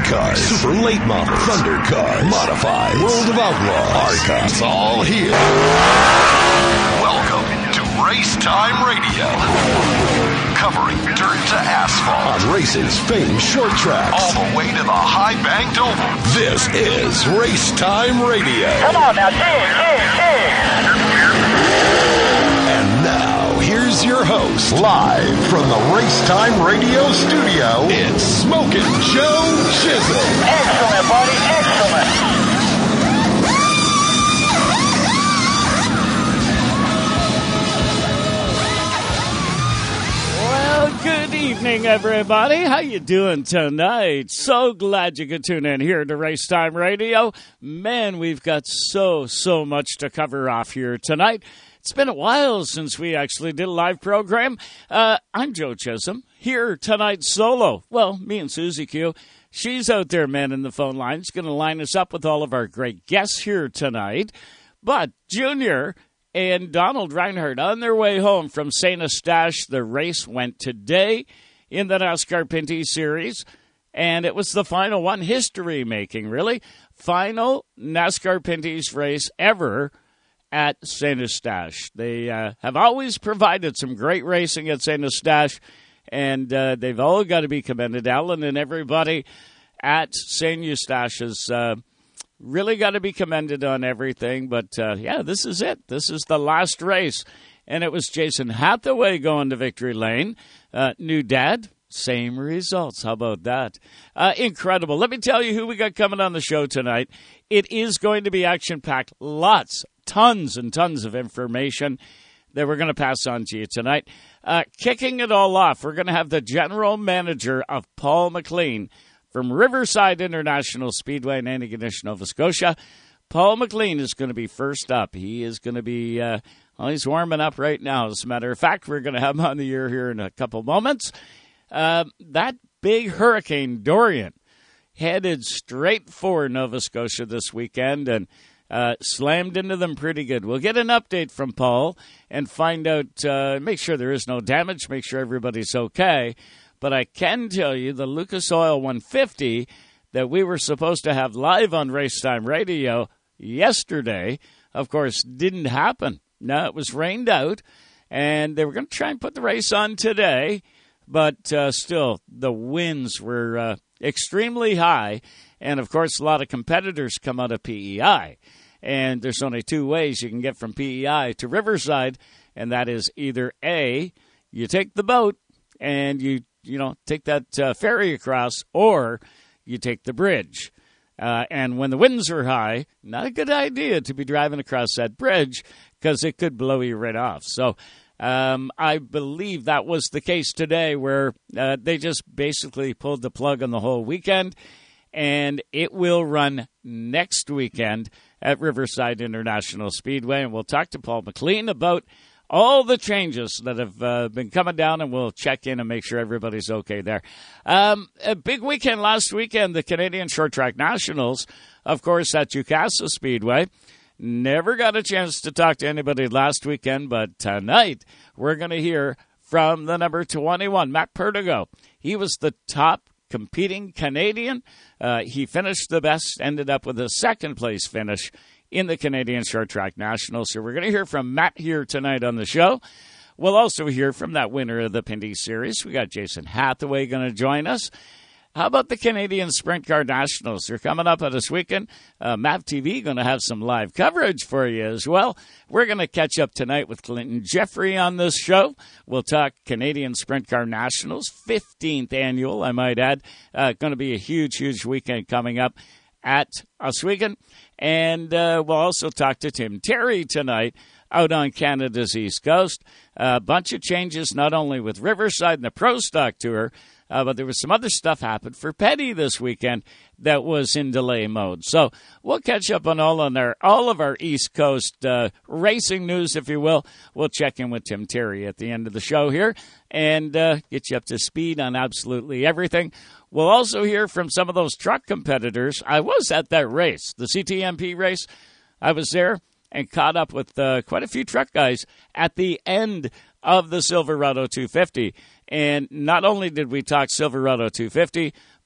Cars, Super Late Model, Thunder Cars, Modified, World of Outlaws, ARCA. It's all here. Welcome to Race Time Radio. Covering dirt to asphalt. On racing's famed short tracks. All the way to the high-banked oval. This is Race Time Radio. Come on now, cheers. And now, here's your host, live from the Race Time Radio studio, it's Smokin' Joe Chisholm. Excellent, buddy, excellent. Good evening, everybody. How you doing tonight? So glad you could tune in here to Race Time Radio. Man, we've got so much to cover off here tonight. It's been a while since we actually did a live program. I'm Joe Chisholm, here tonight solo. Well, me and Susie Q. She's out there manning the phone lines, going to line us up with all of our great guests here tonight. But Junior and Donald Reinhardt on their way home from St. Eustache. The race went today in the NASCAR Pinty Series, and it was the final one, history-making, really. Final NASCAR Pinty's race ever at St. Eustache. They have always provided some great racing at St. Eustache, and they've all got to be commended. Alan and everybody at St. Eustache has really got to be commended on everything, but yeah, this is it. This is the last race, and it was Jason Hathaway going to victory lane. New dad, same results. How about that? Incredible. Let me tell you who we got coming on the show tonight. It is going to be action-packed. Tons and tons of information that we're going to pass on to you tonight. Kicking it all off, we're going to have the general manager of Paul McLean from Riverside International Speedway in Antigonish, Nova Scotia. Paul McLean is going to be first up. He is going to be, he's warming up right now. As a matter of fact, we're going to have him on the air here in a couple moments. That big hurricane, Dorian, headed straight for Nova Scotia this weekend and slammed into them pretty good. We'll get an update from Paul and find out, make sure there is no damage, make sure everybody's okay. But I can tell you the Lucas Oil 150 that we were supposed to have live on Racetime Radio yesterday, of course, didn't happen. No, it was rained out, and they were going to try and put the race on today, but still, the winds were extremely high, and of course, a lot of competitors come out of PEI, and there's only two ways you can get from PEI to Riverside, and that is either A, you take the boat, and you take that ferry across, or you take the bridge. And when the winds are high, not a good idea to be driving across that bridge because it could blow you right off. So I believe that was the case today where they just basically pulled the plug on the whole weekend, and it will run next weekend at Riverside International Speedway. And we'll talk to Paul McLean about all the changes that have been coming down, and we'll check in and make sure everybody's okay there. A big weekend last weekend, the Canadian Short Track Nationals, of course, at Jukasa Speedway. Never got a chance to talk to anybody last weekend, but tonight we're going to hear from the number 21, Matt Perdigo. He was the top competing Canadian. He finished the best, ended up with a second-place finish in the Canadian Short Track National. So we're going to hear from Matt here tonight on the show. We'll also hear from that winner of the Pinty Series. We got Jason Hathaway going to join us. How about the Canadian Sprint Car Nationals? They're coming up at this weekend. MAP TV going to have some live coverage for you as well. We're going to catch up tonight with Clinton Jeffrey on this show. We'll talk Canadian Sprint Car Nationals, 15th annual, I might add. Going to be a huge weekend coming up at Oswego. And we'll also talk to Tim Terry tonight out on Canada's East Coast. A bunch of changes, not only with Riverside and the Pro Stock Tour, but there was some other stuff happened for Petty this weekend that was in delay mode. So we'll catch up on all of our East Coast racing news, if you will. We'll check in with Tim Terry at the end of the show here and get you up to speed on absolutely everything. We'll also hear from some of those truck competitors. I was at that race, the CTMP race. I was there and caught up with quite a few truck guys at the end of the Silverado 250. And not only did we talk Silverado 250,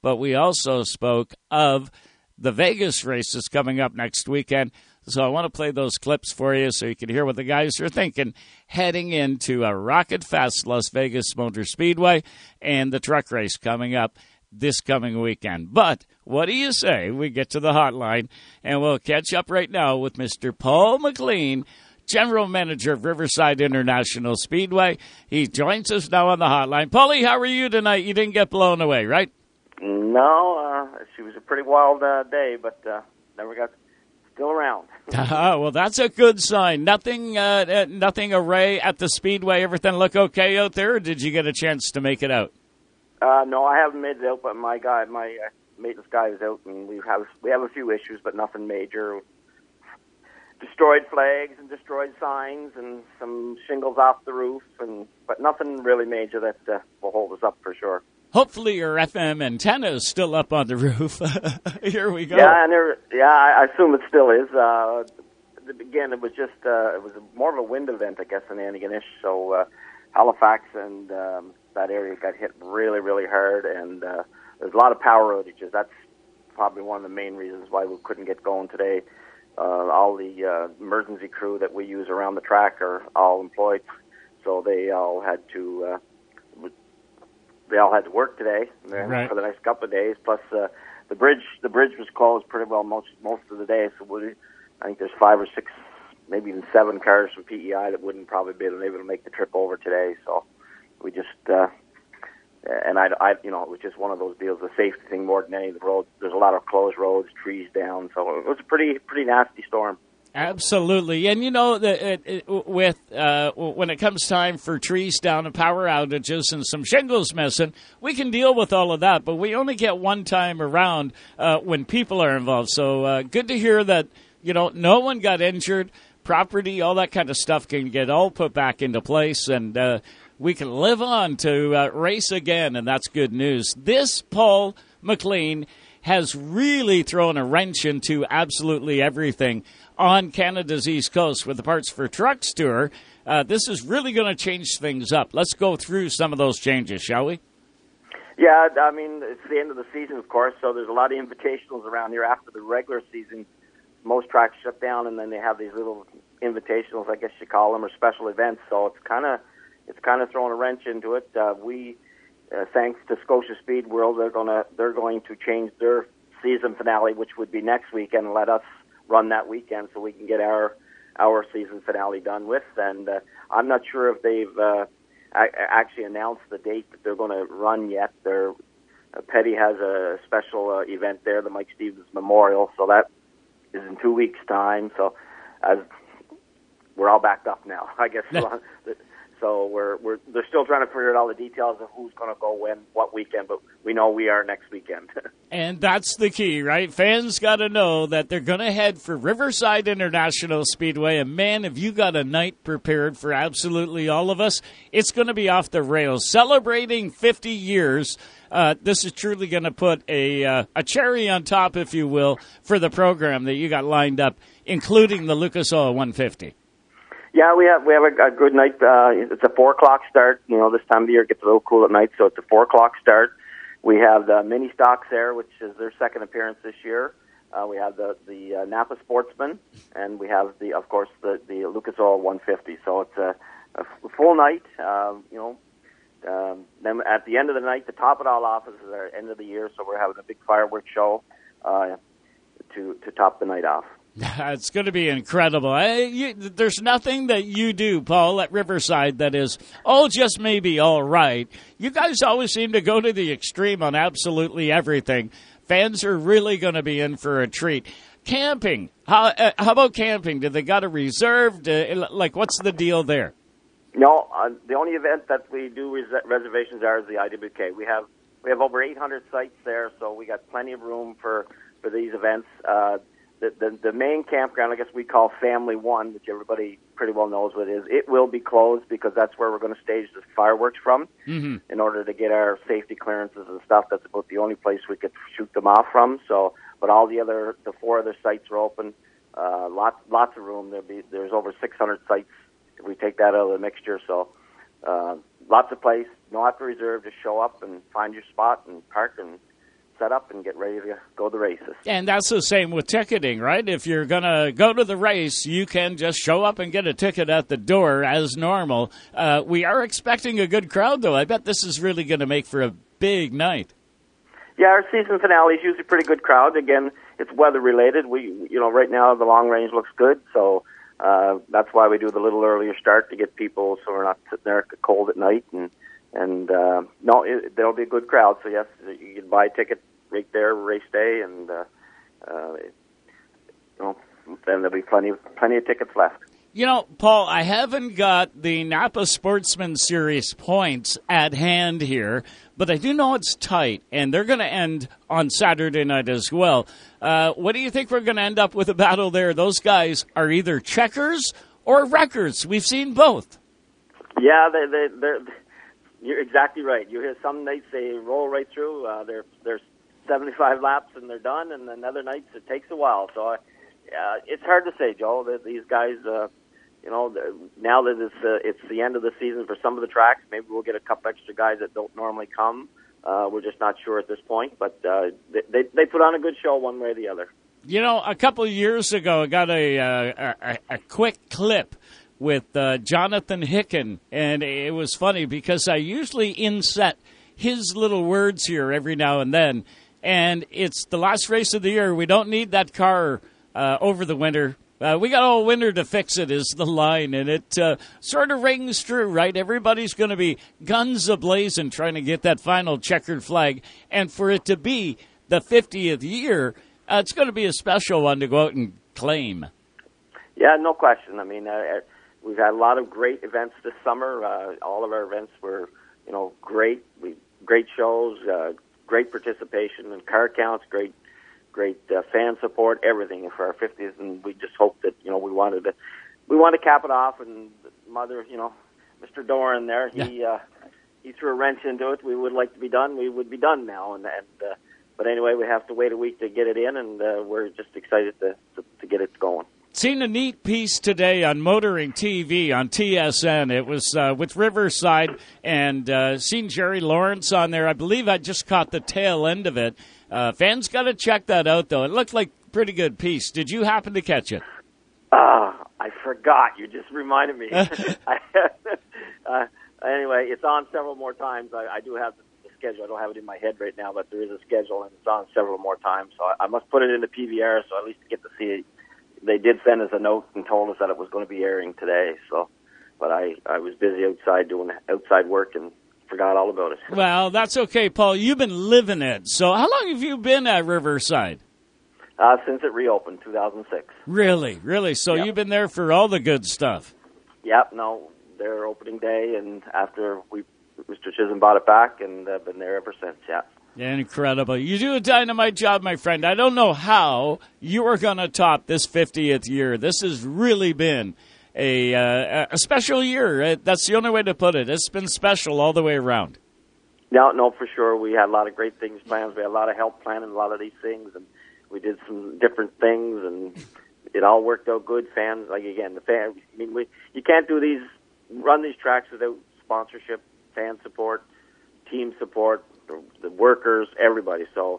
but we also spoke of the Vegas races coming up next weekend. So I want to play those clips for you so you can hear what the guys are thinking heading into a Rocket Fest Las Vegas Motor Speedway and the truck race coming up this coming weekend. But what do you say we get to the hotline, and we'll catch up right now with Mr. Paul McLean, General Manager of Riverside International Speedway. He joins us now on the hotline. Paulie, how are you tonight? You didn't get blown away, right? No, she was a pretty wild day, but never got still around. Well, that's a good sign. Nothing array at the Speedway. Everything look okay out there, or did you get a chance to make it out? No, I haven't made it out, but my maintenance guy is out, and we have a few issues, but nothing major. Destroyed flags and destroyed signs and some shingles off the roof, but nothing really major that will hold us up for sure. Hopefully your FM antenna is still up on the roof. Here we go. Yeah, I assume it still is. Again, it was more of a wind event, I guess, than anything. So Halifax and that area got hit really, really hard, and there's a lot of power outages. That's probably one of the main reasons why we couldn't get going today. All the emergency crew that we use around the track are all employed, so they all had to work today right. for the next couple of days. Plus, the bridge was closed pretty well most of the day. So I think there's 5 or 6, maybe even 7 cars from PEI that wouldn't probably be able to make the trip over today. So we just and I it was just one of those deals, the safety thing more than any of the roads. There's a lot of closed roads, trees down, so it was a pretty nasty storm. Absolutely, and when it comes time for trees down and power outages and some shingles missing, we can deal with all of that. But we only get one time around when people are involved. So good to hear that no one got injured. Property, all that kind of stuff can get all put back into place, and we can live on to race again, and that's good news. This Paul McLean has really thrown a wrench into absolutely everything on Canada's East Coast with the Parts for Trucks Tour. This is really going to change things up. Let's go through some of those changes, shall we? Yeah, I mean, it's the end of the season, of course, so there's a lot of invitationals around here after the regular season. Most tracks shut down, and then they have these little invitationals, I guess you call them, or special events. So it's kind of throwing a wrench into it. We, thanks to Scotia Speed World, they're going to change their season finale, which would be next weekend, and let us run that weekend so we can get our season finale done with. And I'm not sure if they've actually announced the date that they're going to run yet. Petty has a special event there, the Mike Stevens Memorial, so that is in 2 weeks' time. So as we're all backed up now, I guess. So they're still trying to figure out all the details of who's going to go when, what weekend, but we know we are next weekend. And that's the key, right? Fans got to know that they're going to head for Riverside International Speedway, and man, if you got a night prepared for absolutely all of us, it's going to be off the rails. Celebrating 50 years, this is truly going to put a cherry on top, if you will, for the program that you got lined up, including the Lucas Oil 150. Yeah, we have a good night. It's a 4:00 start. This time of the year it gets a little cool at night, so it's a 4:00 start. We have the Mini Stocks there, which is their second appearance this year. We have the Napa Sportsman, and we have the Lucas Oil 150. So it's a full night. Then at the end of the night, to top it all off, is our end of the year, so we're having a big fireworks show to top the night off. It's going to be incredible. There's nothing that you do, Paul, at Riverside that is, just maybe all right. You guys always seem to go to the extreme on absolutely everything. Fans are really going to be in for a treat. Camping. How about camping? Do they got a reserved? What's the deal there? No, the only event that we do reservations are is the IWK. We have over 800 sites there, so we got plenty of room for these events. The main campground, I guess we call Family One, which everybody pretty well knows what it is. It will be closed because that's where we're going to stage the fireworks from in order to get our safety clearances and stuff. That's about the only place we could shoot them off from. So, but all the 4 other sites are open. Lots of room. There's over 600 sites if we take that out of the mixture. So, lots of place. No have to reserve. Just show up and find your spot and park and set up and get ready to go to the races. And that's the same with ticketing, right? If you're going to go to the race, you can just show up and get a ticket at the door as normal. We are expecting a good crowd, though. I bet this is really going to make for a big night. Yeah, our season finale is usually a pretty good crowd. Again, it's weather related. Right now the long range looks good, so that's why we do the little earlier start to get people so we're not sitting there cold at night. There'll be a good crowd. So yes, you can buy a ticket right there race day, and then there'll be plenty of tickets left. You know, Paul, I haven't got the Napa Sportsman Series points at hand here, but I do know it's tight, and they're going to end on Saturday night as well. What do you think we're going to end up with a battle there? Those guys are either checkers or records. We've seen both. Yeah, you're exactly right. You hear some nights they roll right through. They're 75 laps and they're done, and then other nights it takes a while. So it's hard to say, Joe. That these guys, now that it's the end of the season for some of the tracks, maybe we'll get a couple extra guys that don't normally come. We're just not sure at this point, but they put on a good show one way or the other. You know, a couple of years ago, I got a quick clip with Jonathan Hicken, and it was funny because I usually inset his little words here every now and then, and it's the last race of the year. We don't need that car over the winter. We got all winter to fix it is the line, and it sort of rings true, right? Everybody's going to be guns a-blazing trying to get that final checkered flag, and for it to be the 50th year, it's going to be a special one to go out and claim. Yeah, no question. I mean, we've had a lot of great events this summer. All of our events were, great. Great shows, great participation in car counts, great fan support, everything for our 50th, and we just hope that we want to cap it off. And Mother, Mr. Doran there, he threw a wrench into it. We would like to be done. We would be done now, but anyway, we have to wait a week to get it in, and we're just excited to get it going. Seen a neat piece today on Motoring TV on TSN. It was with Riverside, and seen Jerry Lawrence on there. I believe I just caught the tail end of it. Fans got to check that out, though. It looked like a pretty good piece. Did you happen to catch it? I forgot. You just reminded me. Anyway, it's on several more times. I do have the schedule. I don't have it in my head right now, but there is a schedule, and it's on several more times. So I must put it in the PVR so at least get to see it. They did send us a note and told us that it was going to be airing today. So, but I was busy outside doing outside work and forgot all about it. Well, that's okay, Paul. You've been living it. So how long have you been at Riverside? Since it reopened, 2006. Really? So You've been there for all the good stuff. Yep. No, their opening day, and after Mr. Chisholm bought it back, and I've been there ever since. Yeah. Incredible. You do a dynamite job, my friend. I don't know how you are going to top this 50th year. This has really been a special year. That's the only way to put it. It's been special all the way around. No, for sure. We had a lot of great things planned. We had a lot of help planning a lot of these things, and we did some different things, and it all worked out good. Fans, the fans. I mean, you can't run these tracks without sponsorship, fan support, team support, the workers, everybody. So,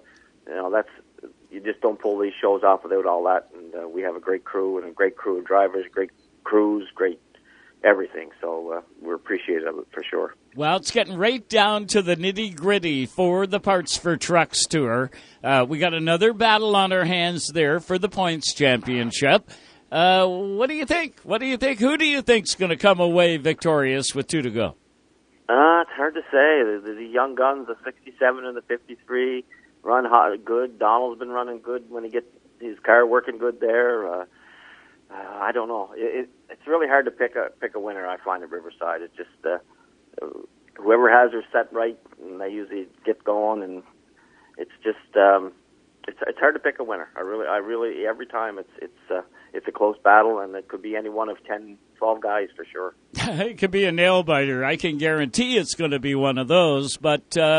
you just don't pull these shows off without all that. And we have a great crew and a great crew of drivers, great crews, great everything. So we're appreciative of it for sure. Well, it's getting right down to the nitty-gritty for the Parts for Trucks Tour. We got another battle on our hands there for the points championship. What do you think? Who do you think's going to come away victorious with 2 to go? It's hard to say. The young guns, the 67 and the 53, run hot, good. Donald's been running good when he gets his car working good there. I don't know. It's really hard to pick a winner, I find, at Riverside. It's just whoever has her set right, and they usually get going, and it's just it's hard to pick a winner. I really every time it's a close battle, and it could be any one of 10, 12 guys for sure. It could be a nail biter. I can guarantee it's going to be one of those. But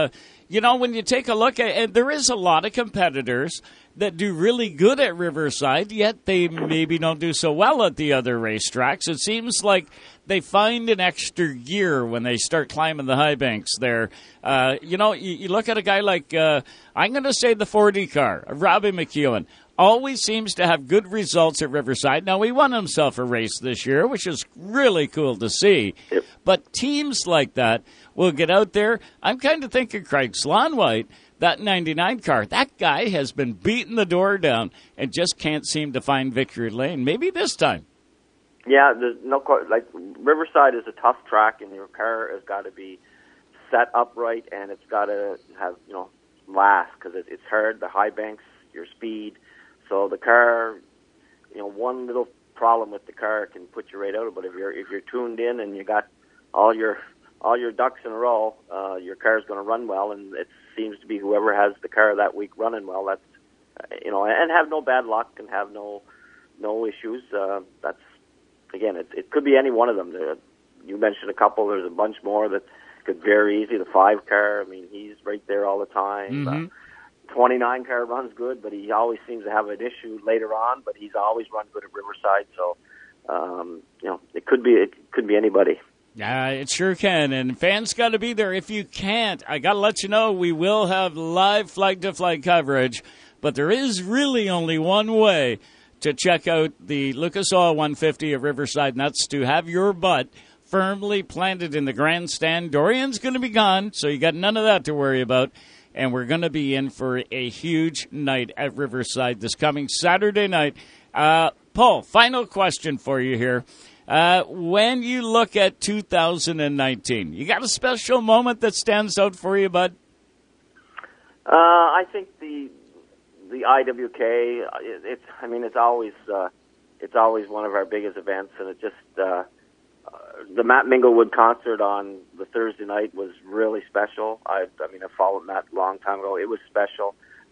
you know, when you take a look at it, there is a lot of competitors that do really good at Riverside, yet they maybe don't do so well at the other racetracks. It seems like they find an extra gear when they start climbing the high banks there. You know, you look at a guy like, I'm going to say the 4D car, Robbie McEwen. Always seems to have good results at Riverside. Now, he won himself a race this year, which is really cool to see. Yep. But teams like that will get out there. I'm kind of thinking Craig Slonwhite, that 99 car, that guy has been beating the door down and just can't seem to find victory lane. Maybe this time. Yeah, there's no like Riverside is a tough track, and your car has got to be set upright, and it's got to have last because it's hard. The high banks, your speed. So the car, one little problem with the car can put you right out. But if you're tuned in and you got all your ducks in a row, your car's going to run well. And it seems to be whoever has the car that week running well. That's and have no bad luck and have no issues. That's again, it could be any one of them. You mentioned a couple. There's a bunch more that could very easy. The 5 car. I mean, he's right there all the time. Mm-hmm. 29 car runs good, but he always seems to have an issue later on. But he's always run good at Riverside, so it could be anybody. Yeah, it sure can, and fans got to be there. If you can't, I got to let you know we will have live flag-to-flag coverage, but there is really only one way to check out the Lucas Oil 150 at Riverside, and that's to have your butt firmly planted in the grandstand. Dorian's going to be gone, so you got none of that to worry about. And we're going to be in for a huge night at Riverside this coming Saturday night. Paul, final question for you here. When you look at 2019, you got a special moment that stands out for you, bud? I think the IWK. It's always one of our biggest events, and it just the Matt Minglewood concert on the Thursday night was really special. I followed Matt a long time ago. It was special.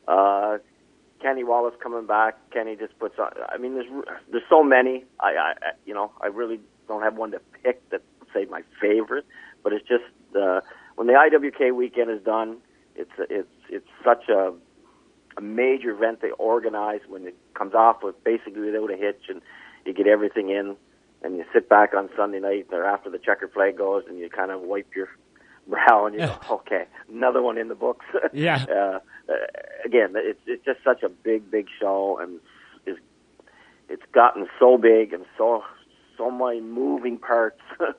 Kenny Wallace coming back. Kenny just puts on. I mean, there's so many. I really don't have one to pick that say my favorite, but it's just when the IWK weekend is done, it's such a major event they organize when it comes off with basically without a hitch, and you get everything in. And you sit back on Sunday night or after the checker flag goes, and you kind of wipe your brow and you go, okay, another one in the books. Yeah. Again, it's just such a big show, and it's gotten so big and so many moving parts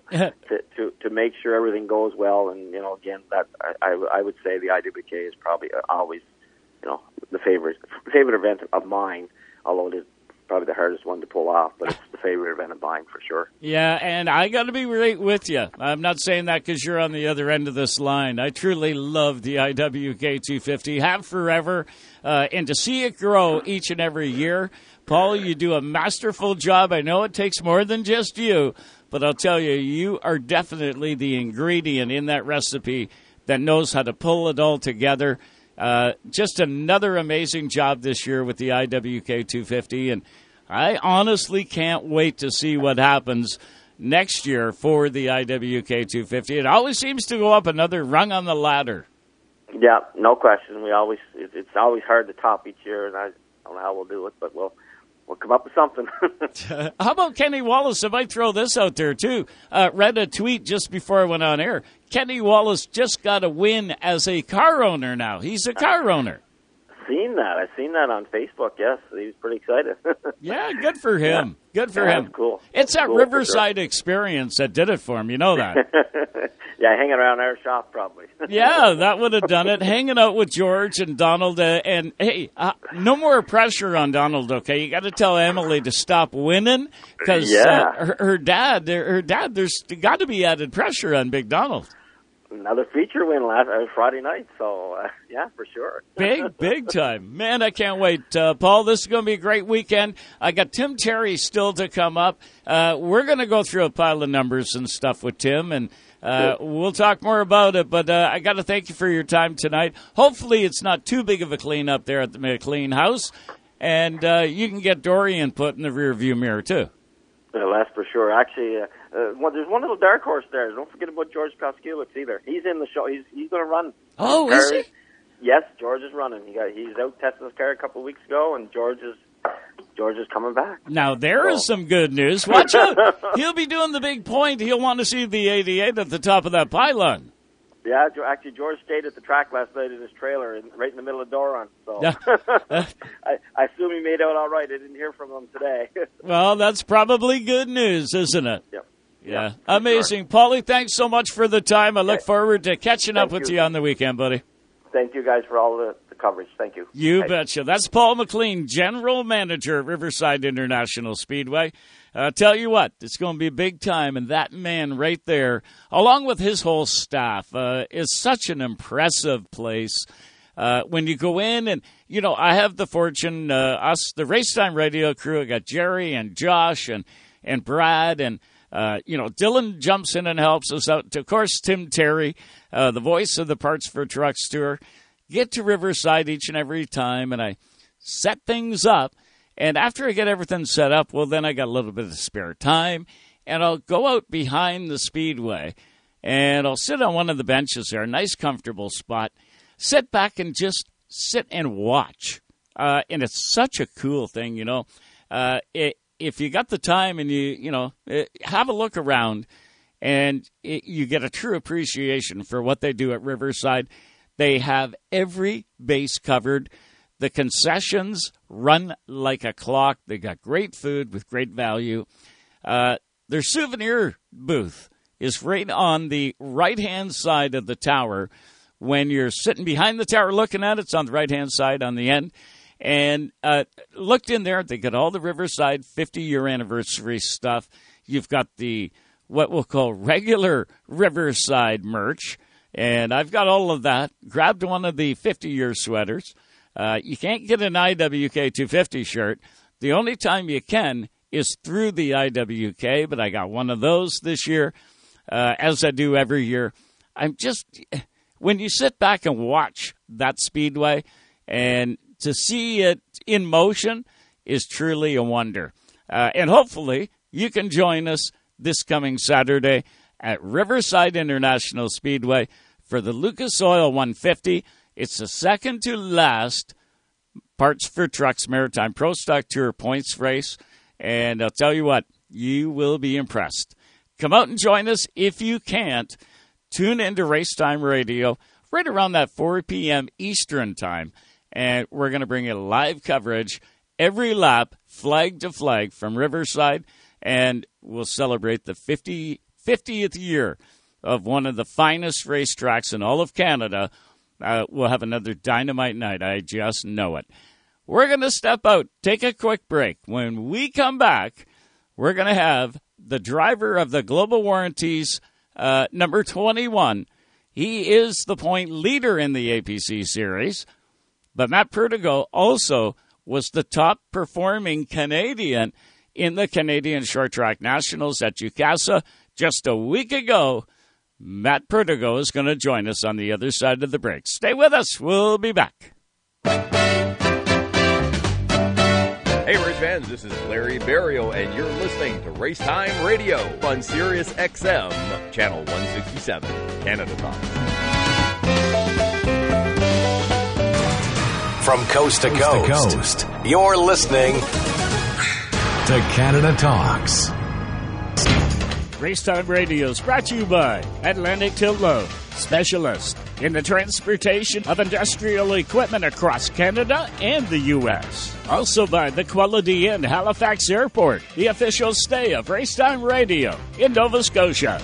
to make sure everything goes well. And again, that I would say the IWK is probably always the favorite event of mine, although it is probably the hardest one to pull off, but it's the favorite event of mine for sure. Yeah, and I got to be right with you. I'm not saying that because you're on the other end of this line. I truly love the IWK 250, have forever, and to see it grow each and every year. Paul, you do a masterful job. I know it takes more than just you, but I'll tell you, you are definitely the ingredient in that recipe that knows how to pull it all together. Just another amazing job this year with the IWK 250, and I honestly can't wait to see what happens next year for the IWK 250. It always seems to go up another rung on the ladder. Yeah, no question. It's always hard to top each year, and I don't know how we'll do it, but we'll come up with something. How about Kenny Wallace? If I throw this out there, too. Read a tweet just before I went on air. Kenny Wallace just got a win as a car owner now. He's a car owner. I've seen that on Facebook, yes. He was pretty excited. Yeah, good for him. Yeah. Good for him. That's cool. It's that cool, Riverside experience that did it for him. You know that. Yeah, hanging around our shop probably. Yeah, that would have done it. Hanging out with George and Donald. And, hey, no more pressure on Donald, okay? You got to tell Emily to stop winning because her dad, there's got to be added pressure on Big Donald. Another feature win Friday night, so yeah, for sure. Big time. Man, I can't wait. Paul, this is going to be a great weekend. I got Tim Terry still to come up. We're going to go through a pile of numbers and stuff with Tim, and we'll talk more about it, but I got to thank you for your time tonight. Hopefully it's not too big of a cleanup there at the McLean house, and you can get Dorian put in the rearview mirror, too. Well, that's for sure. Actually, there's one little dark horse there. Don't forget about George Koskulix either. He's in the show. He's going to run. Oh, is he? Yes, George is running. He's out testing his car a couple of weeks ago, and George is coming back. Now, there is some good news. Watch out. He'll be doing the big point. He'll want to see the 88 at the top of that pylon. Yeah, actually, George stayed at the track last night in his trailer, right in the middle of Doron. So I assume he made out all right. I didn't hear from him today. Well, that's probably good news, isn't it? Yep. Yeah. Amazing. Sure. Paulie, thanks so much for the time. I look forward to catching up with you on the weekend, buddy. Thank you guys for all the coverage. Thank you. You betcha. That's Paul McLean, General Manager at Riverside International Speedway. Tell you what, it's going to be big time, and that man right there, along with his whole staff, is such an impressive place. When you go in and, I have the fortune, us, the Racetime Radio crew, I got Jerry and Josh and Brad and, Dylan jumps in and helps us out. Of course, Tim Terry, the voice of the Parts for Trucks Tour, get to Riverside each and every time, and I set things up. And after I get everything set up, well, then I got a little bit of spare time, and I'll go out behind the speedway, and I'll sit on one of the benches there, a nice, comfortable spot, sit back and just sit and watch. And it's such a cool thing, if you got the time and you have a look around, and you get a true appreciation for what they do at Riverside. They have every base covered. The concessions run like a clock. They got great food with great value. Their souvenir booth is right on the right-hand side of the tower. When you're sitting behind the tower looking at it, it's on the right-hand side on the end. And looked in there, they got all the Riverside 50-year anniversary stuff. You've got the what we'll call regular Riverside merch, and I've got all of that. Grabbed one of the 50-year sweaters. You can't get an IWK 250 shirt. The only time you can is through the IWK, but I got one of those this year, as I do every year. When you sit back and watch that speedway, and to see it in motion is truly a wonder. And hopefully you can join us this coming Saturday at Riverside International Speedway for the Lucas Oil 150. It's the second to last Parts for Trucks Maritime Pro Stock Tour points race. And I'll tell you what, you will be impressed. Come out and join us. If you can't, tune into Racetime Radio right around that 4 p.m. Eastern time. And we're going to bring you live coverage every lap, flag to flag, from Riverside. And we'll celebrate the 50th year of one of the finest racetracks in all of Canada. We'll have another dynamite night. I just know it. We're going to step out, take a quick break. When we come back, we're going to have the driver of the Global Warranties, number 21. He is the point leader in the APC series. But Matt Perdigo also was the top performing Canadian in the Canadian Short Track Nationals at UCASA just a week ago. Matt Perdigo is going to join us on the other side of the break. Stay with us. We'll be back. Hey, race fans, this is Larry Barrio, and you're listening to Racetime Radio on Sirius XM, Channel 167, Canada Talks. From coast to coast, you're listening to Canada Talks. Racetime Radio is brought to you by Atlantic Tilt Load, specialist in the transportation of industrial equipment across Canada and the U.S. Also by the Quality Inn, Halifax Airport, the official stay of Racetime Radio in Nova Scotia.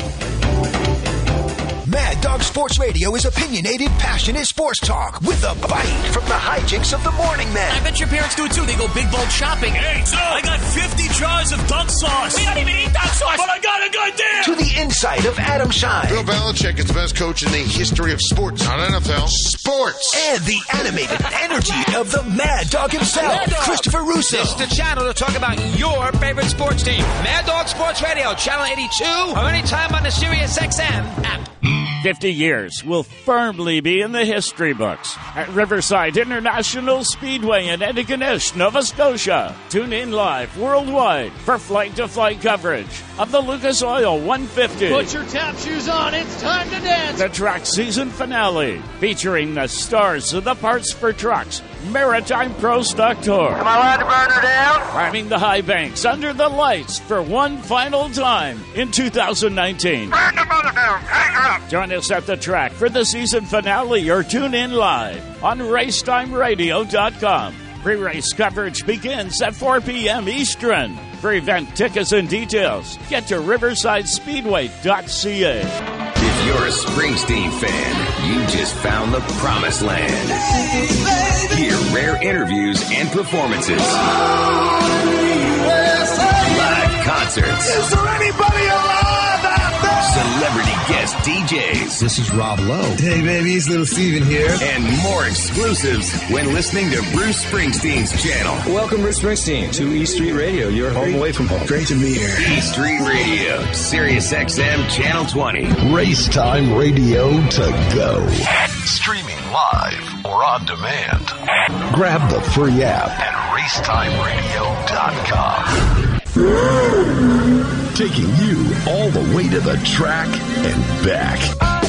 Mad Dog Sports Radio is opinionated, passionate sports talk with a bite from the hijinks of the morning man. I bet your parents do it too. They go big bulk shopping. Hey, so I got 50 jars of duck sauce. We don't even eat duck sauce. But I got a good deal. To the inside of Adam Shine. Bill Belichick is the best coach in the history of sports. Not NFL. Sports. And the animated energy of the Mad Dog himself, Mad Dog. Christopher Russo. This is the channel to talk about your favorite sports team. Mad Dog Sports Radio, Channel 82, or anytime on the Sirius XM app. 50 years will firmly be in the history books at Riverside International Speedway in Antigonish, Nova Scotia. Tune in live worldwide for flight-to-flight coverage of the Lucas Oil 150. Put your tap shoes on. It's time to dance. The track season finale featuring the stars of the Parts for Trucks Maritime Pro Stock Tour. Am I allowed to burn her down? Climbing the high banks under the lights for one final time in 2019. Burn the mother down. Hang her up. Join us at the track for the season finale or tune in live on racetimeradio.com. Pre-race coverage begins at 4 p.m. Eastern. For event tickets and details, get to riversidespeedway.ca. If you're a Springsteen fan, you just found the promised land. Hear rare interviews and performances. Live concerts. Is there anybody alive out there? Celebrity guest DJs. This is Rob Lowe. Hey, baby, it's Little Steven here. And more exclusives when listening to Bruce Springsteen's channel. Welcome, Bruce Springsteen, to E Street Radio. You're home away from home. Great to be here. E Street Radio, Sirius XM Channel 20. Racetime Radio to go. Streaming live or on demand. Grab the free app at racetimeradio.com. Taking you all the way to the track and back.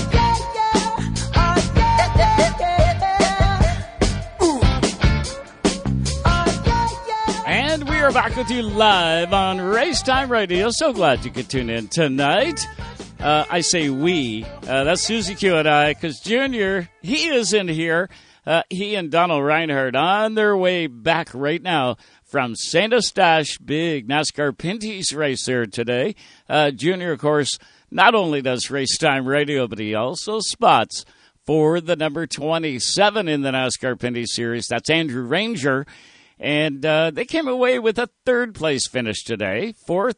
And we are back with you live on Racetime Radio. So glad you could tune in tonight. I say we. That's Susie Q and I, because Junior, he is in here. He and Donald Reinhardt on their way back right now from St. Eustache, big NASCAR Pinty's race there today. Junior, of course, not only does Racetime Radio, but he also spots for the number 27 in the NASCAR Pinty Series. That's Andrew Ranger. And they came away with a third-place finish today.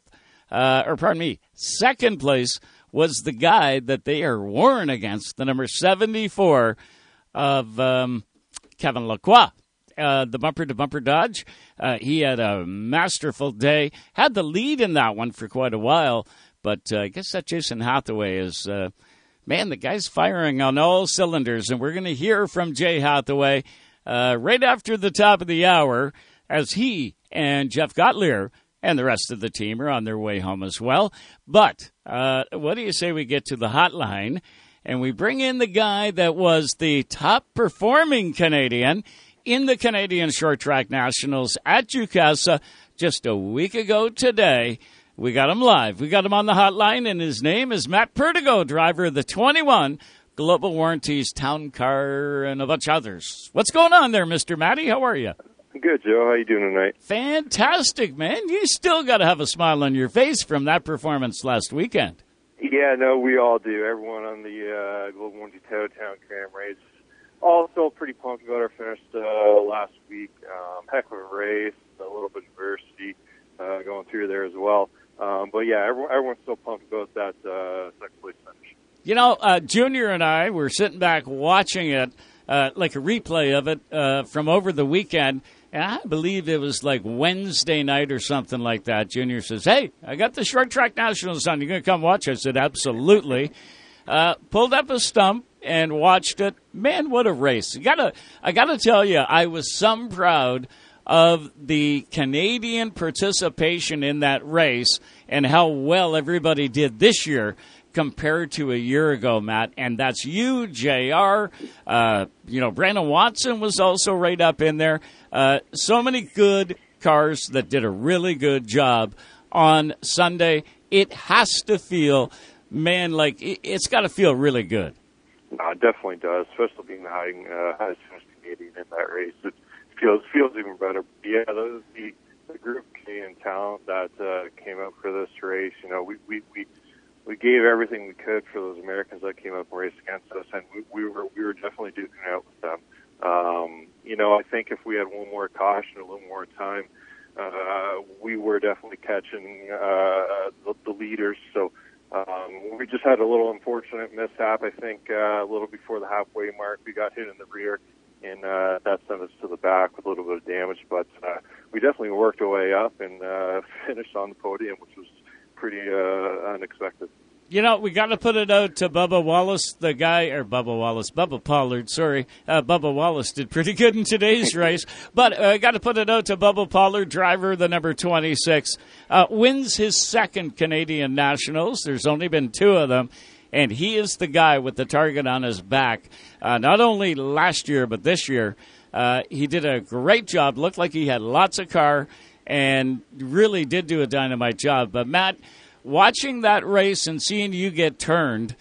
Second place was the guy that they are warring against, the number 74 of Kevin Lacroix. The bumper-to-bumper Dodge. He had a masterful day. Had the lead in that one for quite a while, but I guess that Jason Hathaway is, the guy's firing on all cylinders, and we're going to hear from Jay Hathaway right after the top of the hour as he and Jeff Gottlieb and the rest of the team are on their way home as well. But what do you say we get to the hotline, and we bring in the guy that was the top-performing Canadian in the Canadian Short Track Nationals at Jukasa just a week ago today. We got him live. We got him on the hotline, and his name is Matt Perdigo, driver of the 21 Global Warranties Town Car and a bunch of others. What's going on there, Mr. Matty? How are you? Good, Joe. How you doing tonight? Fantastic, man. You still got to have a smile on your face from that performance last weekend. Yeah, no, we all do. Everyone on the Global Warranties Town Cam race. Also pretty pumped about our finish last week. Heck of a race, a little bit of adversity going through there as well. But yeah, everyone's still pumped about that second place finish. You know, Junior and I were sitting back watching it, like a replay of it from over the weekend, and I believe it was like Wednesday night or something like that. Junior says, "Hey, I got the Short Track Nationals on. You going to come watch?" I said, "Absolutely." Pulled up a stump and watched it. Man, what a race. I gotta tell you, I was some proud of the Canadian participation in that race and how well everybody did this year compared to a year ago, Matt. And that's you, JR. Brandon Watson was also right up in there. So many good cars that did a really good job on Sunday. It has to feel, man, like it's got to feel really good. No, it definitely does, especially being the highest finished Canadian in that race. It feels even better. Yeah, the group of Canadian talent that came up for this race, we gave everything we could for those Americans that came up and raced against us, and we were definitely duking out with them. I think if we had one more caution, a little more time, we were definitely catching the leaders. So we just had a little unfortunate mishap. I think a little before the halfway mark, we got hit in the rear, and that sent us to the back with a little bit of damage. But we definitely worked our way up and finished on the podium, which was pretty unexpected. You know, we got to put it out to Bubba Wallace, Bubba Pollard, sorry. Bubba Wallace did pretty good in today's race. But got to put it out to Bubba Pollard, driver, the number 26. Wins his second Canadian Nationals. There's only been 2 of them. And he is the guy with the target on his back. Not only last year, but this year. He did a great job. Looked like he had lots of car and really did do a dynamite job. But, Matt, watching that race and seeing you get turned,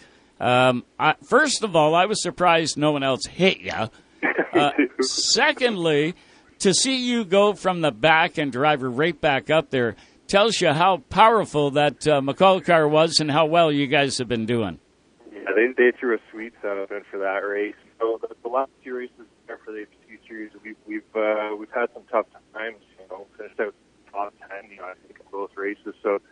first of all, I was surprised no one else hit you. Secondly, to see you go from the back and drive right back up there tells you how powerful that McCall car was and how well you guys have been doing. Yeah, they threw a sweet setup in for that race. So the last 2 races there for the HT Series, we've had some tough times. Finished out top 10, I think, in both races. So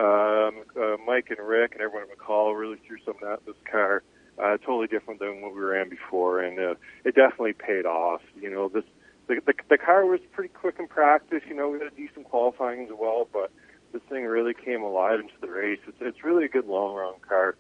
Mike and Rick and everyone at McCall really threw something at this car, totally different than what we ran before, and it definitely paid off. The car was pretty quick in practice. We had a decent qualifying as well, but this thing really came alive into the race. It's really a good long-run car.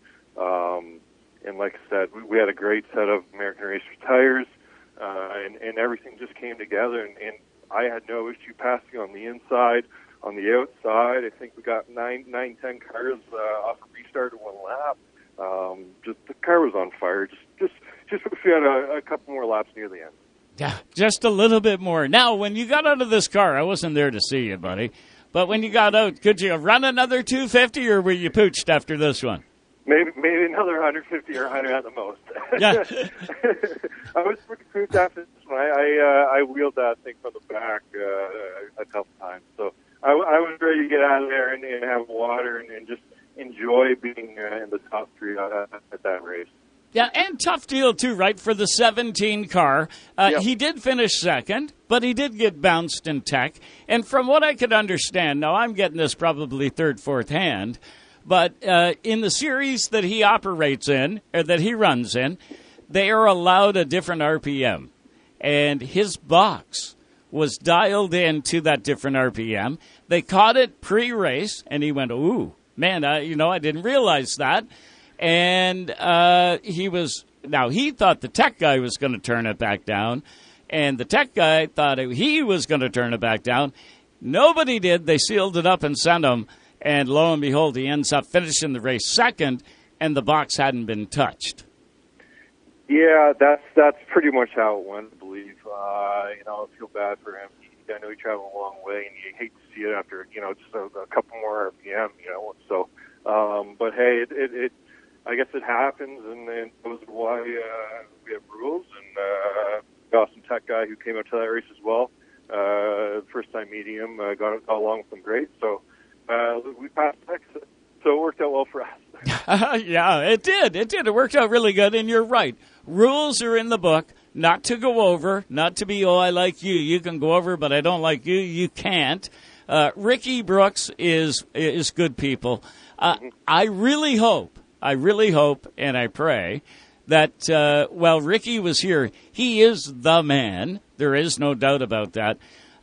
And like I said, we had a great set of American Racer tires, and everything just came together. And I had no issue passing on the inside, on the outside. I think we got 10 cars off a restart in 1 lap. Just the car was on fire. Just wish we had a couple more laps near the end. Yeah, just a little bit more. Now, when you got out of this car, I wasn't there to see you, buddy, but when you got out, could you run another 250, or were you pooched after this one? Maybe another 150 or 100 at the most. Yeah. I was pretty pooched after this one. I wheeled that thing from the back a couple times, so I was ready to get out of there and have water and just enjoy being in the top 3 at that race. Yeah, and tough deal, too, right, for the 17 car. Yep. He did finish second, but he did get bounced in tech. And from what I could understand, now I'm getting this probably third, fourth hand, but in the series that he operates in, or that he runs in, they are allowed a different RPM. And his box was dialed in to that different RPM. They caught it pre-race, and he went, ooh, man, I didn't realize that. And he thought the tech guy was going to turn it back down, and the tech guy thought he was going to turn it back down. Nobody did. They sealed it up and sent him, and lo and behold, he ends up finishing the race second, and the box hadn't been touched. Yeah, that's pretty much how it went, I believe. I feel bad for him. I know he traveled a long way, and you hate to see it after, just a couple more RPM, So, but hey, it I guess it happens, and those are why we have rules. And the awesome tech guy who came out to that race as well, first time meeting him, got along with him great. So we passed tech, so it worked out well for us. Yeah, it did. It worked out really good, and you're right. Rules are in the book, not to go over, not to be, I like you. You can go over, but I don't like you. You can't. Ricky Brooks is good people. I really hope, and I pray that while Ricky was here, he is the man. There is no doubt about that.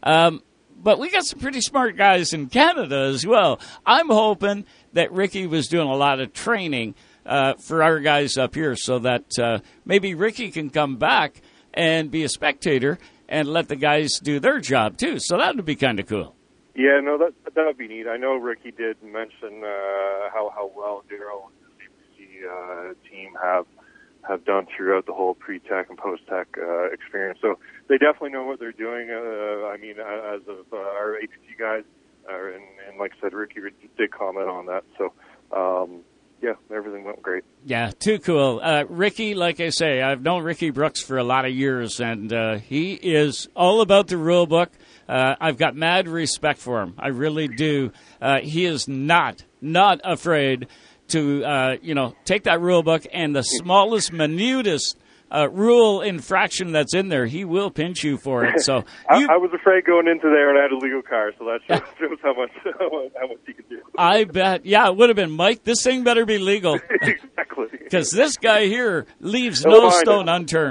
But we got some pretty smart guys in Canada as well. I'm hoping that Ricky was doing a lot of training for our guys up here so that maybe Ricky can come back and be a spectator and let the guys do their job too. So that would be kind of cool. Yeah, no, that would be neat. I know Ricky did mention how well Darryl and the CBC team have done throughout the whole pre-tech and post-tech experience. So they definitely know what they're doing. As of our APT guys, and like I said, Ricky did comment on that. So, yeah, everything went great. Yeah, too cool. Ricky, like I say, I've known Ricky Brooks for a lot of years, and he is all about the rule book. I've got mad respect for him. I really do. He is not afraid to, take that rule book and the smallest, minutest rule infraction that's in there, he will pinch you for it. So I was afraid going into there, and I had a legal car, so that shows how much he can do. I bet. Yeah, it would have been, Mike, this thing better be legal. Exactly. Because this guy here leaves no stone unturned.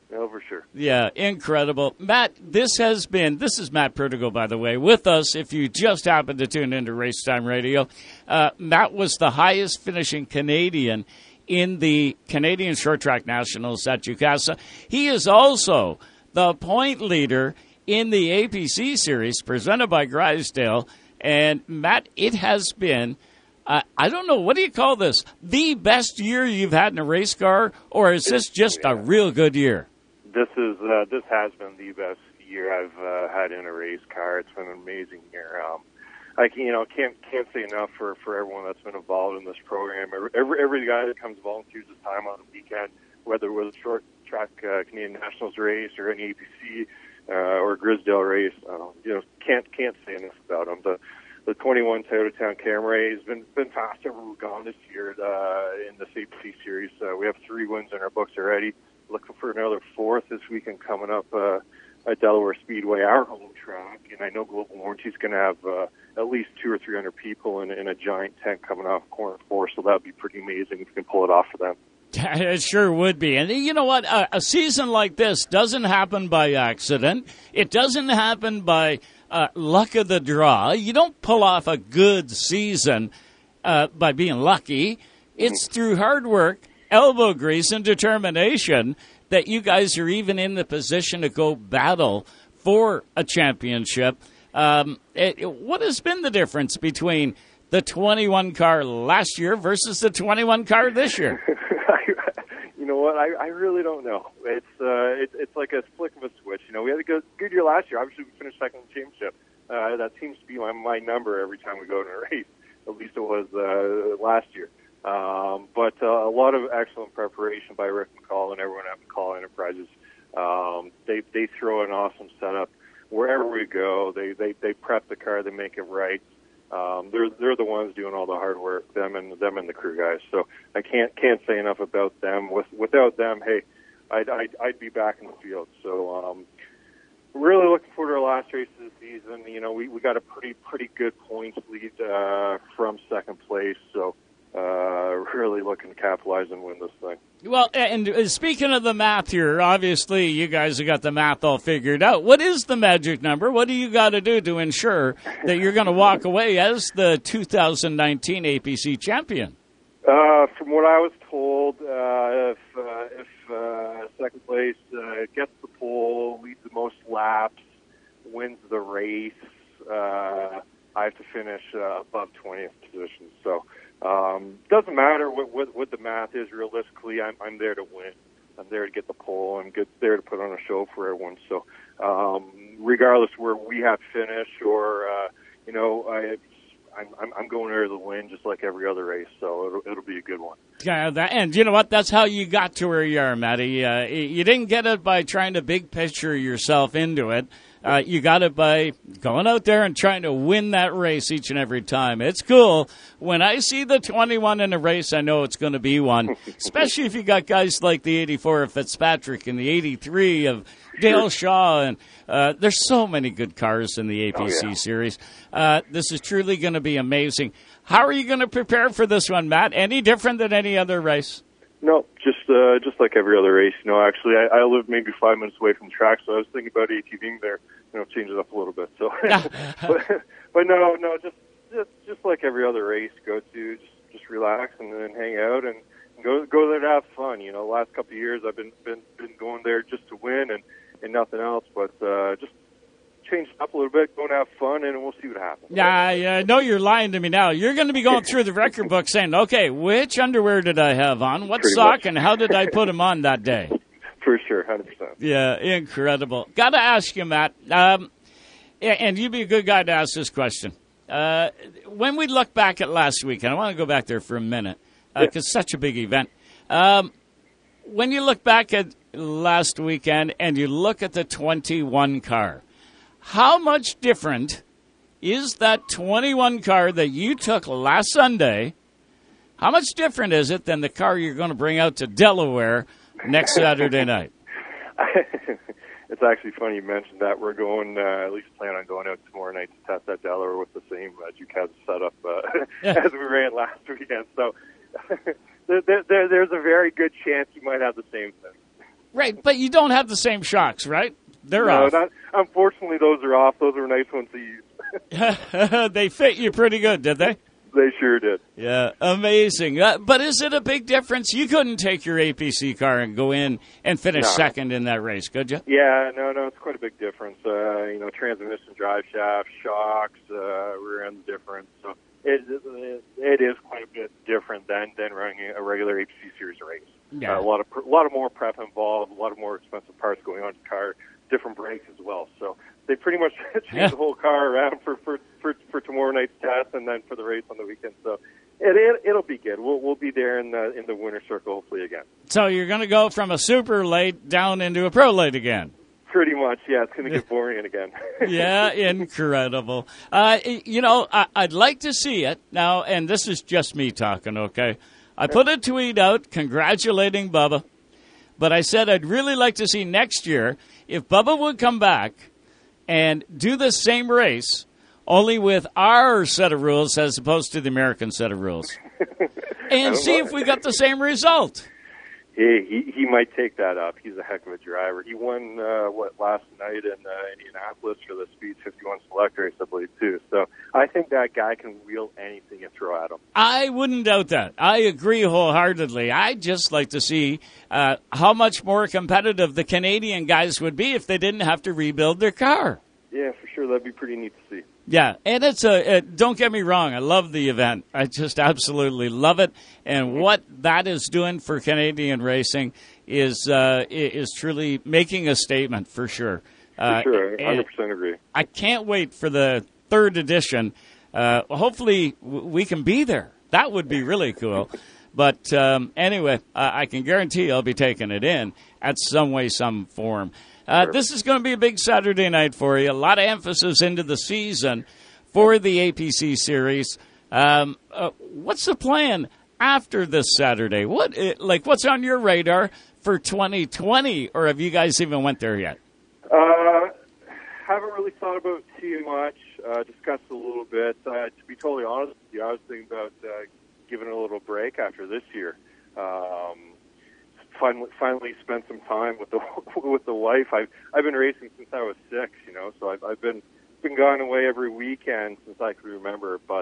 No, for sure. Yeah, incredible. Matt, this is Matt Perdigo, by the way, with us if you just happened to tune into Racetime Radio. Matt was the highest finishing Canadian in the Canadian Short Track Nationals at UCASA. He is also the point leader in the APC series presented by Grisdale. And, Matt, it has been, I don't know, what do you call this? The best year you've had in a race car, or is this just a real good year? This has been the best year I've had in a race car. It's been an amazing year. I can't say enough for everyone that's been involved in this program. Every guy that comes volunteers his time on the weekend, whether it was a short track Canadian Nationals race or any APC or Grisdale race, can't say enough about them. The 21 Toyota Town Camry has been fast everywhere we've gone this year in the APC series. We have 3 wins in our books already. Looking for another 4th this weekend coming up at Delaware Speedway, our home track. And I know Global Warranty is going to have at least 200 or 300 people in a giant tent coming off corner 4, so that would be pretty amazing if we can pull it off for them. It sure would be. And you know what? A season like this doesn't happen by accident. It doesn't happen by luck of the draw. You don't pull off a good season by being lucky. It's through hard work, elbow grease, and determination that you guys are even in the position to go battle for a championship. What has been the difference between the 21 car last year versus the 21 car this year? You know what? I really don't know. It's like a flick of a switch. We had a good year last year. Obviously, we finished second in the championship. That seems to be my number every time we go to a race. At least it was last year. But a lot of excellent preparation by Rick McCall and everyone at McCall Enterprises. They throw an awesome setup wherever we go. They prep the car, they make it right. They're the ones doing all the hard work. Them and the crew guys. So I can't say enough about them. Without them, hey, I'd be back in the field. So really looking forward to our last race of the season. We got a pretty good points lead from second place. So. Really looking to capitalize and win this thing. Well, and speaking of the math here, obviously you guys have got the math all figured out. What is the magic number? What do you got to do to ensure that you're going to walk away as the 2019 APC champion? From what I was told, if second place gets the pole, leads the most laps, wins the race, I have to finish above 20th position. So. Doesn't matter what the math is. Realistically, I'm there to win. I'm there to get the pole. I'm there to put on a show for everyone. So, regardless where we have finished, or I'm going there to win, just like every other race. So it'll be a good one. Yeah, and you know what? That's how you got to where you are, Matty. You didn't get it by trying to big picture yourself into it. You got it by going out there and trying to win that race each and every time. It's cool. When I see the 21 in a race, I know it's going to be one, especially if you got guys like the 84 of Fitzpatrick and the 83 of Dale Shaw. And there's so many good cars in the APC series. This is truly going to be amazing. How are you going to prepare for this one, Matt? Any different than any other race? No, just like every other race. Actually, I live maybe 5 minutes away from the track, so I was thinking about ATVing there. Change it up a little bit. So, but no, just like every other race, go to just relax and then hang out and go there to have fun. The last couple of years I've been going there just to win and nothing else, but just change it up a little bit, go and have fun, and we'll see what happens. Yeah, I know you're lying to me now. You're going to be going through the record book saying, okay, which underwear did I have on? What Pretty sock much. and how did I put them on that day? For sure, 100%. Yeah, incredible. Got to ask you, Matt, and you'd be a good guy to ask this question. When we look back at last week, and I want to go back there for a minute, because it's such a big event. When you look back at last weekend and you look at the 21 car, how much different is that 21 car that you took last Sunday? How much different is it than the car you're going to bring out to Delaware next Saturday night? It's actually funny you mentioned that. We're going, at least plan on going out tomorrow night to test that Delaware with the same Ducati setup as we ran last weekend. So there's a very good chance you might have the same thing. Right, but you don't have the same shocks, right? They're off. Unfortunately, those are off. Those are nice ones to use. They fit you pretty good, did they? They sure did. Yeah, amazing. But is it a big difference? You couldn't take your APC car and go in and finish second in that race, could you? Yeah, no, it's quite a big difference. Transmission, drive shaft, shocks, rear end difference. So it is quite a bit different than running a regular APC series race. Yeah. A lot of more prep involved, a lot of more expensive parts going on the car, different brakes as well. So they pretty much changed the whole car around for tomorrow night's test and then for the race on the weekend. So it'll be good. We'll be there in the winner's circle hopefully again. So you're going to go from a super late down into a pro late again. Pretty much, yeah. It's going to get boring again. Yeah, incredible. I'd like to see it now, and this is just me talking, okay? I put a tweet out congratulating Bubba, but I said I'd really like to see next year if Bubba would come back and do the same race, only with our set of rules as opposed to the American set of rules, and see if we got the same result. He might take that up. He's a heck of a driver. He won last night in Indianapolis for the Speed 51 Select race, I believe, too. So I think that guy can wheel anything you throw at him. I wouldn't doubt that. I agree wholeheartedly. I'd just like to see how much more competitive the Canadian guys would be if they didn't have to rebuild their car. Yeah, for sure. That'd be pretty neat to see. Yeah, and it's don't get me wrong, I love the event. I just absolutely love it. And what that is doing for Canadian racing is truly making a statement for sure. For sure, 100% agree. I can't wait for the third edition. Hopefully we can be there. That would be really cool. But anyway, I can guarantee I'll be taking it in at some way, some form. This is going to be a big Saturday night for you. A lot of emphasis into the season for the APC series. What's the plan after this Saturday? What's on your radar for 2020, or have you guys even went there yet? Haven't really thought about too much. Discussed a little bit. To be totally honest with you, I was thinking about giving it a little break after this year. Finally spent some time with the wife. I've been racing since I was 6, so I've been gone away every weekend since I can remember. But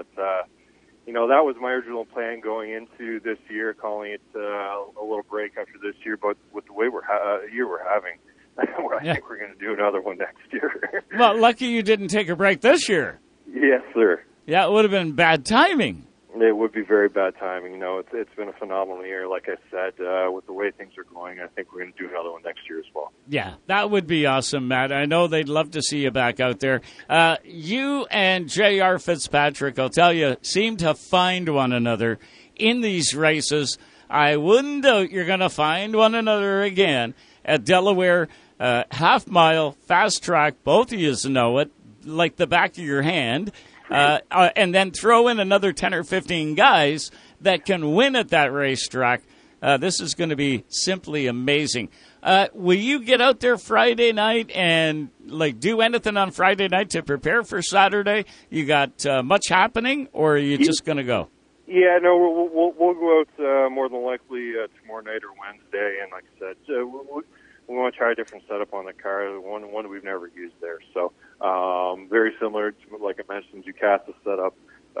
that was my original plan going into this year, calling it a little break after this year. But with the way year we're having, I think we're going to do another one next year. Well, lucky you didn't take a break this year. Yes, sir. Yeah, it would have been bad timing. It would be very bad timing. It's been a phenomenal year. Like I said, with the way things are going, I think we're going to do another one next year as well. Yeah, that would be awesome, Matt. I know they'd love to see you back out there. You and J.R. Fitzpatrick, I'll tell you, seem to find one another in these races. I wouldn't doubt you're going to find one another again at Delaware. Half-mile, fast track, both of you know it, like the back of your hand. And then throw in another 10 or 15 guys that can win at that racetrack. This is going to be simply amazing. Will you get out there Friday night and do anything on Friday night to prepare for Saturday? You got much happening, or are you just going to go? Yeah, no, we'll go out more than likely tomorrow night or Wednesday. And like I said, we want to try a different setup on the car, one we've never used there. So very similar to, like I mentioned, Ducat's setup.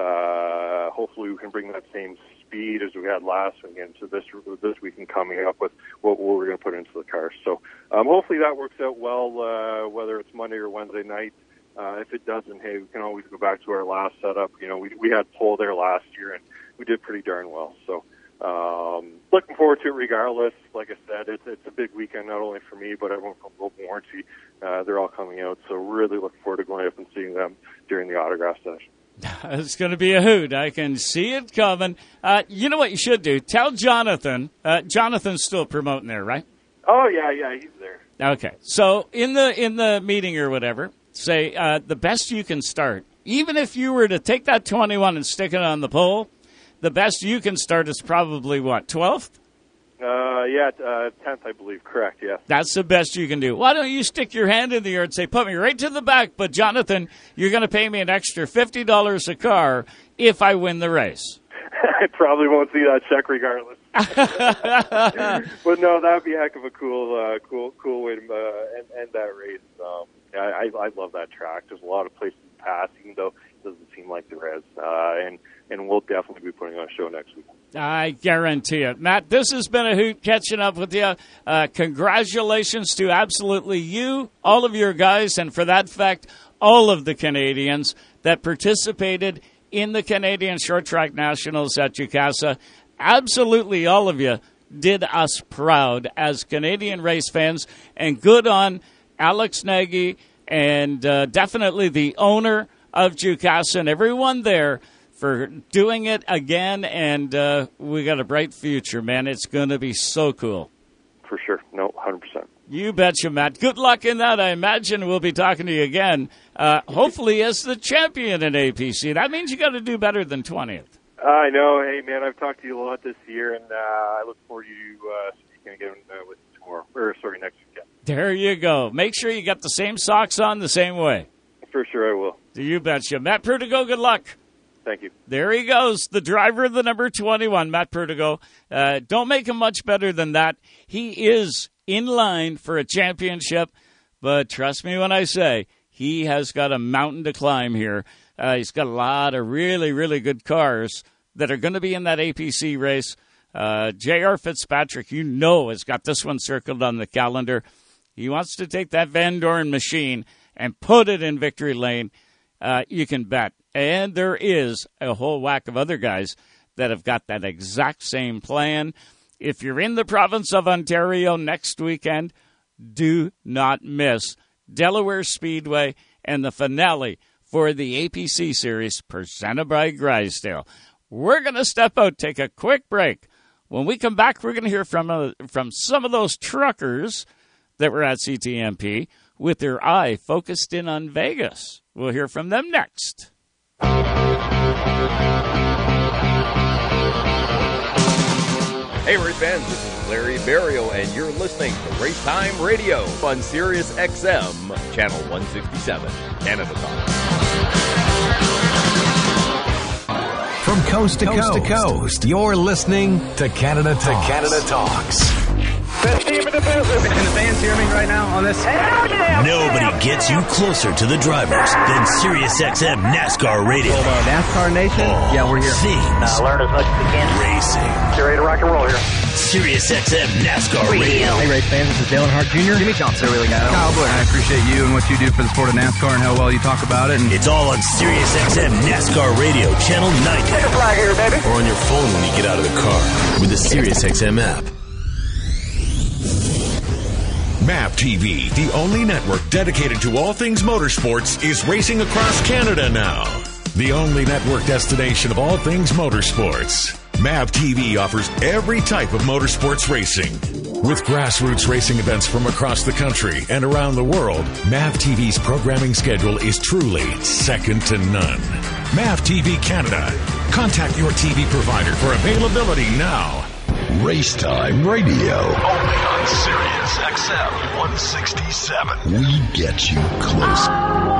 Hopefully we can bring that same speed as we had last weekend to this weekend coming up with what we're going to put into the car. So hopefully that works out well, whether it's Monday or Wednesday night. If it doesn't, hey, we can always go back to our last setup. We had pole there last year, and we did pretty darn well. So looking forward to it regardless. Like I said, it's a big weekend, not only for me, but everyone from Open Warranty. They're all coming out, so really looking forward to going up and seeing them during the autograph session. It's going to be a hoot. I can see it coming. You know what you should do? Tell Jonathan. Jonathan's still promoting there, right? Oh, yeah, he's there. Okay. So in the meeting or whatever, say the best you can start. Even if you were to take that 21 and stick it on the pole, the best you can start is probably, what, 12th? 10th, I believe. Correct, yeah. That's the best you can do. Why don't you stick your hand in the air and say, put me right to the back, but Jonathan, you're going to pay me an extra $50 a car if I win the race. I probably won't see that check regardless. But no, that'd be a heck of a cool way to end that race. I love that track. There's a lot of places to pass, even though it doesn't seem like there is. And we'll definitely be putting on a show next week. I guarantee it. Matt, this has been a hoot catching up with you. Congratulations to absolutely you, all of your guys, and for that fact, all of the Canadians that participated in the Canadian Short Track Nationals at Jukasa. Absolutely all of you did us proud as Canadian race fans, and good on Alex Nagy and definitely the owner of Jukasa and everyone there for doing it again, and we got a bright future, man. It's going to be so cool. For sure. No, 100%. You betcha, Matt. Good luck in that. I imagine we'll be talking to you again, hopefully as the champion in APC. That means you got to do better than 20th. I know. Hey, man, I've talked to you a lot this year, and I look forward to speaking again with you tomorrow. Next weekend. There you go. Make sure you got the same socks on the same way. For sure I will. You betcha. Matt Perdigo, good luck. Thank you. There he goes, the driver of the number 21, Matt Perdigo. Don't make him much better than that. He is in line for a championship, but trust me when I say he has got a mountain to climb here. He's got a lot of really, really good cars that are going to be in that APC race. J.R. Fitzpatrick, has got this one circled on the calendar. He wants to take that Van Dorn machine and put it in victory lane. You can bet. And there is a whole whack of other guys that have got that exact same plan. If you're in the province of Ontario next weekend, do not miss Delaware Speedway and the finale for the APC Series presented by Grisdale. We're going to step out, take a quick break. When we come back, we're going to hear from some of those truckers that were at CTMP with their eye focused in on Vegas. We'll hear from them next. Hey, race fans, this is Larry Barrio, and you're listening to Race Time Radio on Sirius XM, Channel 167, Canada Talks. From coast to coast, you're listening to Canada Talks. Best team in the business. Can the fans hear me right now on this? Nobody gets you closer to the drivers than SiriusXM NASCAR Radio. NASCAR Nation? Yeah, we're here. Things. Learn as much as you can. Racing. Get ready to rock and roll here. SiriusXM NASCAR Radio. Hey, race fans, this is Dale Earnhardt Jr. Jimmy Johnson, really guy. Kyle Busch. I appreciate you and what you do for the sport of NASCAR and how well you talk about it. And it's all on SiriusXM NASCAR Radio, Channel 90. Take a flag here, baby. Or on your phone when you get out of the car with the SiriusXM app. MAP TV, the only network dedicated to all things motorsports, is racing across Canada now. The only network destination of all things motorsports. MAP TV offers every type of motorsports racing. With grassroots racing events from across the country and around the world, MAP TV's programming schedule is truly second to none. MAP TV Canada. Contact your TV provider for availability now. Race Time Radio. Only on Sirius XM 167. We get you close.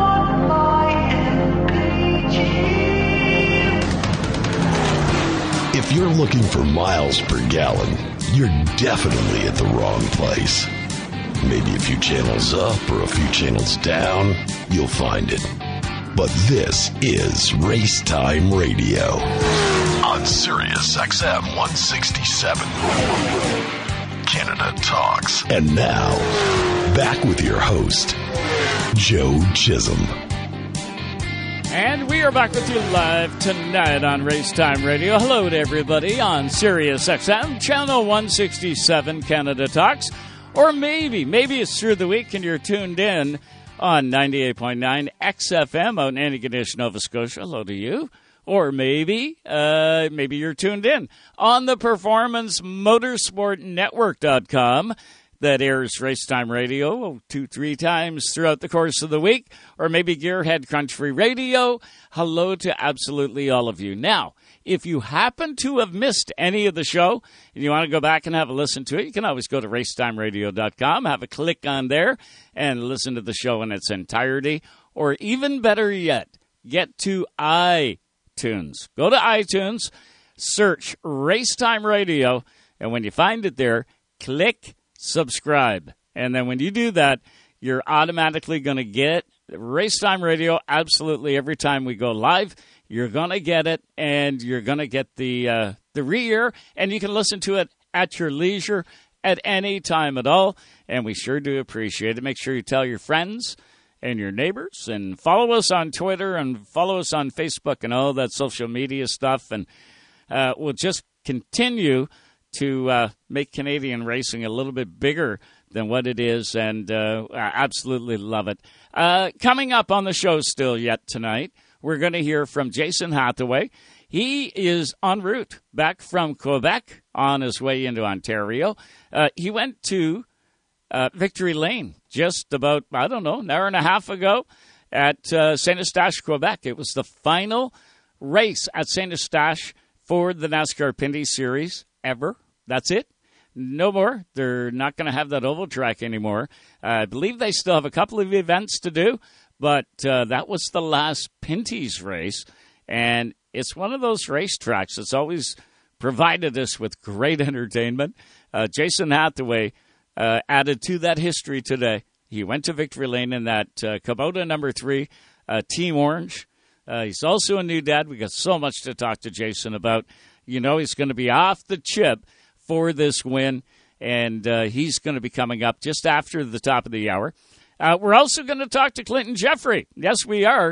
If you're looking for miles per gallon, you're definitely at the wrong place. Maybe a few channels up or a few channels down, you'll find it. But this is Race Time Radio on Sirius XM 167. Canada Talks. And now, back with your host, Joe Chisholm. And we are back with you live tonight on Race Time Radio. Hello to everybody on Sirius XM, Channel 167, Canada Talks. Or maybe it's through the week and you're tuned in on 98.9 XFM out in Antigonish, Nova Scotia. Hello to you. Or maybe you're tuned in on the Performance Motorsport Network.com that airs Racetime Radio 2-3 times throughout the course of the week. Or maybe Gearhead Country Radio. Hello to absolutely all of you. Now, if you happen to have missed any of the show and you want to go back and have a listen to it, you can always go to racetimeradio.com, have a click on there, and listen to the show in its entirety. Or even better yet, get to iTunes. Go to iTunes, search Racetime Radio, and when you find it there, click subscribe. And then when you do that, you're automatically going to get Racetime Radio absolutely every time we go live. You're going to get it, and you're going to get the re-air, and you can listen to it at your leisure at any time at all, and we sure do appreciate it. Make sure you tell your friends and your neighbors, and follow us on Twitter and follow us on Facebook and all that social media stuff, and we'll just continue to make Canadian racing a little bit bigger than what it is, and I absolutely love it. Coming up on the show still yet tonight, we're going to hear from Jason Hathaway. He is en route back from Quebec on his way into Ontario. He went to Victory Lane just about, an hour and a half ago at St. Eustache, Quebec. It was the final race at St. Eustache for the NASCAR Pinty Series ever. That's it. No more. They're not going to have that oval track anymore. I believe they still have a couple of events to do, but that was the last Pinty's race, and it's one of those racetracks that's always provided us with great entertainment. Jason Hathaway added to that history today. He went to Victory Lane in that Kubota number 3, Team Orange. He's also a new dad. We got so much to talk to Jason about. You know, he's going to be off the chip for this win, and he's going to be coming up just after the top of the hour. We're also going to talk to Clinton Jeffrey. Yes, we are.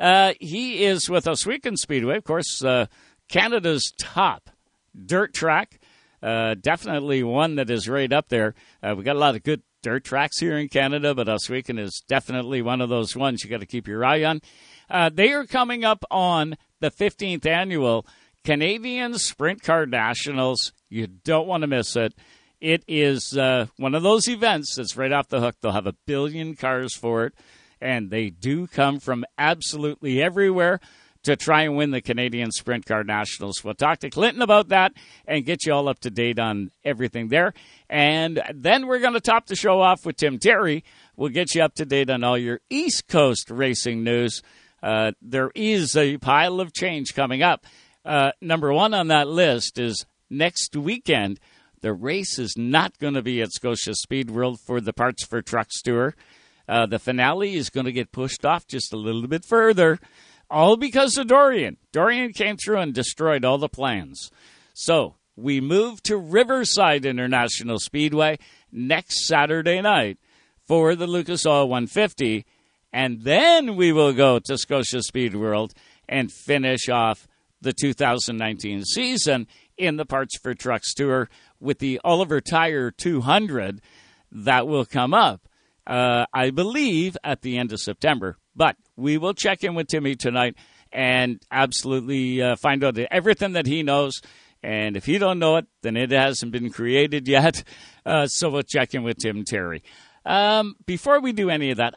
He is with Oswego Speedway, of course, Canada's top dirt track. Definitely one that is right up there. We got a lot of good dirt tracks here in Canada, but Oswego is definitely one of those ones you got to keep your eye on. They are coming up on the 15th annual Canadian Sprint Car Nationals. You don't want to miss it. It is one of those events that's right off the hook. They'll have 1 billion cars for it, and they do come from absolutely everywhere to try and win the Canadian Sprint Car Nationals. We'll talk to Clinton about that and get you all up to date on everything there. And then we're going to top the show off with Tim Terry. We'll get you up to date on all your East Coast racing news. There is a pile of change coming up. Number one on that list is next weekend. The race is not going to be at Scotia Speed World for the Parts for Trucks Tour. The finale is going to get pushed off just a little bit further, all because of Dorian. Dorian came through and destroyed all the plans. So we move to Riverside International Speedway next Saturday night for the Lucas Oil 150, and then we will go to Scotia Speed World and finish off the 2019 season in the Parts for Trucks Tour with the Oliver Tire 200 that will come up, I believe, at the end of September. But we will check in with Timmy tonight and absolutely find out everything that he knows. And if you don't know it, then it hasn't been created yet. So we'll check in with Tim Terry. Before we do any of that,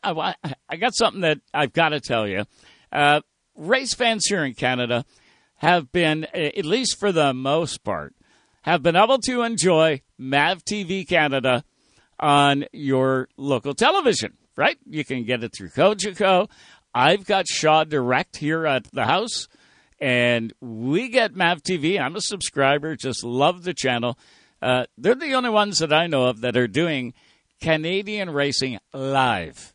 I got something that I've got to tell you. Race fans here in Canada have been, at least for the most part, have been able to enjoy MAV TV Canada on your local television, right? You can get it through Cogeco. I've got Shaw Direct here at the house, and we get MAV TV. I'm a subscriber, just love the channel. They're the only ones that I know of that are doing Canadian racing live.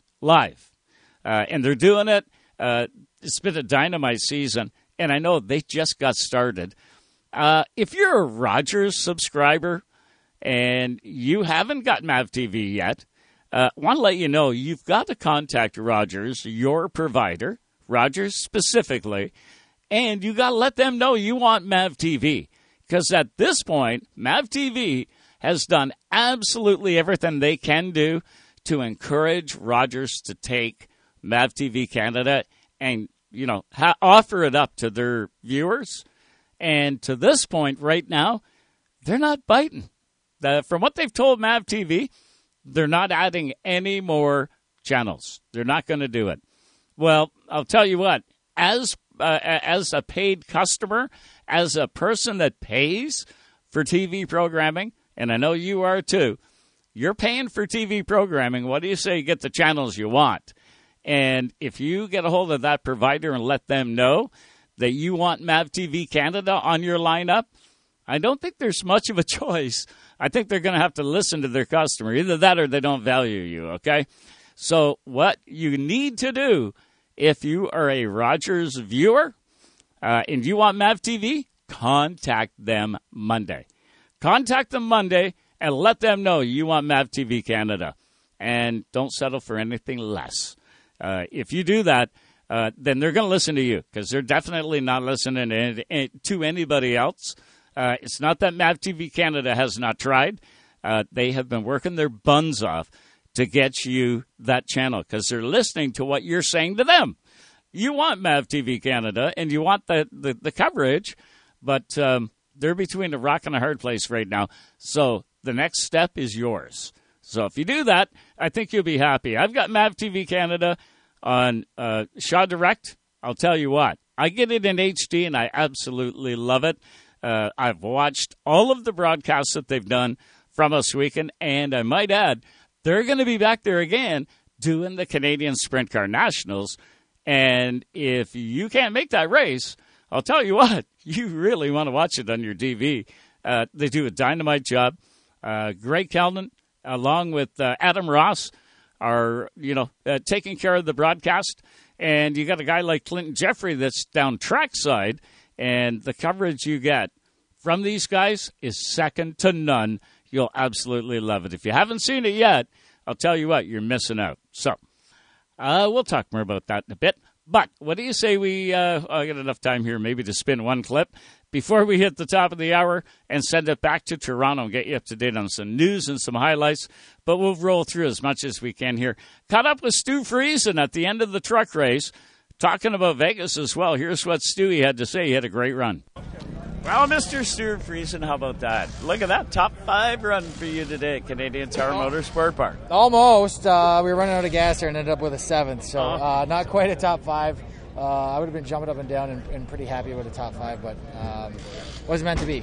And they're doing it. It's been a dynamite season, and I know they just got started. If you're a Rogers subscriber and you haven't got MAV TV yet, want to let you know you've got to contact Rogers, your provider, Rogers specifically, and you got to let them know you want MAV TV. Because at this point, MAV TV has done absolutely everything they can do to encourage Rogers to take MAV TV Canada and, offer it up to their viewers. And to this point right now, they're not biting. From what they've told MAV TV, they're not adding any more channels. They're not going to do it. Well, I'll tell you what, as a paid customer, as a person that pays for TV programming, and I know you are too, you're paying for TV programming. What do you say? You get the channels you want. And if you get a hold of that provider and let them know that you want MAV TV Canada on your lineup, I don't think there's much of a choice. I think they're going to have to listen to their customer. Either that or they don't value you, okay? So what you need to do if you are a Rogers viewer and you want MAV TV, contact them Monday. Contact them Monday and let them know you want MAV TV Canada. And don't settle for anything less. If you do that, then they're going to listen to you because they're definitely not listening to anybody else. It's not that MAV TV Canada has not tried. They have been working their buns off to get you that channel because they're listening to what you're saying to them. You want MAV TV Canada and you want the coverage, but they're between a rock and a hard place right now. So the next step is yours. So if you do that, I think you'll be happy. I've got MAV TV Canada on Shaw Direct. I'll tell you what, I get it in HD and I absolutely love it. I've watched all of the broadcasts that they've done from us weekend, and I might add, they're going to be back there again doing the Canadian Sprint Car Nationals. And if you can't make that race, I'll tell you what, you really want to watch it on your DV. They do a dynamite job. Greg Kelman, along with Adam Ross, are taking care of the broadcast. And you got a guy like Clinton Jeffrey that's down trackside, and the coverage you get from these guys is second to none. You'll absolutely love it. If you haven't seen it yet, I'll tell you what, you're missing out. So we'll talk more about that in a bit. But what do you say we I got enough time here maybe to spin one clip before we hit the top of the hour and send it back to Toronto and get you up to date on some news and some highlights. But we'll roll through as much as we can here. Caught up with Stu Friesen at the end of the truck race, talking about Vegas as well. Here's what Stewie had to say. He had a great run. Well, Mr. Stu Friesen, how about that? Look at that, top 5 run for you today at Canadian Tire Motorsport Park. Almost. We were running out of gas there and ended up with a 7th, so not quite a top 5. I would have been jumping up and down and pretty happy with a top 5, but wasn't meant to be.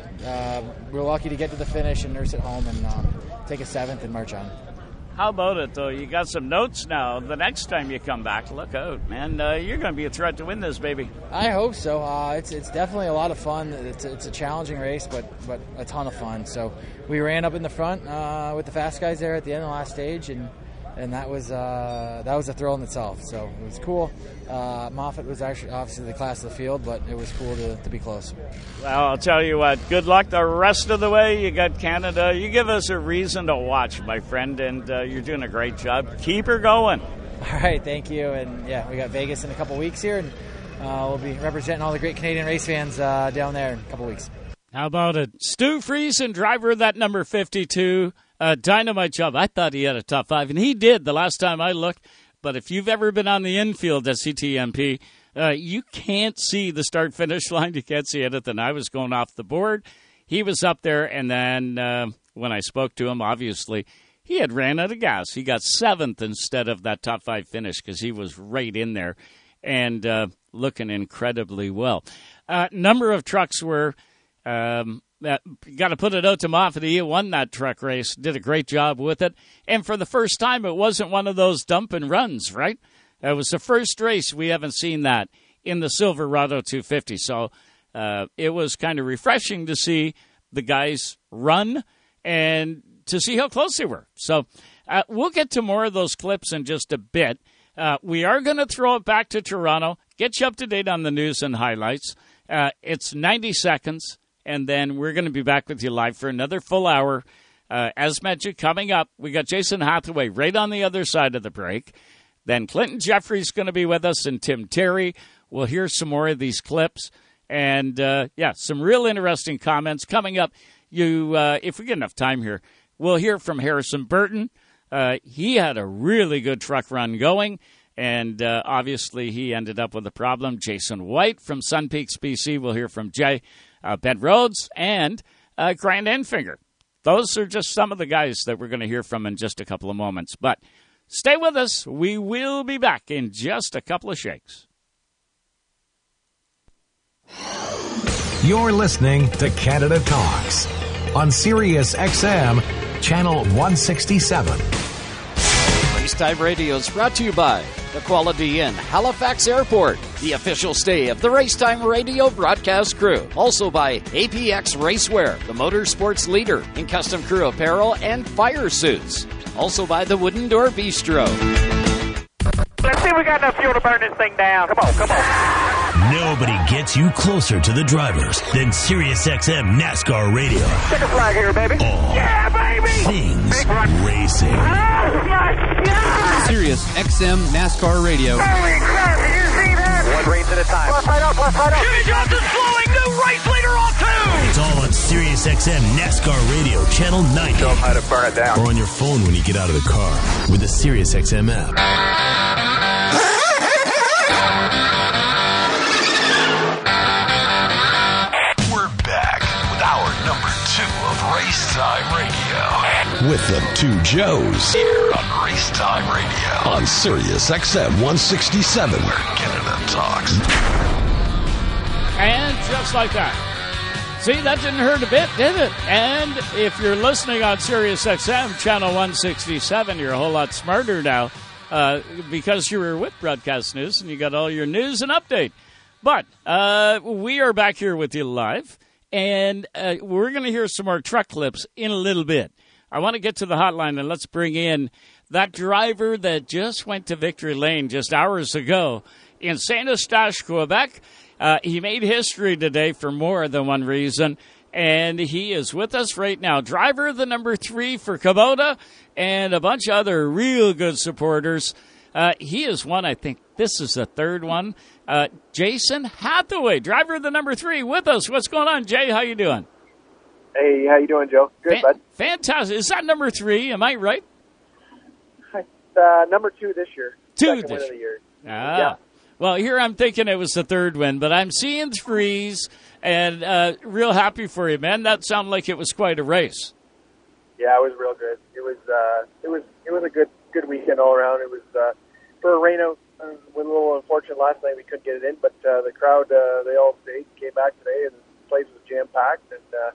We were lucky to get to the finish and nurse it home and take a 7th and march on. How about it, though? You got some notes now. The next time you come back, look out, man. You're going to be a threat to win this, baby. I hope so. It's definitely a lot of fun. It's a challenging race, but a ton of fun. So we ran up in the front with the fast guys there at the end of the last stage, and that was a thrill in itself. So it was cool. Moffat was actually obviously the class of the field, but it was cool to be close. Well, I'll tell you what, good luck the rest of the way. You got Canada. You give us a reason to watch, my friend, and you're doing a great job. Keep her going. All right, thank you. And, yeah, we got Vegas in a couple weeks here, and we'll be representing all the great Canadian race fans down there in a couple weeks. How about it? Stu Friesen, driver of that number 52. Dynamite job. I thought he had a top 5, and he did the last time I looked. But if you've ever been on the infield at CTMP, you can't see the start-finish line. You can't see anything. I was going off the board. He was up there, and then when I spoke to him, obviously, he had ran out of gas. He got 7th instead of that top 5 finish because he was right in there and looking incredibly well. Number of trucks were... got to put it out to Moffat. He won that truck race, did a great job with it. And for the first time, it wasn't one of those dump and runs, right? It was the first race we haven't seen that in the Silverado 250. So it was kind of refreshing to see the guys run and to see how close they were. So we'll get to more of those clips in just a bit. We are going to throw it back to Toronto, get you up to date on the news and highlights. It's 90 seconds. And then we're going to be back with you live for another full hour. As mentioned, coming up, we got Jason Hathaway right on the other side of the break. Then Clinton Jeffrey's going to be with us, and Tim Terry. We'll hear some more of these clips. And, some real interesting comments coming up. If we get enough time here, we'll hear from Harrison Burton. He had a really good truck run going, and obviously he ended up with a problem. Jason White from Sun Peaks, BC. We'll hear from Jay. Ben Rhodes, and Grant Enfinger. Those are just some of the guys that we're going to hear from in just a couple of moments. But stay with us. We will be back in just a couple of shakes. You're listening to Canada Talks on Sirius XM, Channel 167. Racetime Radio is brought to you by the Quality Inn, Halifax Airport, the official stay of the Racetime Radio broadcast crew. Also by APX Racewear, the motorsports leader in custom crew apparel and fire suits. Also by the Wooden Door Bistro. Let's see if we got enough fuel to burn this thing down. Come on. Nobody gets you closer to the drivers than SiriusXM NASCAR Radio. Checker flag here, baby. Yeah, baby! Things racing. Oh, my God! SiriusXM NASCAR Radio. Holy crap, did you see that? One race at a time. Left side up, left side up. Jimmy Johnson's flowing. New race leader on 2. It's all on SiriusXM NASCAR Radio, Channel 90. Show them how to burn it down. Or on your phone when you get out of the car with the SiriusXM app. We're back with hour number 2 of Racetime Radio. With the two Joes Here on Racetime Radio. on Sirius XM 167. Where Canada talks. And just like that. See, that didn't hurt a bit, did it? And if you're listening on Sirius XM, Channel 167, you're a whole lot smarter now because you were with Broadcast News and you got all your news and update. But we are back here with you live, and we're going to hear some more truck clips in a little bit. I want to get to the hotline, and let's bring in that driver that just went to Victory Lane just hours ago in Saint-Eustache, Quebec. He made history today for more than one reason, and he is with us right now. Driver of the number 3 for Kubota and a bunch of other real good supporters. He is one, I think this is the third one. Jason Hathaway, driver of the number 3 with us. What's going on, Jay? How you doing? Hey, how you doing, Joe? Good, bud. Fantastic. Is that number 3? Am I right? Number 2 this year. 2 Second this win of the year. Yeah. Well, here I'm thinking it was the third win, but I'm seeing 3s, and real happy for you, man. That sounded like it was quite a race. Yeah, it was real good. It was a good weekend all around. It was for a rain out. Was a little unfortunate last night we couldn't get it in, but the crowd they all stayed, came back today, and the place was jam packed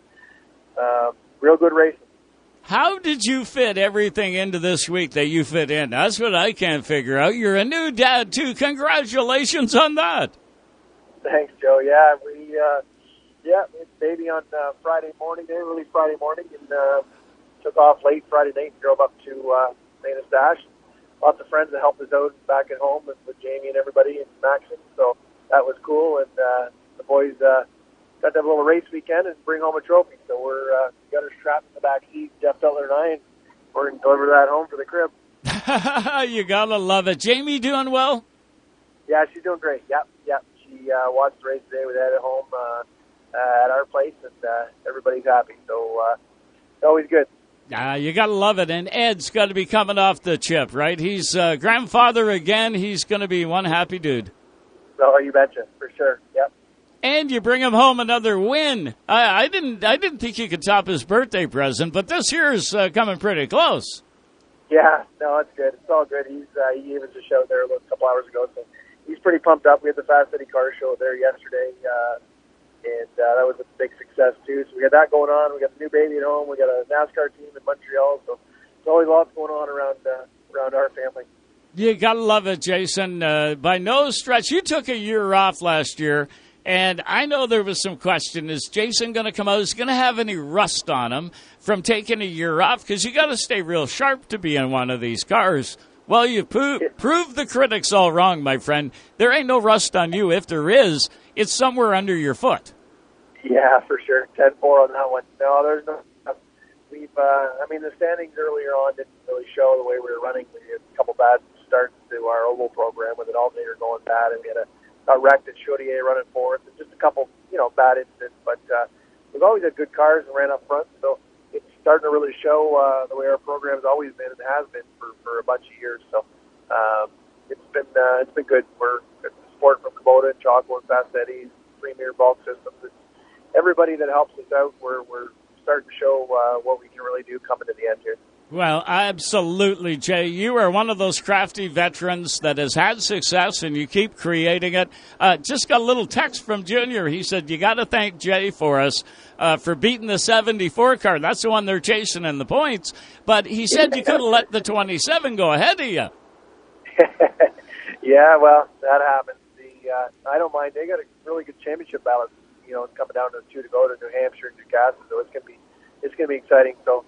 and real good racing. How did you fit everything into this week that you fit in? That's what I can't figure out. You're a new dad too. Congratulations on that. Thanks, Joe. Yeah, we had baby on Friday morning, early Friday morning, and took off late Friday night and drove up to Saint-Eustache. Lots of friends that helped us out back at home with Jamie and everybody and Maxon, so that was cool. And the boys got to have a little race weekend and bring home a trophy. So we're got her strapped in the back seat, Jeff Butler and I, and we're going to deliver that home for the crib. You gotta love it. Jamie doing well? Yeah, she's doing great. Yep. She watched the race today with Ed at home at our place, and everybody's happy. So it's always good. You got to love it. And Ed's got to be coming off the chip, right? He's grandfather again. He's going to be one happy dude. Oh, you betcha, for sure. Yep. And you bring him home another win. I didn't think you could top his birthday present, but this year's coming pretty close. Yeah, no, it's good. It's all good. He gave us a show there a couple hours ago, so he's pretty pumped up. We had the Fast City Car Show there yesterday, and that was a big success, too. So we got that going on. We got the new baby at home. We got a NASCAR team in Montreal. So there's always lots going on around our family. You got to love it, Jason. By no stretch, you took a year off last year, and I know there was some question. Is Jason going to come out? Is he going to have any rust on him from taking a year off? Because you got to stay real sharp to be in one of these cars. Well, you proved the critics all wrong, my friend. There ain't no rust on you. If there is, it's somewhere under your foot. Yeah, for sure. 10-4 on that one. No, there's no. The standings earlier on didn't really show the way we were running. We had a couple bad starts to our oval program with an alternator going bad, and we had got wrecked at Chaudier running fourth, and just a couple, bad incidents. But we've always had good cars and ran up front, so it's starting to really show the way our program's always been and has been for a bunch of years. So it's been good. We're support from Kubota and Choco and Fast Eddie's, Premier Bulk Systems. It's everybody that helps us out. We're starting to show what we can really do coming to the end here. Well, absolutely, Jay. You are one of those crafty veterans that has had success, and you keep creating it. Just got a little text from Junior. He said, you got to thank Jay for us for beating the 74 car. That's the one they're chasing in the points. But he said you could have let the 27 go ahead of you. Yeah, well, that happens. I don't mind. They got a really good championship ballot, you know, coming down to 2 to go to New Hampshire and Newcastle. So it's gonna be exciting. So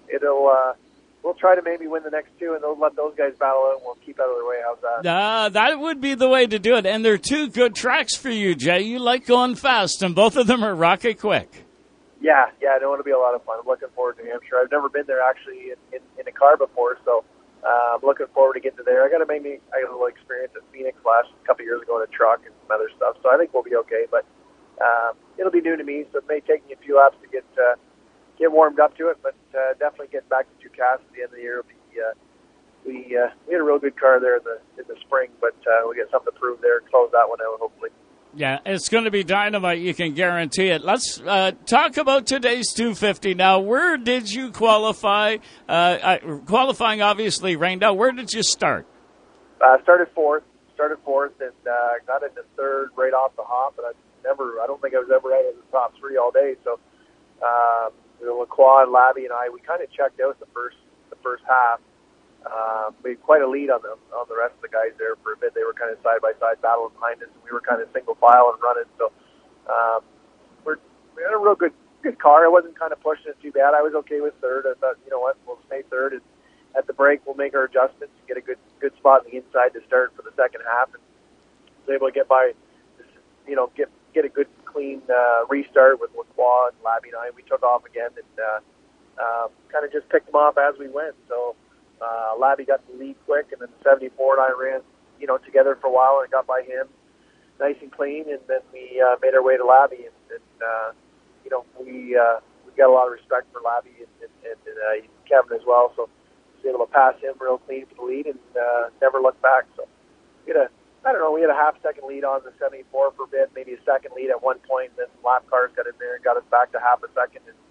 we'll try to maybe win the next 2, and they'll let those guys battle out, and we'll keep out of their way. How's that? That would be the way to do it. And they're 2 good tracks for you, Jay. You like going fast, and both of them are rocket quick. Yeah, I know it'll be a lot of fun. I'm looking forward to New Hampshire. I've never been there actually in a car before, so I'm looking forward to getting to there. I got a little experience at Phoenix a couple years ago in a truck and some other stuff, so I think we'll be okay. But it'll be new to me, so it may take me a few laps to get warmed up to it. But definitely getting back to Newcastle at the end of the year will be. We had a real good car there in the spring, but we get something to prove there and close that one out hopefully. Yeah, it's going to be dynamite. You can guarantee it. Let's talk about today's 250 now. Where did you qualify? Qualifying obviously rained out. Where did you start? Started fourth, and got into third right off the hop. But I don't think I was ever out of the top 3 all day. So Lacroix and Labby and we kind of checked out the first half. We had quite a lead on the rest of the guys there for a bit. They were kind of side by side battling behind us, and we were kind of single file and running. So we had a real good car. I wasn't kind of pushing it too bad. I was okay with third. I thought, you know what, we'll stay third, and at the break we'll make our adjustments and get a good spot on the inside to start for the second half. And was able to get by, you know, get a good clean restart with Lacroix and Labby and I. We took off again and kind of just picked them off as we went. So. Labby got the lead quick, and then 74 and I ran, you know, together for a while, and got by him nice and clean, and then we made our way to Labby, and you know, we got a lot of respect for Labby and Kevin as well, so I was able to pass him real clean for the lead and never looked back. So we had a half-second lead on the 74 for a bit, maybe a second lead at one point, and then lap cars got in there and got us back to half a second, and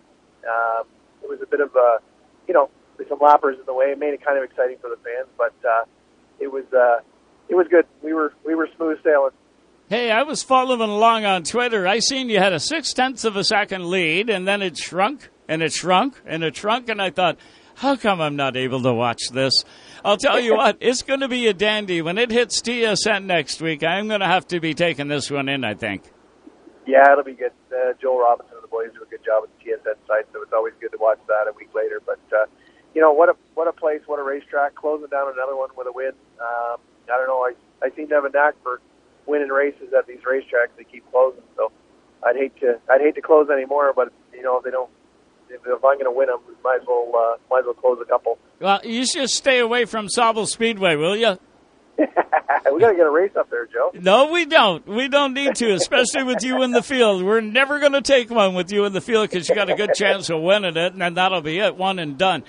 it was a bit of a, you know, some lappers in the way. It made it kind of exciting for the fans, but it was good. We were smooth sailing. Hey, I was following along on Twitter. I seen you had a 0.6 of a second lead, and then it shrunk, and it shrunk, and it shrunk, and I thought, how come I'm not able to watch this? I'll tell you what, it's going to be a dandy. When it hits TSN next week, I'm going to have to be taking this one in, I think. Yeah, it'll be good. Joel Robinson and the boys do a good job at the TSN site, so it's always good to watch that a week later. But you know, what a place, what a racetrack, closing down another one with a win. I don't know, I seem to have a knack for winning races at these racetracks. They keep closing, so I'd hate to close anymore, but you know, if I'm going to win them, might as well close a couple. Well, you just stay away from Sauble Speedway, will you? We got to get a race up there, Joe. No, we don't. We don't need to, especially with you in the field. We're never going to take one with you in the field because you got a good chance of winning it, and then that'll be it, one and done.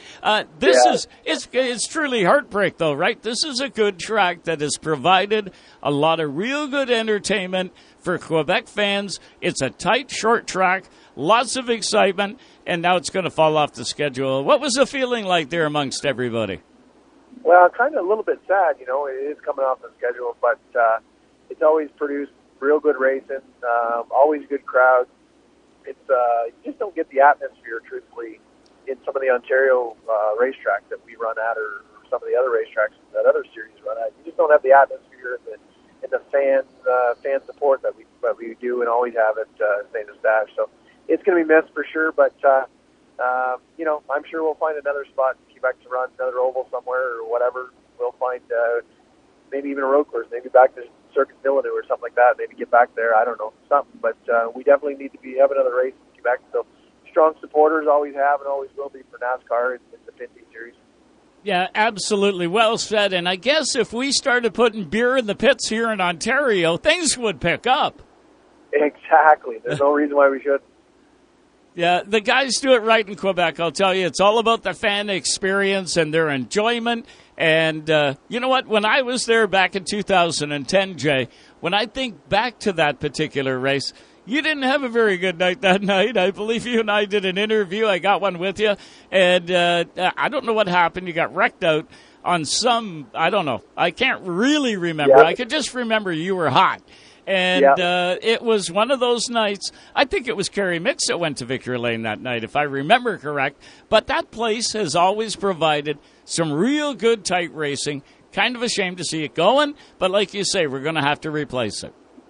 It's truly heartbreak, though, right? This is a good track that has provided a lot of real good entertainment for Quebec fans. It's a tight, short track, lots of excitement, and now it's going to fall off the schedule. What was the feeling like there amongst everybody? Well, kind of a little bit sad, you know. It is coming off the schedule, but it's always produced real good racing, always good crowds. It's you just don't get the atmosphere, truthfully, in some of the Ontario racetracks that we run at, or some of the other racetracks that other series run at. You just don't have the atmosphere and the fan support that we do and always have at St. Eustache. So it's going to be missed for sure, but you know, I'm sure we'll find another spot in Quebec to run, another oval somewhere or whatever. We'll find maybe even a road course, maybe back to Circuit Villeneuve or something like that. Maybe get back there. I don't know, something. But we definitely need to have another race in Quebec. So strong supporters always have and always will be for NASCAR in the Pinty Series. Yeah, absolutely. Well said. And I guess if we started putting beer in the pits here in Ontario, things would pick up. Exactly. There's no reason why we shouldn't. Yeah, the guys do it right in Quebec, I'll tell you. It's all about the fan experience and their enjoyment. And you know what? When I was there back in 2010, Jay, when I think back to that particular race, you didn't have a very good night that night. I believe you and I did an interview. I got one with you. And I don't know what happened. You got wrecked out on some, I don't know. I can't really remember. Yeah. I could just remember you were hot. And it was one of those nights. I think it was Kerry Mix that went to Victory Lane that night, if I remember correct. But that place has always provided some real good tight racing. Kind of a shame to see it going, but like you say, we're going to have to replace it.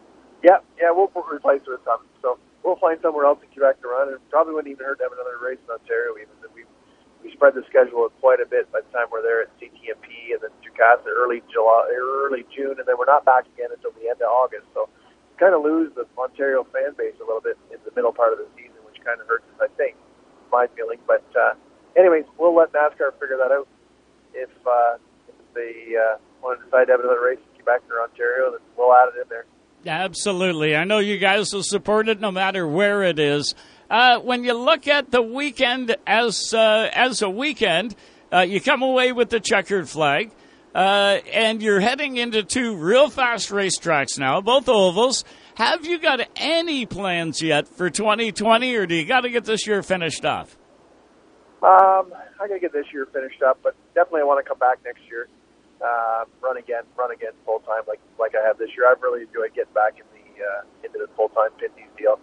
Yeah, we'll replace it with something. So we'll find somewhere else in Quebec to run, and probably wouldn't even hurt to have another race in Ontario. Even we spread the schedule quite a bit by the time we're there at CTMP and then Ducasa early June, and then we're not back again until the end of August. So we kind of lose the Ontario fan base a little bit in the middle part of the season, which kind of hurts us, I think, my feeling. But anyways, we'll let NASCAR figure that out. If they want to decide to have another race in Quebec or Ontario, then we'll add it in there. Absolutely. I know you guys will support it no matter where it is. When you look at the weekend as a weekend, you come away with the checkered flag, and you're heading into two real fast racetracks now, both ovals. Have you got any plans yet for 2020, or do you got to get this year finished off? I got to get this year finished up, but definitely I want to come back next year, run again full time like I have this year. I've really enjoyed getting back into the full time Pinty's deal.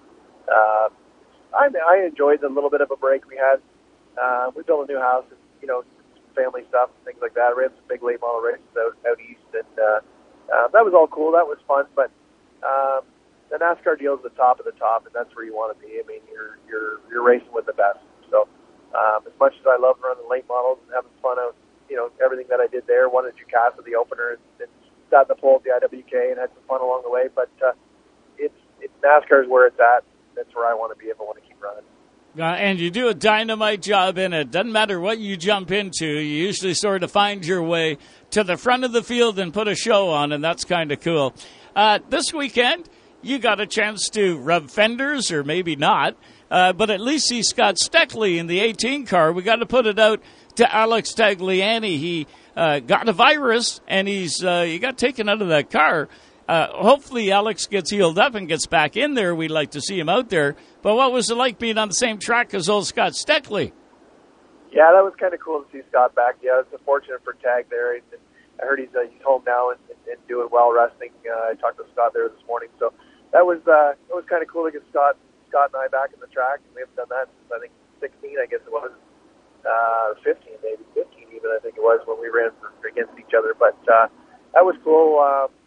I enjoyed the little bit of a break we had. We built a new house, and family stuff, and things like that. We had some big late model races out east, and that was all cool. That was fun, but the NASCAR deal is the top of the top, and that's where you want to be. I mean, you're racing with the best. So as much as I love running late models and having fun out, everything that I did there, won at Ducasa, the opener, and sat in the pole at the IWK and had some fun along the way. But it's NASCAR is where it's at. That's where I want to be if I want to keep running. And you do a dynamite job in it. Doesn't matter what you jump into. You usually sort of find your way to the front of the field and put a show on, and that's kind of cool. This weekend, you got a chance to rub fenders, or maybe not, but at least see Scott Steckley in the 18 car. We got to put it out to Alex Tagliani. He got a virus, and he got taken out of that car. Hopefully Alex gets healed up and gets back in there. We'd like to see him out there. But what was it like being on the same track as old Scott Steckley? Yeah, that was kind of cool to see Scott back. Yeah, it's unfortunate for Tag there. I heard he's home now and doing well resting. I talked to Scott there this morning. So that was kind of cool to get Scott and I back in the track. We haven't done that since, I think, 16, I guess it was. 15 maybe, 15 even, I think it was, when we ran against each other. But that was cool.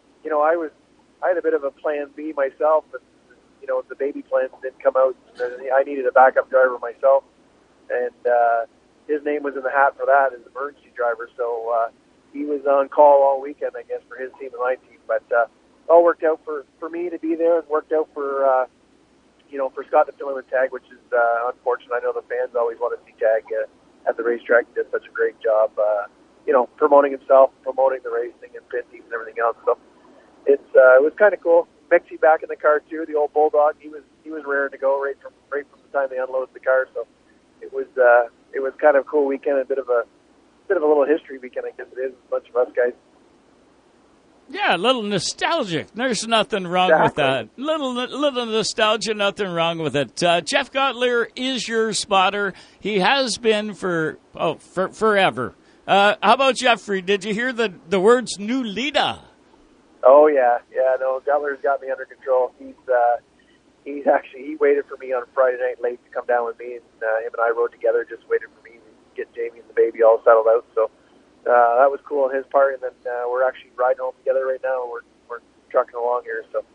I had a bit of a plan B myself, but the baby plans didn't come out. I needed a backup driver myself, and his name was in the hat for that as emergency driver. So he was on call all weekend, I guess, for his team and my team. But all worked out for me to be there, and worked out for Scott to fill in with Tag, which is unfortunate. I know the fans always want to see Tag at the racetrack. He did such a great job, promoting himself, promoting the racing and pit teams and everything else. So it was kind of cool. Mixie back in the car too, the old Bulldog. He was raring to go right from the time they unloaded the car. So it was kind of a cool weekend, a bit of a little history weekend, I guess it is. A bunch of us guys. Yeah, a little nostalgic. There's nothing wrong with that. Little nostalgia, nothing wrong with it. Jeff Gottlieb is your spotter. He has been for forever. How about Jeffrey? Did you hear the words "new leader"? Oh yeah. No, Gottlieb's got me under control. He waited for me on Friday night late to come down with me, and him and I rode together. Just waited for me to get Jamie and the baby all settled out. So that was cool on his part. And then we're actually riding home together right now. We're trucking along here. So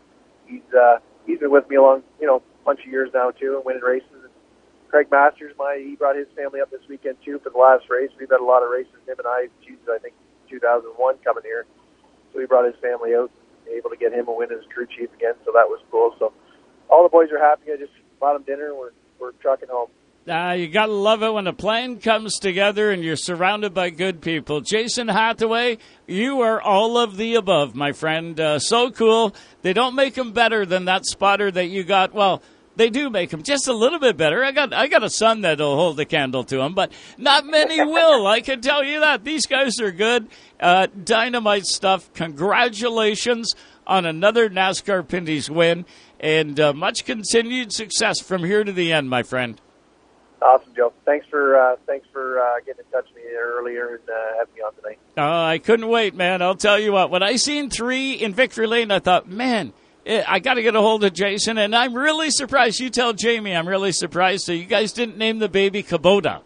he's been with me along a bunch of years now too, and winning races. And Craig Masters, he brought his family up this weekend too for the last race. We've had a lot of races. Him and I think 2001 coming here. So he brought his family out, able to get him a win as crew chief again. So that was cool. So all the boys are happy. I just bought them dinner. We're trucking home. You got to love it when a plan comes together and you're surrounded by good people. Jason Hathaway, you are all of the above, my friend. So cool. They don't make them better than that spotter that you got. Well, they do make them just a little bit better. I got a son that'll hold the candle to them, but not many will. I can tell you that. These guys are good. Dynamite stuff. Congratulations on another NASCAR Pinty's win, and much continued success from here to the end, my friend. Awesome, Joe. Thanks for getting in touch with me earlier and having me on tonight. I couldn't wait, man. I'll tell you what. When I seen 3 in Victory Lane, I thought, man, I got to get a hold of Jason, and I'm really surprised. You tell Jamie I'm really surprised that you guys didn't name the baby Kubota.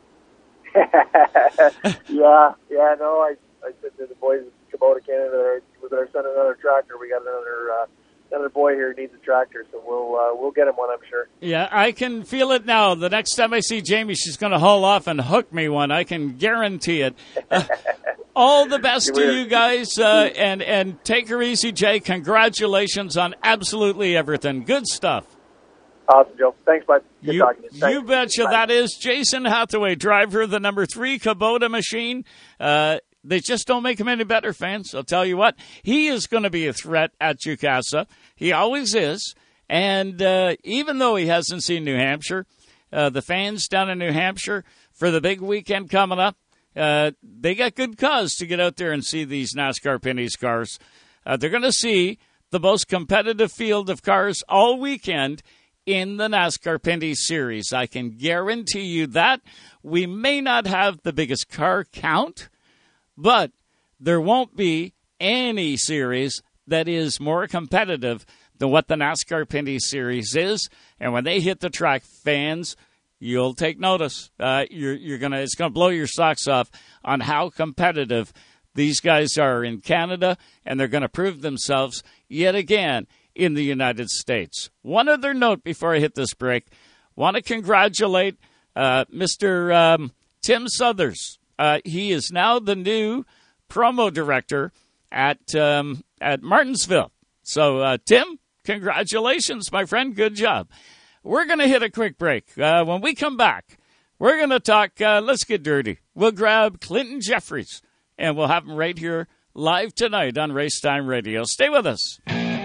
I said to the boys in Kubota, Canada, with our son another tractor. We got another boy here needs a tractor, so we'll get him one, I'm sure. Yeah, I can feel it now. The next time I see Jamie, she's going to haul off and hook me one. I can guarantee it. All the best to you guys, and take her easy, Jay. Congratulations on absolutely everything. Good stuff. Awesome, Joe. Thanks, bud. Good talking to you. You betcha. Bye. That is Jason Hathaway, driver of the number 3 Kubota machine. They just don't make him any better, fans. I'll tell you what. He is going to be a threat at Jukasa. He always is. And even though he hasn't seen New Hampshire, the fans down in New Hampshire for the big weekend coming up, they got good cause to get out there and see these NASCAR Pinty's cars. They're going to see the most competitive field of cars all weekend in the NASCAR Pinty's Series. I can guarantee you that. We may not have the biggest car count, but there won't be any series that is more competitive than what the NASCAR Pinty's Series is. And when they hit the track, fans, you'll take notice. It's gonna blow your socks off on how competitive these guys are in Canada, and they're going to prove themselves yet again in the United States. One other note before I hit this break. Want to congratulate Mr. Tim Southers. He is now the new promo director at Martinsville. So, Tim, congratulations, my friend. Good job. We're going to hit a quick break. When we come back, we're going to talk, let's get dirty. We'll grab Clinton Jeffries, and we'll have him right here live tonight on Race Time Radio. Stay with us.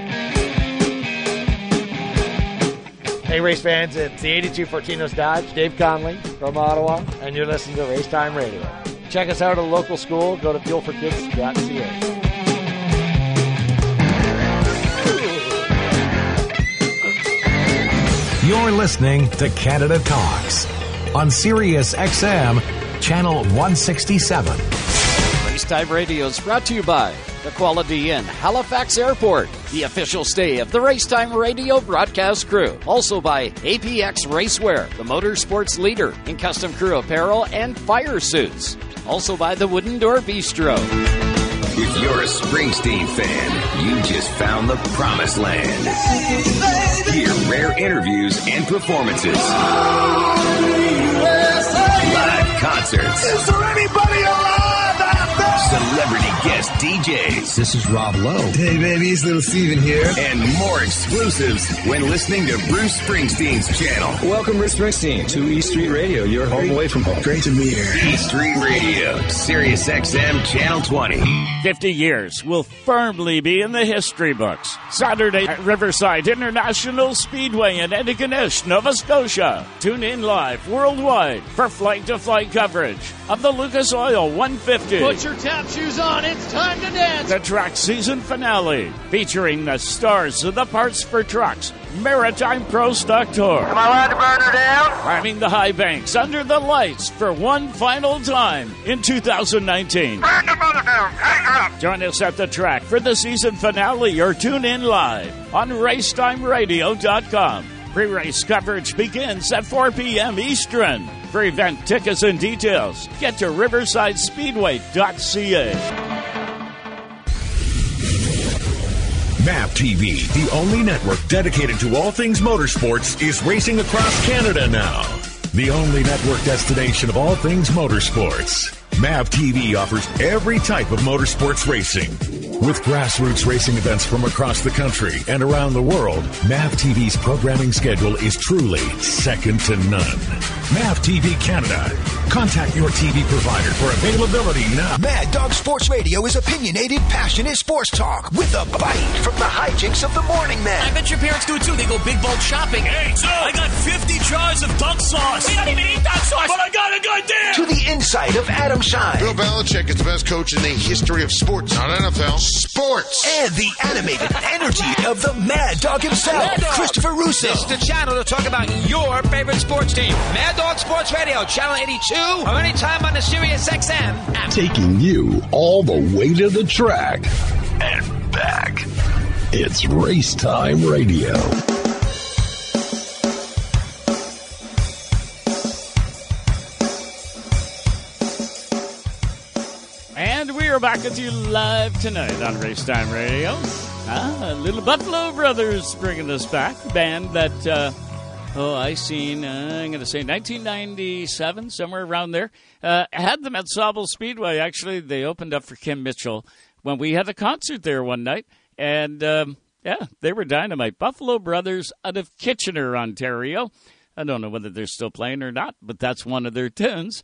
Hey, race fans, it's the 82 Fortinos Dodge, Dave Conley from Ottawa, and you're listening to Race Time Radio. Check us out at a local school. Go to fuelforkids.ca. You're listening to Canada Talks on Sirius XM, Channel 167. Racetime Radio is brought to you by the Quality Inn, Halifax Airport, the official stay of the Racetime Radio broadcast crew. Also by APX Racewear, the motorsports leader in custom crew apparel and fire suits. Also by the Wooden Door Bistro. If you're a Springsteen fan, you just found the promised land. Hear rare interviews and performances. Live concerts. Is there anybody alive out there? Celebrity guest DJs. This is Rob Lowe. Hey, baby, it's Little Steven here. And more exclusives when listening to Bruce Springsteen's channel. Welcome, Bruce Springsteen, to E Street Radio, your home away from home. Great to be here. E Street Radio, Sirius XM, Channel 20. 50 years will firmly be in the history books. Saturday at Riverside International Speedway in Antigonish, Nova Scotia. Tune in live worldwide for flight-to-flight coverage of the Lucas Oil 150. Put your tap shoes on. It's time to dance. The track season finale featuring the stars of the Parts for Trucks Maritime Pro Stock Tour. Am I allowed to burn her down? Climbing the high banks under the lights for one final time in 2019. Burn the mother down. Hang her up. Join us at the track for the season finale or tune in live on racetimeradio.com. Pre-race coverage begins at 4 p.m. Eastern. For event tickets and details, get to riversidespeedway.ca. MAP TV, the only network dedicated to all things motorsports, is racing across Canada now. The only network destination of all things motorsports. MAP TV offers every type of motorsports racing. With grassroots racing events from across the country and around the world, MAP TV's programming schedule is truly second to none. MAP TV Canada. Contact your TV provider for availability now. Mad Dog Sports Radio is opinionated, passionate sports talk with a bite from the hijinks of the morning man. I bet your parents do it too. They go big bulk shopping. Hey, so I got 50 jars of duck sauce. We don't even eat duck sauce, but I got a good deal. To the inside of Adam Shine. Bill Belichick is the best coach in the history of sports, not NFL. Sports. And the animated energy of the Mad Dog himself, Mad Dog. Christopher Russo. This is the channel to talk about your favorite sports team. Mad Dog Sports Radio, Channel 82, or anytime on the Sirius XM app. Taking you all the way to the track and back. It's Race Time Radio. And we are back with you live tonight on Race Time Radio. Little Buffalo Brothers bringing us back. Band that, I seen, I'm going to say 1997, somewhere around there. Had them at Sauble Speedway. Actually, they opened up for Kim Mitchell when we had a concert there one night. And, they were dynamite. Buffalo Brothers out of Kitchener, Ontario. I don't know whether they're still playing or not, but that's one of their tunes.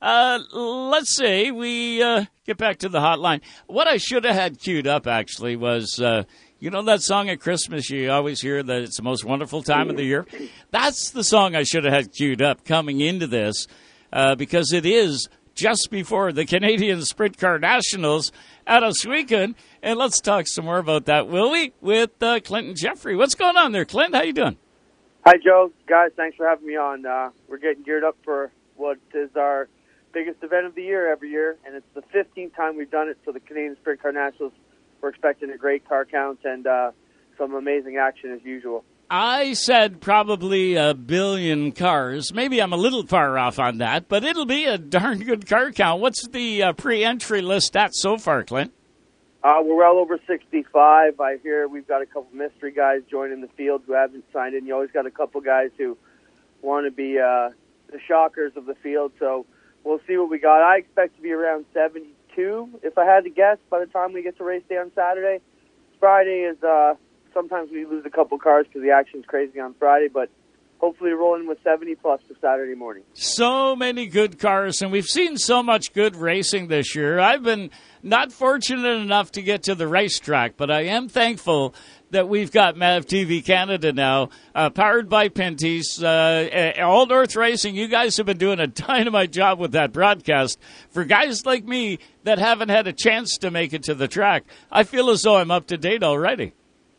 Let's see. We get back to the hotline. What I should have had queued up, actually, was, that song at Christmas you always hear that it's the most wonderful time of the year? That's the song I should have had queued up coming into this because it is just before the Canadian Sprint Car Nationals at Oswego. And let's talk some more about that, will we, with Clinton Jeffrey. What's going on there, Clint? How you doing? Hi, Joe. Guys, thanks for having me on. We're getting geared up for what is our biggest event of the year every year, and it's the 15th time we've done it. So the Canadian Sprint Car Nationals, we're expecting a great car count and some amazing action as usual. I said probably 1 billion cars. Maybe I'm a little far off on that, but it'll be a darn good car count. What's the pre-entry list at so far, Clint? We're well over 65. I hear we've got a couple mystery guys joining the field who haven't signed in. You always got a couple guys who want to be the shockers of the field, so we'll see what we got. I expect to be around 72, if I had to guess, by the time we get to race day on Saturday. Friday is, sometimes we lose a couple cars because the action's crazy on Friday, but hopefully rolling with 70-plus for Saturday morning. So many good cars, and we've seen so much good racing this year. I've been not fortunate enough to get to the racetrack, but I am thankful that we've got MAV TV Canada now, powered by Pinty's. All North Racing, you guys have been doing a dynamite job with that broadcast. For guys like me that haven't had a chance to make it to the track, I feel as though I'm up to date already.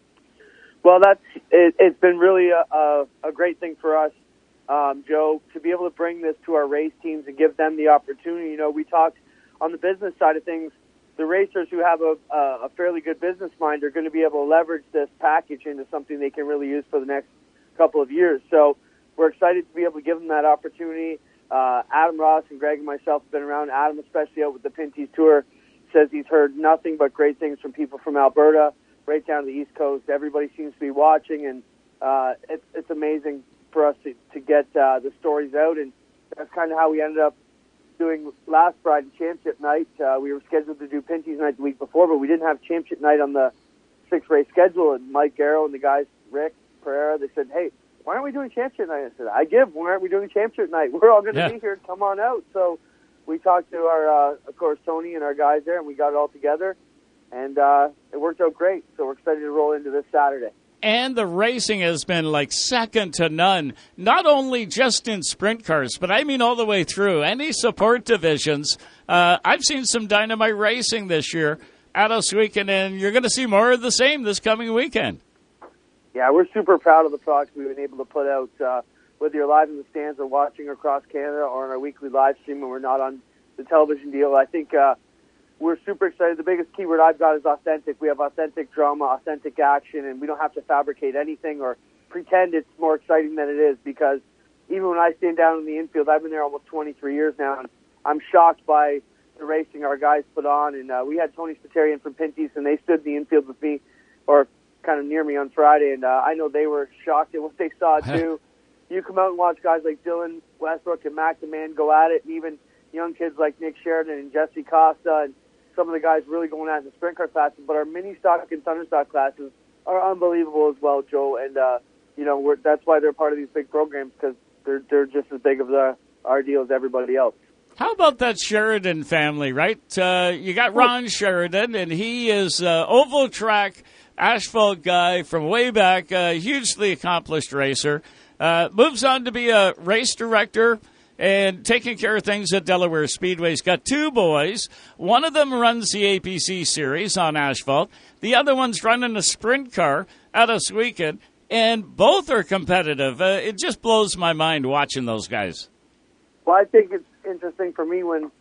Well, it's been really a great thing for us, Joe, to be able to bring this to our race teams and give them the opportunity. We talked on the business side of things. The racers who have a fairly good business mind are going to be able to leverage this package into something they can really use for the next couple of years. So we're excited to be able to give them that opportunity. Adam Ross and Greg and myself have been around. Adam, especially out with the Pinty's Tour, says he's heard nothing but great things from people from Alberta, right down to the East Coast. Everybody seems to be watching, and it's amazing for us to get the stories out, and that's kind of how we ended up doing last Friday, Championship Night. We were scheduled to do Pinty's Night the week before, but we didn't have Championship Night on the 6-race schedule, and Mike Garrow and the guys, Rick Pereira, they said, hey, why aren't we doing Championship Night? I said, why aren't we doing Championship Night? We're all going to be here. Come on out. So we talked to our, of course, Tony and our guys there, and we got it all together, and it worked out great. So we're excited to roll into this Saturday. And the racing has been like second to none, not only just in sprint cars, but I mean all the way through. Any support divisions. I've seen some dynamite racing this year at Oswego, and you're going to see more of the same this coming weekend. Yeah, we're super proud of the products we've been able to put out, whether you're live in the stands or watching across Canada or on our weekly live stream when we're not on the television deal. I think we're super excited. The biggest keyword I've got is authentic. We have authentic drama, authentic action, and we don't have to fabricate anything or pretend it's more exciting than it is, because even when I stand down in the infield, I've been there almost 23 years now, and I'm shocked by the racing our guys put on. And we had Tony Spiteri from Pinty's, and they stood in the infield with me, or kind of near me on Friday, and I know they were shocked at what they saw too. You come out and watch guys like Dylan Westbrook and Mac the Man go at it, and even young kids like Nick Sheridan and Jesse Costa, and some of the guys really going at it in the sprint car classes. But our mini stock and thunder stock classes are unbelievable as well, Joe. And that's why they're part of these big programs, because they're just as big of our deal as everybody else. How about that Sheridan family, right? You got Ron Sheridan, and he is oval track asphalt guy from way back, a hugely accomplished racer. Moves on to be a race director and taking care of things at Delaware Speedway. He's got two boys. One of them runs the APC series on asphalt. The other one's running a sprint car at Oswego, and both are competitive. It just blows my mind watching those guys. Well, I think it's interesting for me when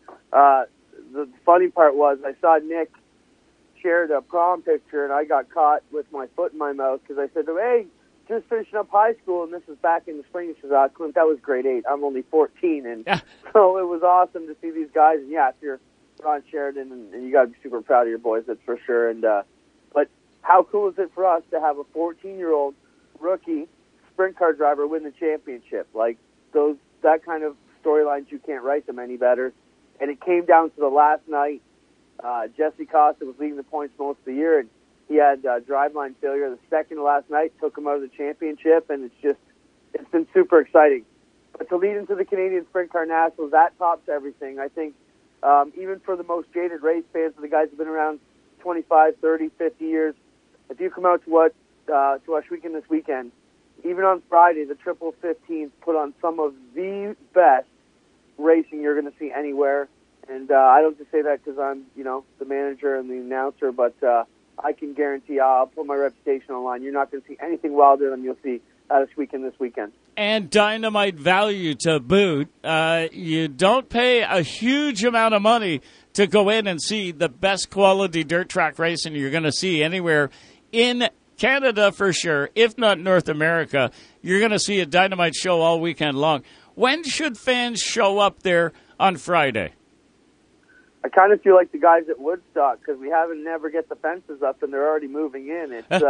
the funny part was I saw Nick shared a prom picture, and I got caught with my foot in my mouth because I said to him, hey, just finishing up high school, and this is back in the spring. He says, Clint, that was grade 8. I'm only 14. And so it was awesome to see these guys. And, yeah, if you're Ron Sheridan, and you got to be super proud of your boys, that's for sure. And but how cool is it for us to have a 14-year-old rookie sprint car driver win the championship? Like, that kind of storylines, you can't write them any better. And it came down to the last night. Jesse Costa was leading the points most of the year, and he had driveline failure the second to last night, took him out of the championship, and it's been super exciting. But to lead into the Canadian Sprint Car Nationals, that tops everything. I think even for the most jaded race fans, the guys who have been around 25, 30, 50 years, if you come out to Ohsweken this weekend, even on Friday, the Triple 15s put on some of the best racing you're going to see anywhere. And I don't just say that because I'm, the manager and the announcer, but I can guarantee I'll put my reputation on the line. You're not going to see anything wilder than you'll see at Ohsweken this weekend. And dynamite value to boot. You don't pay a huge amount of money to go in and see the best quality dirt track racing you're going to see anywhere in Canada for sure, if not North America. You're going to see a dynamite show all weekend long. When should fans show up there on Friday? I kind of feel like the guys at Woodstock because we never get the fences up and they're already moving in. It's,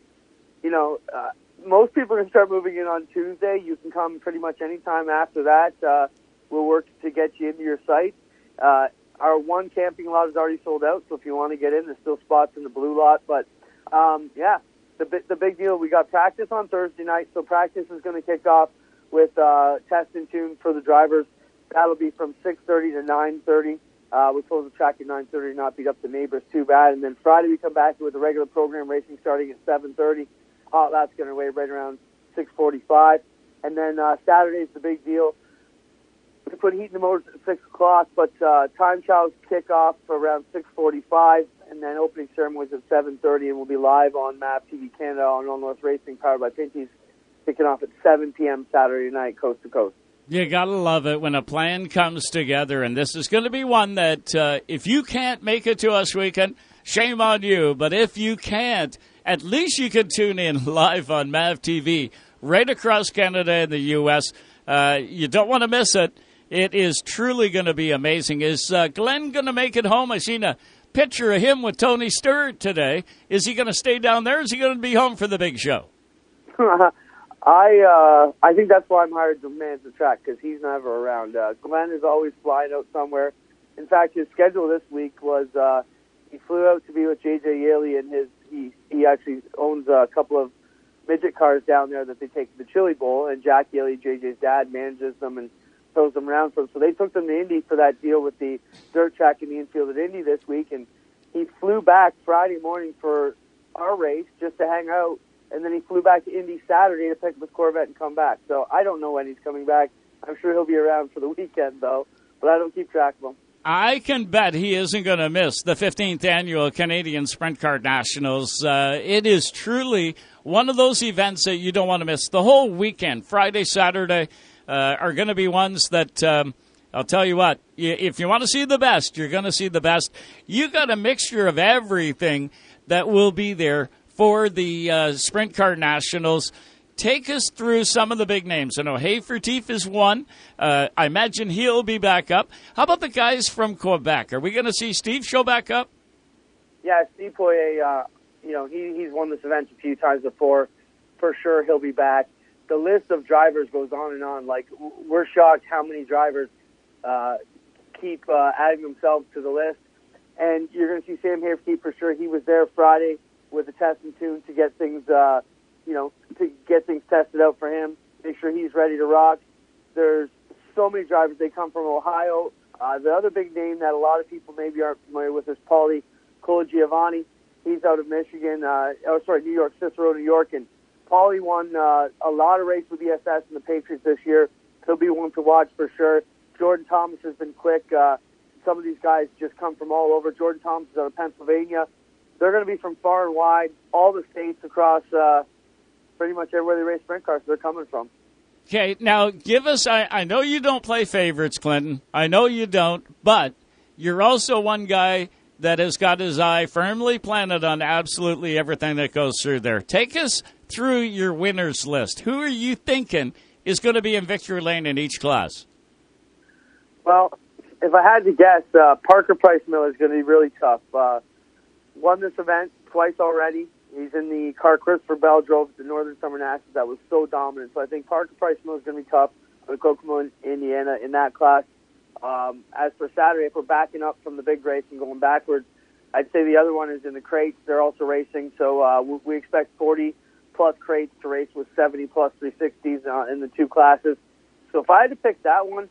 most people are going to start moving in on Tuesday. You can come pretty much any time after that. We'll work to get you into your site. Our one camping lot is already sold out, so if you want to get in, there's still spots in the blue lot. But, the big deal, we got practice on Thursday night, so practice is going to kick off with test and tune for the drivers. That'll be from 6:30 to 9:30. We close the track at 9:30 to not beat up the neighbors too bad. And then Friday we come back with the regular program racing starting at 7:30. Hot lap's going to weigh right around 6:45. And then Saturday's the big deal. We put heat in the motors at 6 o'clock, but time trials kick off around 6:45, and then opening ceremonies at 7:30, and we'll be live on MAP TV Canada on All North Racing, powered by Pinty's, kicking off at 7 p.m. Saturday night, coast to coast. You got to love it when a plan comes together, and this is going to be one that if you can't make it to Ohsweken, shame on you. But if you can't, at least you can tune in live on MAV TV right across Canada and the U.S. You don't want to miss it. It is truly going to be amazing. Is Glenn going to make it home? I seen a picture of him with Tony Stewart today. Is he going to stay down there, or is he going to be home for the big show? I think that's why I'm hired to manage the track, because he's never around. Glenn is always flying out somewhere. In fact, his schedule this week was he flew out to be with J.J. Yaley, and he actually owns a couple of midget cars down there that they take to the Chili Bowl, and Jack Yaley, J.J.'s dad, manages them and throws them around for them. So they took them to Indy for that deal with the dirt track in the infield at Indy this week, and he flew back Friday morning for our race just to hang out. And then he flew back to Indy Saturday to pick up his Corvette and come back. So I don't know when he's coming back. I'm sure he'll be around for the weekend, though. But I don't keep track of him. I can bet he isn't going to miss the 15th Annual Canadian Sprint Car Nationals. It is truly one of those events that you don't want to miss. The whole weekend, Friday, Saturday, are going to be ones that, I'll tell you what, if you want to see the best, you're going to see the best. You got a mixture of everything that will be there for the Sprint Car Nationals. Take us through some of the big names. I know Haferteef is one. I imagine he'll be back up. How about the guys from Quebec? Are we going to see Steve show back up? Yeah, Steve Poirier, he's won this event a few times before. For sure he'll be back. The list of drivers goes on and on. Like, we're shocked how many drivers keep adding themselves to the list. And you're going to see Sam Haferteef for sure. He was there Friday with a test and tune to get things, to get things tested out for him, make sure he's ready to rock. There's so many drivers. They come from Ohio. The other big name that a lot of people maybe aren't familiar with is Paulie Colagiovanni. He's out of Michigan, New York, Cicero, New York. And Paulie won a lot of races with ESS and the Patriots this year. He'll be one to watch for sure. Jordan Thomas has been quick. Some of these guys just come from all over. Jordan Thomas is out of Pennsylvania. They're going to be from far and wide, all the states across pretty much everywhere they race sprint cars they're coming from. Okay, now give us, I know you don't play favorites, Clinton. I know you don't, but you're also one guy that has got his eye firmly planted on absolutely everything that goes through there. Take us through your winners list. Who are you thinking is going to be in victory lane in each class? Well, if I had to guess, Parker Price Miller is going to be really tough. Won this event twice already. He's in the car Christopher Bell drove at the Northern Summer Nationals that was so dominant. So I think Parker Price Miller is going to be tough for the Kokomo, Indiana in that class. As for Saturday, if we're backing up from the big race and going backwards, I'd say the other one is in the crates. They're also racing, so we expect 40-plus crates to race with 70-plus 360s in the two classes. So if I had to pick that one,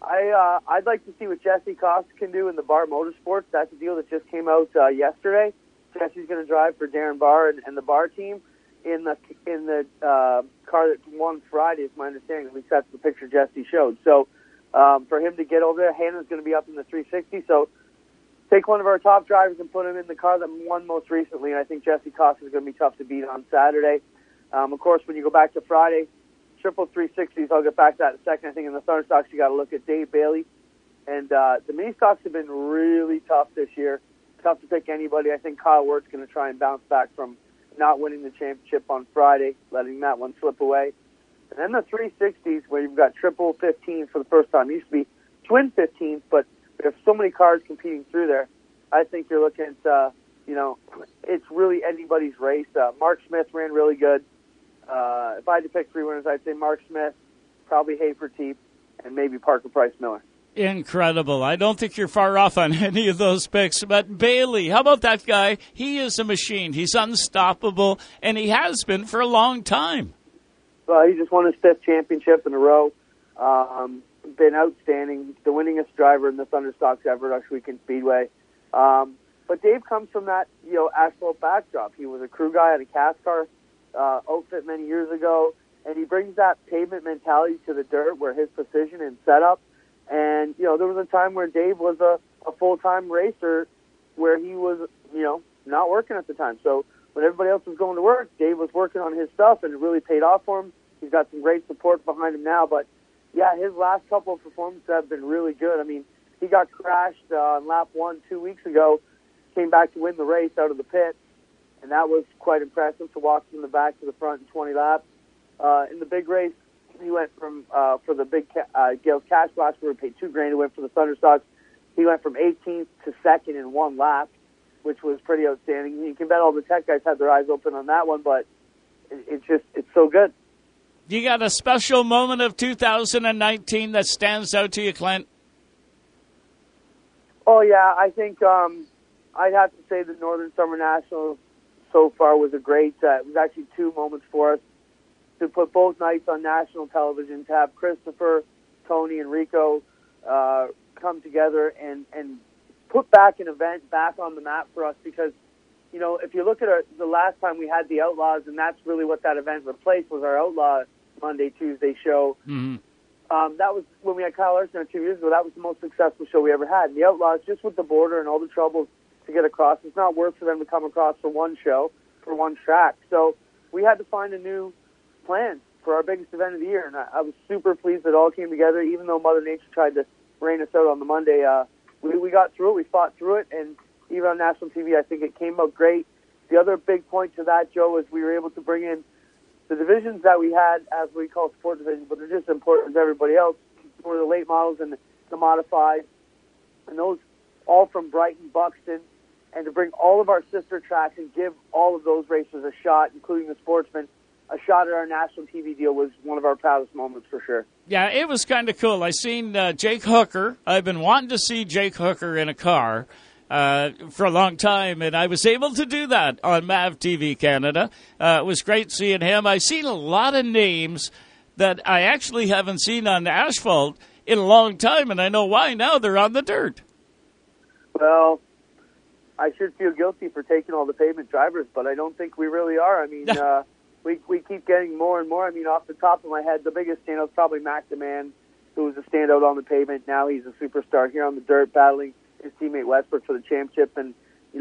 I'd like to see what Jesse Costa can do in the Bar Motorsports. That's a deal that just came out yesterday. Jesse's going to drive for Darren Barr and the Barr team in the car that won Friday, is my understanding. At least that's the picture Jesse showed. So for him to get over there, Hannah's going to be up in the 360. So take one of our top drivers and put him in the car that won most recently, and I think Jesse Costa is going to be tough to beat on Saturday. Of course, when you go back to Friday, triple 360s, I'll get back to that in a second. I think in the Thunder Stocks, you got to look at Dave Bailey. And the mini stocks have been really tough this year. Tough to pick anybody. I think Kyle Wirt's going to try and bounce back from not winning the championship on Friday, letting that one slip away. And then the 360s, where you've got triple 15s for the first time. It used to be twin 15s, but there's so many cars competing through there. I think you're looking at, it's really anybody's race. Mark Smith ran really good. If I had to pick three winners, I'd say Mark Smith, probably Hafer-Teep, and maybe Parker Price Miller. Incredible. I don't think you're far off on any of those picks. But Bailey, how about that guy? He is a machine. He's unstoppable, and he has been for a long time. Well, he just won his 5th championship in a row. Been outstanding, the winningest driver in the Thunder Stocks ever, Rush Weekend Speedway. But Dave comes from that, asphalt backdrop. He was a crew guy at a CASCAR outfit many years ago, and he brings that pavement mentality to the dirt, where his precision and setup. And, there was a time where Dave was a full-time racer where he was, not working at the time. So when everybody else was going to work, Dave was working on his stuff, and it really paid off for him. He's got some great support behind him now. But, yeah, his last couple of performances have been really good. I mean, he got crashed on lap 1 2 weeks ago, came back to win the race out of the pit, and that was quite impressive to walk from the back to the front in 20 laps. In the big race, he went from, for the big Gales Cash Blast, where we paid $2,000 to win for the Thunder Stocks. He went from 18th to 2nd in 1 lap, which was pretty outstanding. You can bet all the tech guys had their eyes open on that one, but it's so good. You got a special moment of 2019 that stands out to you, Clint? Oh, yeah. I think I'd have to say the Northern Summer Nationals so far was a great, it was actually 2 moments for us to put both nights on national television, to have Christopher, Tony, and Rico come together and put back an event back on the map for us. Because, if you look at the last time we had the Outlaws, and that's really what that event replaced, was our Outlaw Monday, Tuesday show. Mm-hmm. That was when we had Kyle Larson 2 years ago. That was the most successful show we ever had. And the Outlaws, just with the border and all the troubles to get across, it's not worth for them to come across for one show, for one track. So we had to find a new plan for our biggest event of the year, and I was super pleased it all came together. Even though Mother Nature tried to rain us out on the Monday, we got through it, we fought through it, and even on national TV, I think it came out great. The other big point to that, Joe, is we were able to bring in the divisions that we had, as we call sport divisions, but they're just as important as everybody else, were the late models and the modified, and those all from Brighton, Buxton, and to bring all of our sister tracks and give all of those racers a shot, including the Sportsmen, a shot at our national TV deal, was one of our proudest moments for sure. Yeah, it was kind of cool. I seen Jake Hooker. I've been wanting to see Jake Hooker in a car for a long time, and I was able to do that on MAV TV Canada. It was great seeing him. I've seen a lot of names that I actually haven't seen on asphalt in a long time, and I know why now. They're on the dirt. Well, I should feel guilty for taking all the pavement drivers, but I don't think we really are. I mean, we keep getting more and more. I mean, off the top of my head, the biggest standout is probably Mac DeMann, who was a standout on the pavement. Now he's a superstar here on the dirt, battling his teammate Westbrook for the championship. And,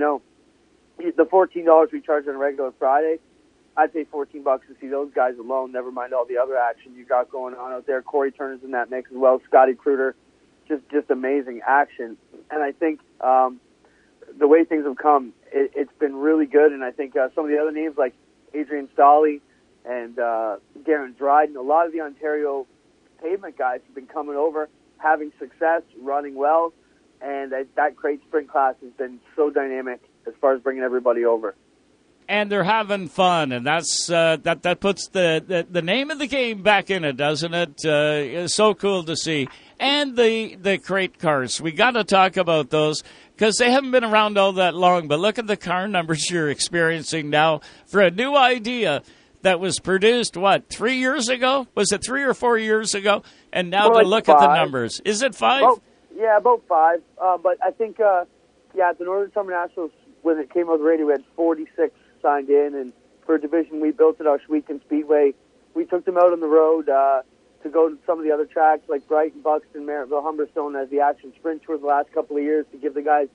the $14 we charge on a regular Friday, I'd pay $14 to see those guys alone, never mind all the other action you got going on out there. Corey Turner's in that mix as well. Scotty Kruger, just amazing action. And I think the way things have come, it's been really good. And I think some of the other names like Adrian Stolley and Garen Dryden, a lot of the Ontario pavement guys have been coming over, having success, running well, and that crate sprint class has been so dynamic as far as bringing everybody over. and they're having fun, and that's that puts the name of the game back in it, doesn't it? It's so cool to see. And the crate cars, we got to talk about those because they haven't been around all that long, but look at the car numbers you're experiencing now for a new idea that was produced, 3 years ago? Was it 3 or 4 years ago? And now to look 5. at the numbers. Is it 5? About 5. But I think, at the Northern Summer Nationals, when it came out of the radio, we had 46 signed in. And for a division we built at Ohsweken Speedway, we took them out on the road to go to some of the other tracks like Brighton, Buxton, Merrittville, Humberstone as the Action Sprint Tour the last couple of years to give the guys,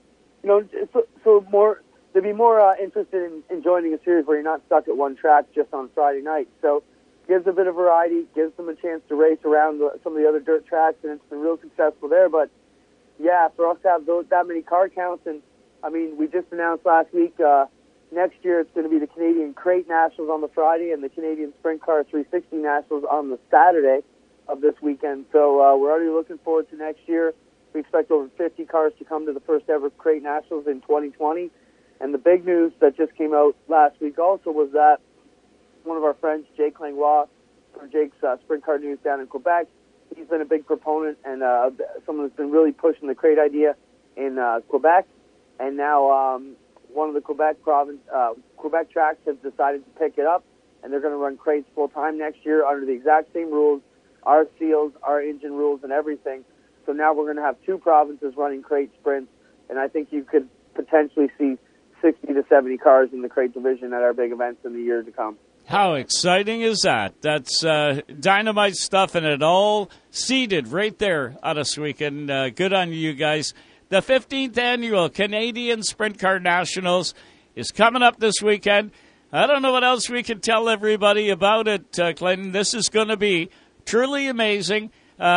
they'd be more interested in joining a series where you're not stuck at one track just on Friday night. So gives a bit of variety, gives them a chance to race around some of the other dirt tracks, and it's been real successful there. But, yeah, for us to have that many car counts, and, I mean, we just announced last week next year it's going to be the Canadian Crate Nationals on the Friday and the Canadian Sprint Car 360 Nationals on the Saturday of this weekend. So we're already looking forward to next year. We expect over 50 cars to come to the first ever Crate Nationals in 2020. And the big news that just came out last week also was that one of our friends, Jake Langlois, from Jake's Sprint Car News down in Quebec, he's been a big proponent and someone who's been really pushing the crate idea in Quebec. And now one of the Quebec tracks has decided to pick it up, and they're going to run crates full-time next year under the exact same rules, our seals, our engine rules, and everything. So now we're going to have 2 provinces running crate sprints, and I think you could potentially see 60 to 70 cars in the crate division at our big events in the years to come. How exciting is that? That's dynamite stuff, and it all seeded right there on Ohsweken. Good on you guys. The 15th annual Canadian Sprint Car Nationals is coming up this weekend. I don't know what else we can tell everybody about it, Clinton. This is going to be truly amazing.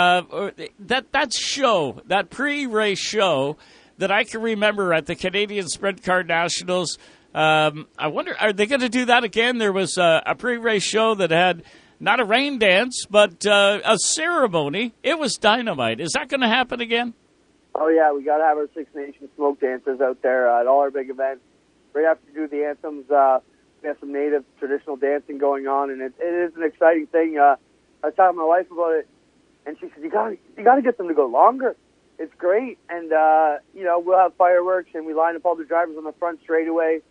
That show, that pre-race show that I can remember at the Canadian Sprint Car Nationals, I wonder, are they going to do that again? There was a pre-race show that had not a rain dance, but a ceremony. It was dynamite. Is that going to happen again? Oh, yeah, we got to have our Six Nations smoke dancers out there at all our big events. Right after we do the anthems, we have some native traditional dancing going on, and it is an exciting thing. I was talking to my wife about it, and she said, you got to get them to go longer. It's great, and, we'll have fireworks, and we line up all the drivers on the front straightaway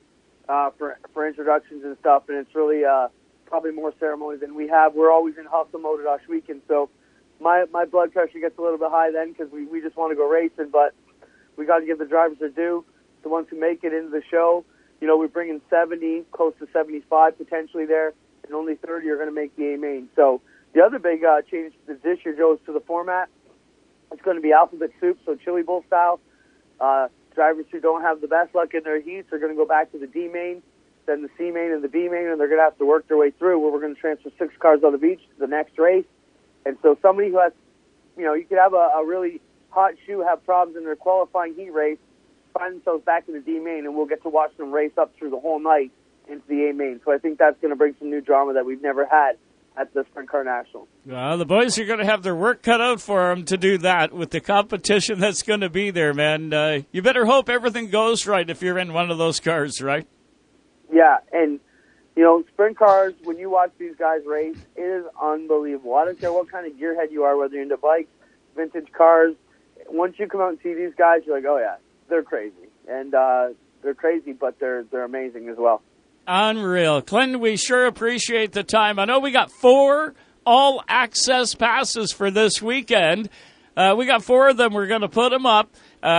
for introductions and stuff, and it's really probably more ceremony than we have. We're always in hustle mode at Ohsweken, so my blood pressure gets a little bit high then because we just want to go racing, but we got to give the drivers their due, the ones who make it into the show. We're bringing 70, close to 75 potentially there, and only 30 are going to make the A main. So the other big change this year, Joe, is to the format. It's going to be alphabet soup, so chili bowl style. Drivers who don't have the best luck in their heats are going to go back to the D main, then the C main and the B main, and they're going to have to work their way through where we're going to transfer 6 cars on the beach to the next race. And so somebody who has, you could have a really hot shoe have problems in their qualifying heat race, find themselves back in the D main, and we'll get to watch them race up through the whole night into the A main. So I think that's going to bring some new drama that we've never had at the Sprint Car National. Well, the boys are going to have their work cut out for them to do that with the competition that's going to be there, man. You better hope everything goes right if you're in one of those cars, right? Yeah, and sprint cars, when you watch these guys race, it is unbelievable. I don't care what kind of gearhead you are, whether you're into bikes, vintage cars. Once you come out and see these guys, you're like, oh, yeah, they're crazy. And they're crazy, but they're amazing as well. Unreal. Clinton, we sure appreciate the time. I know we got 4 all-access passes for this weekend. We got 4 of them. We're going to put them up.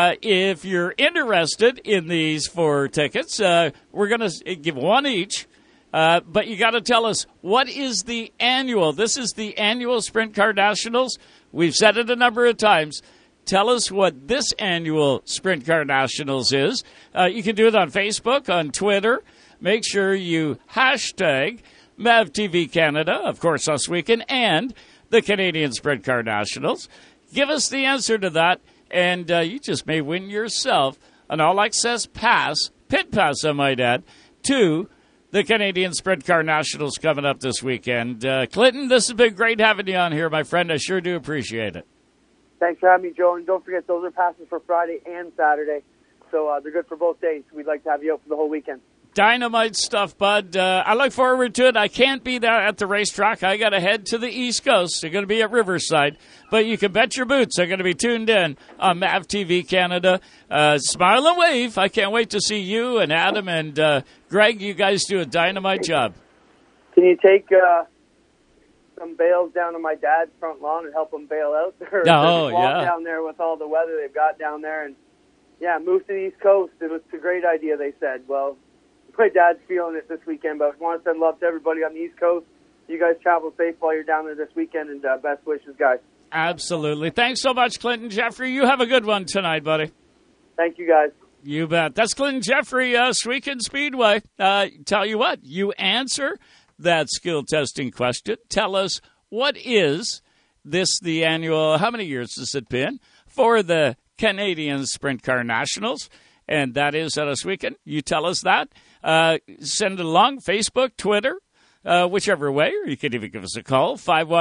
If you're interested in these 4 tickets, we're going to give 1 each. But you got to tell us, what is the annual? This is the annual Sprint Car Nationals. We've said it a number of times. Tell us what this annual Sprint Car Nationals is. You can do it on Facebook, on Twitter. Make sure you hashtag MavTV Canada, of course, Ohsweken, and the Canadian Sprint Car Nationals. Give us the answer to that, and you just may win yourself an all-access pass, pit pass, I might add, to the Canadian Sprint Car Nationals coming up this weekend. Clinton, this has been great having you on here, my friend. I sure do appreciate it. Thanks for having me, Joe. And don't forget, those are passes for Friday and Saturday. So they're good for both days. We'd like to have you out for the whole weekend. Dynamite stuff, bud. I look forward to it. I can't be there at the racetrack. I got to head to the East Coast. They're going to be at Riverside. But you can bet your boots they're going to be tuned in on MAV TV Canada. Smile and wave. I can't wait to see you and Adam and Greg. You guys do a dynamite job. Can you take some bales down to my dad's front lawn and help him bail out? Walk down there with all the weather they've got down there. And, move to the East Coast. It's a great idea, they said. Well, my dad's feeling it this weekend, but I want to send love to everybody on the East Coast. You guys travel safe while you're down there this weekend, and best wishes, guys. Absolutely. Thanks so much, Clinton Jeffrey. You have a good one tonight, buddy. Thank you, guys. You bet. That's Clinton Jeffrey, Sweekin Speedway. Tell you what, you answer that skill testing question. Tell us, what is this the annual, how many years has it been for the Canadian Sprint Car Nationals? And that is at us weekend. You tell us that. Send it along, Facebook, Twitter, whichever way, or you can even give us a call.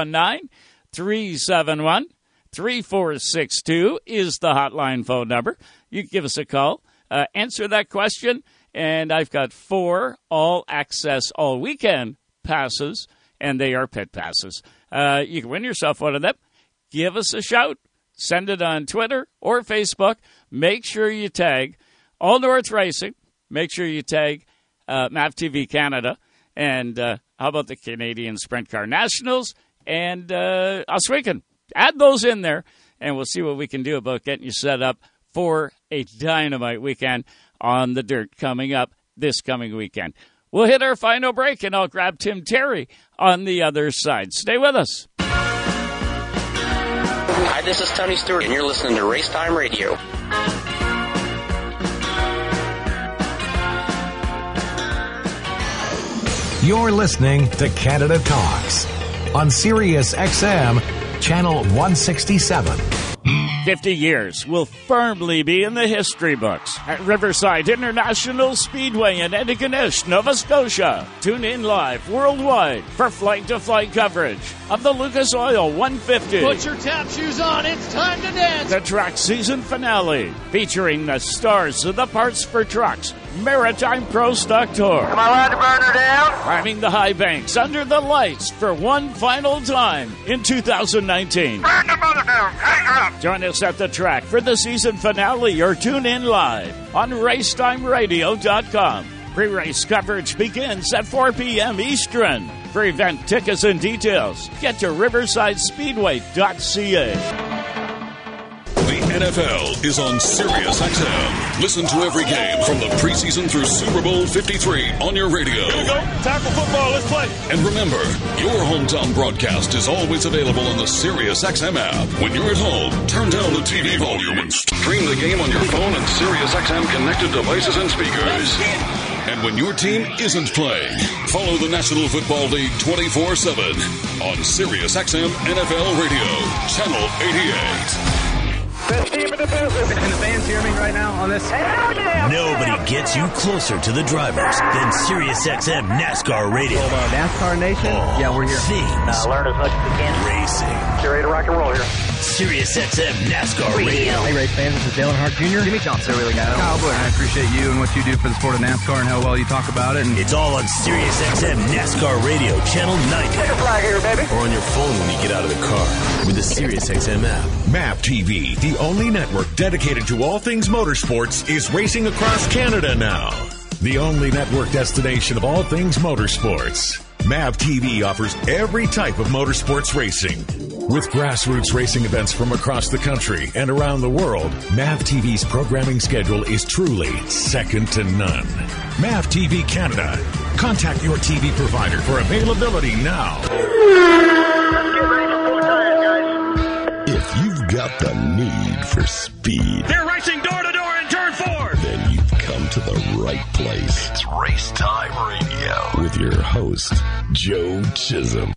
519-371-3462 is the hotline phone number. You can give us a call. Answer that question, and I've got 4 all-access, all-weekend passes, and they are pit passes. You can win yourself one of them. Give us a shout. Send it on Twitter or Facebook. Make sure you tag All North Racing. Make sure you tag MAV TV Canada. And how about the Canadian Sprint Car Nationals and Oswego? Add those in there, and we'll see what we can do about getting you set up for a dynamite weekend on the dirt coming up this coming weekend. We'll hit our final break, and I'll grab Tim Terry on the other side. Stay with us. Hi, this is Tony Stewart, and you're listening to Race Time Radio. You're listening to Canada Talks on Sirius XM, Channel 167. 50 years will firmly be in the history books at Riverside International Speedway in Antigonish, Nova Scotia. Tune in live worldwide for flight-to-flight coverage of the Lucas Oil 150. Put your tap shoes on. It's time to dance. The track season finale featuring the stars of the Parts for Trucks Maritime Pro Stock Tour. Am I allowed to burn her down? Climbing the high banks under the lights for one final time in 2019. Burn the mother down. Hang her up. Join us at the track for the season finale or tune in live on racetimeradio.com. Pre-race coverage begins at 4 p.m. Eastern. For event tickets and details, get to riversidespeedway.ca. The NFL is on Sirius XM. Listen to every game from the preseason through Super Bowl 53 on your radio. Here we go. Tackle football. Let's play. And remember, your hometown broadcast is always available on the Sirius XM app. When you're at home, turn down the TV volume and stream the game on your phone and Sirius XM connected devices and speakers. And when your team isn't playing, follow the National Football League 24/7 on Sirius XM NFL Radio, Channel 88. Best team in the business. Can the fans hear me right now on this? Hell yeah. Nobody gets you closer to the drivers than SiriusXM NASCAR Radio. NASCAR Nation? Yeah, we're here. Things. Learn as much as you can. Racing. Get ready to rock and roll here. SiriusXM NASCAR Radio. Hey, race fans, this is Dale Earnhardt Jr. Jimmy Johnson, really guy. Kyle Busch. I appreciate you and what you do for the sport of NASCAR and how well you talk about it. And it's all on SiriusXM NASCAR Radio, Channel 90. Take a flag here, baby. Or on your phone when you get out of the car with the SiriusXM app. MAV TV, the only network dedicated to all things motorsports, is racing across Canada now. The only network destination of all things motorsports. MAV TV offers every type of motorsports racing. With grassroots racing events from across the country and around the world, MAV TV's programming schedule is truly second to none. MAV TV Canada. Contact your TV provider for availability now. If you've got the need for speed, they're racing door to door in turn 4. Then you've come to the right place. It's Race Time Radio with your host, Joe Chisholm.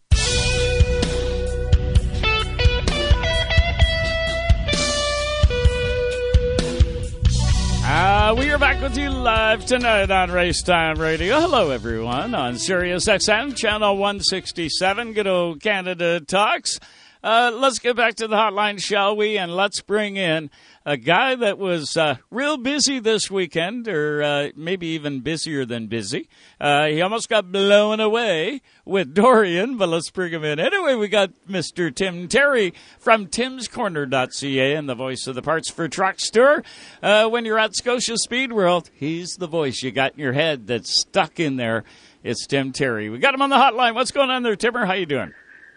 We are back with you live tonight on Race Time Radio. Hello, everyone, on Sirius XM, Channel 167, good old Canada Talks. Let's get back to the hotline, shall we? And let's bring in a guy that was real busy this weekend, or maybe even busier than busy. He almost got blown away with Dorian, but let's bring him in. Anyway, we got Mr. Tim Terry from timscorner.ca and the voice of the Parts for Trucks Tour. When you're at Scotia Speed World, he's the voice you got in your head that's stuck in there. It's Tim Terry. We got him on the hotline. What's going on there, Timmer? How you doing?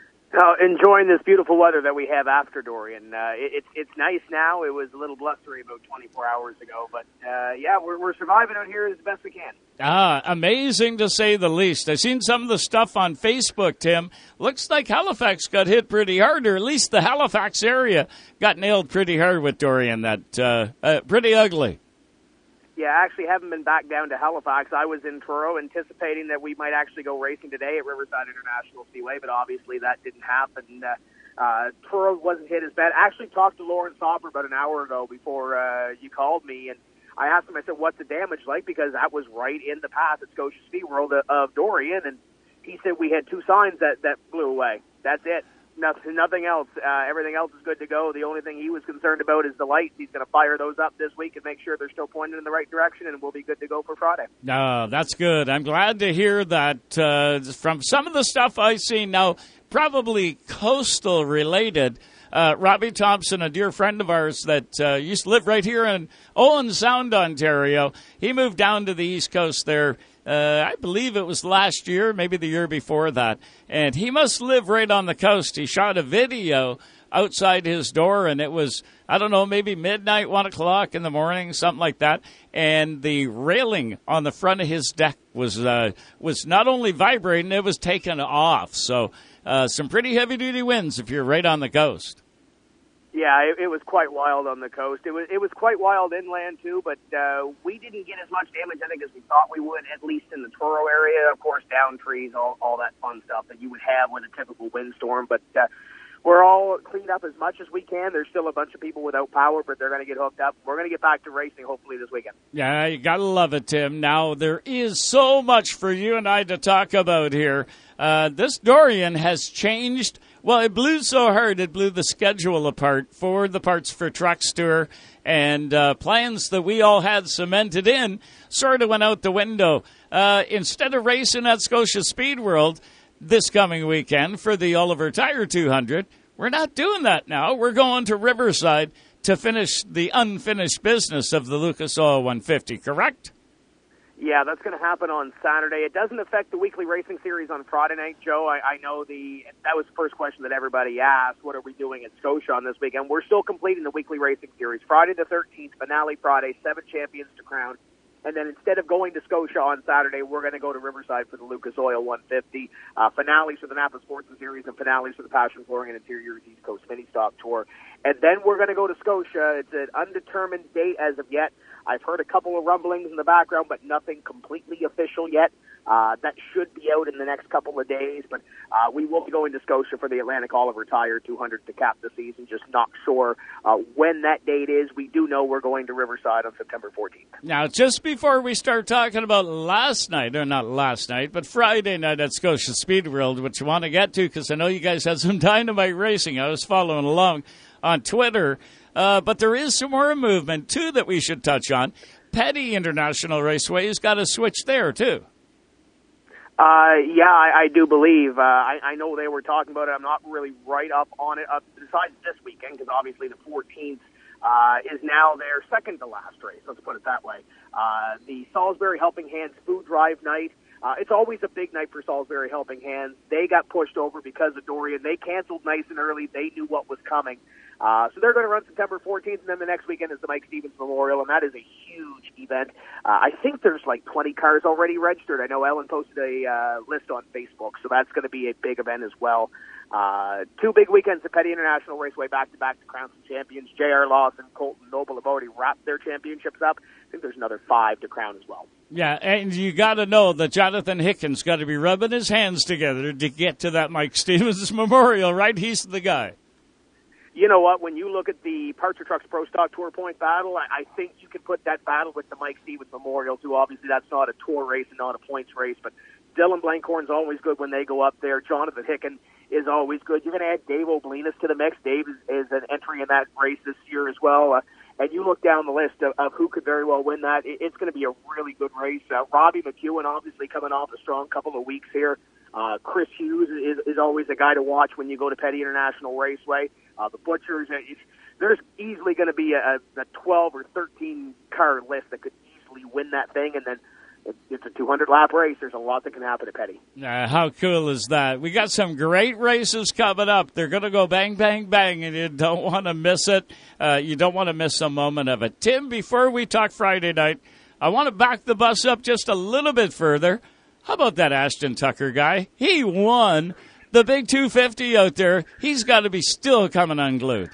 Enjoying this beautiful weather that we have after Dorian. It's nice now. It was a little blustery about 24 hours ago, but yeah, we're surviving out here as best we can. Amazing to say the least. I've seen some of the stuff on Facebook, Tim. Looks like Halifax got hit pretty hard, or at least the Halifax area got nailed pretty hard with Dorian. That pretty ugly. Yeah, I actually haven't been back down to Halifax. I was in Truro anticipating that we might actually go racing today at Riverside International Speedway, but obviously that didn't happen. Truro wasn't hit as bad. I actually talked to Lawrence Hopper about an hour ago before you called me, and I asked him, I said, what's the damage like? Because that was right in the path at Scotia Speed World of Dorian, and he said we had two signs that blew away. That's it. Nothing else. Everything else is good to go. The only thing he was concerned about is the lights. He's going to fire those up this week and make sure they're still pointed in the right direction, and we'll be good to go for Friday. That's good. I'm glad to hear that from some of the stuff I've seen. Now, probably coastal related. Robbie Thompson, a dear friend of ours that used to live right here in Owen Sound, Ontario, he moved down to the East Coast there. I believe it was last year, maybe the year before that. And he must live right on the coast. He shot a video outside his door, and it was, I don't know, maybe midnight, 1 o'clock in the morning, something like that. And the railing on the front of his deck was not only vibrating, it was taken off. So some pretty heavy-duty winds if you're right on the coast. Yeah, it was quite wild on the coast. It was quite wild inland too, but we didn't get as much damage, I think, as we thought we would, at least in the Truro area. Of course, down trees, all that fun stuff that you would have with a typical windstorm. But we're all cleaned up as much as we can. There's still a bunch of people without power, but they're going to get hooked up. We're going to get back to racing hopefully this weekend. Yeah, you got to love it, Tim. Now, there is so much for you and I to talk about here. This Dorian has changed. Well, it blew so hard, it blew the schedule apart for the Parts for Trucks Tour, and plans that we all had cemented in sort of went out the window. Instead of racing at Scotia Speed World this coming weekend for the Oliver Tire 200, we're not doing that now. We're going to Riverside to finish the unfinished business of the Lucas Oil 150, correct? Yeah, that's going to happen on Saturday. It doesn't affect the weekly racing series on Friday night, Joe. I know that was the first question that everybody asked. What are we doing at Scotia on this weekend? We're still completing the weekly racing series. Friday the 13th, finale Friday, 7 champions to crown. And then instead of going to Scotia on Saturday, we're going to go to Riverside for the Lucas Oil 150, finales for the Napa Sports Series, and finales for the Passion Flooring and Interiors East Coast Mini Stock Tour. And then we're going to go to Scotia. It's an undetermined date as of yet. I've heard a couple of rumblings in the background, but nothing completely official yet. That should be out in the next couple of days, but we will be going to Scotia for the Atlantic Oliver Tire 200 to cap the season. Just not sure when that date is. We do know we're going to Riverside on September 14th. Now, just before we start talking about last night, or not last night, but Friday night at Scotia Speed World, which you want to get to because I know you guys had some dynamite racing. I was following along on Twitter. But there is some more movement, too, that we should touch on. Petty International Raceway has got a switch there, too. Yeah, I do believe. I know they were talking about it. I'm not really right up on it, besides this weekend, because obviously the 14th is now their second to last race. Let's put it that way. The Salisbury Helping Hands Food Drive night. It's always a big night for Salisbury Helping Hands. They got pushed over because of Dorian. They canceled nice and early. They knew what was coming. So they're going to run September 14th, and then the next weekend is the Mike Stevens Memorial, and that is a huge event. I think there's like 20 cars already registered. I know Ellen posted a list on Facebook, so that's going to be a big event as well. 2 big weekends at Petty International Raceway, back-to-back to crown some champions. J.R. Lawson, Colton Noble have already wrapped their championships up. I think there's another 5 to crown as well. Yeah, and you got to know that Jonathan Hickens got to be rubbing his hands together to get to that Mike Stevens Memorial, right? He's the guy. you know what? When you look at the Parcher Trucks Pro Stock Tour Point battle, I think you can put that battle with the Mike Stevens Memorial, too. Obviously, that's not a tour race and not a points race, but Dylan Blankhorn's always good when they go up there. Jonathan Hicken is always good. You're going to add Dave Obelinas to the mix. Dave is an entry in that race this year as well. And you look down the list of who could very well win that. It's going to be a really good race. Robbie McEwen, obviously, coming off a strong couple of weeks here. Chris Hughes is always a guy to watch when you go to Petty International Raceway. The Butchers, there's easily going to be a 12 or 13 car list that could easily win that thing. And then it's a 200-lap race. There's a lot that can happen at Petty. How cool is that? We got some great races coming up. They're going to go bang, bang, bang, and you don't want to miss it. You don't want to miss a moment of it. Tim, before we talk Friday night, I want to back the bus up just a little bit further. How about that Ashton Tucker guy? He won the big 250 out there. He's got to be still coming unglued.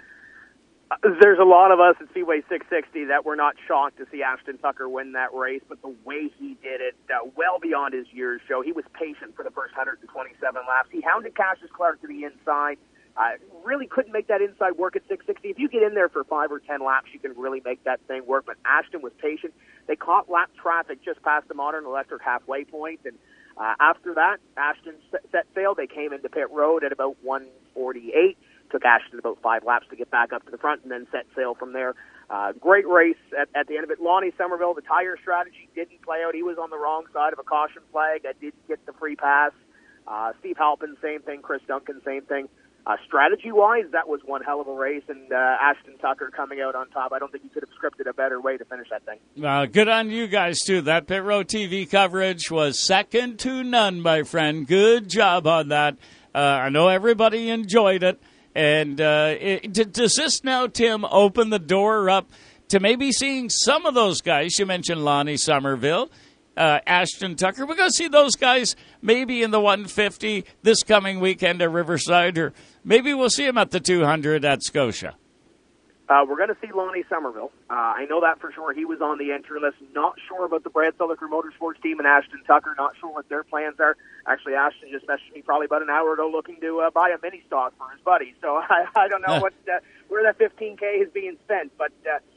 There's a lot of us at Speedway 660 that were not shocked to see Ashton Tucker win that race, but the way he did it, well beyond his years, Joe, he was patient for the first 127 laps. He hounded Cassius Clark to the inside. Really couldn't make that inside work at 660. If you get in there for 5 or 10 laps, you can really make that thing work, but Ashton was patient. They caught lap traffic just past the Modern Electric halfway point, and after that, Ashton set sail. They came into pit road at about 1:48. Took Ashton about 5 laps to get back up to the front and then set sail from there. Great race at the end of it. Lonnie Somerville, the tire strategy didn't play out. He was on the wrong side of a caution flag. That didn't get the free pass. Steve Halpin, same thing. Chris Duncan, same thing. Strategy-wise, that was one hell of a race, and Ashton Tucker coming out on top. I don't think you could have scripted a better way to finish that thing. Good on you guys, too. That Pit Road TV coverage was second to none, my friend. Good job on that. I know everybody enjoyed it. And does this now, Tim, open the door up to maybe seeing some of those guys? You mentioned Lonnie Somerville, Ashton Tucker. We're going to see those guys maybe in the 150 this coming weekend at Riverside, or maybe we'll see them at the 200 at Scotia. We're going to see Lonnie Somerville. I know that for sure. He was on the entry list. Not sure about the Brad Sulliker Motorsports team and Ashton Tucker. Not sure what their plans are. Actually, Ashton just messaged me probably about an hour ago looking to buy a mini stock for his buddy. So I don't know where that $15K is being spent. But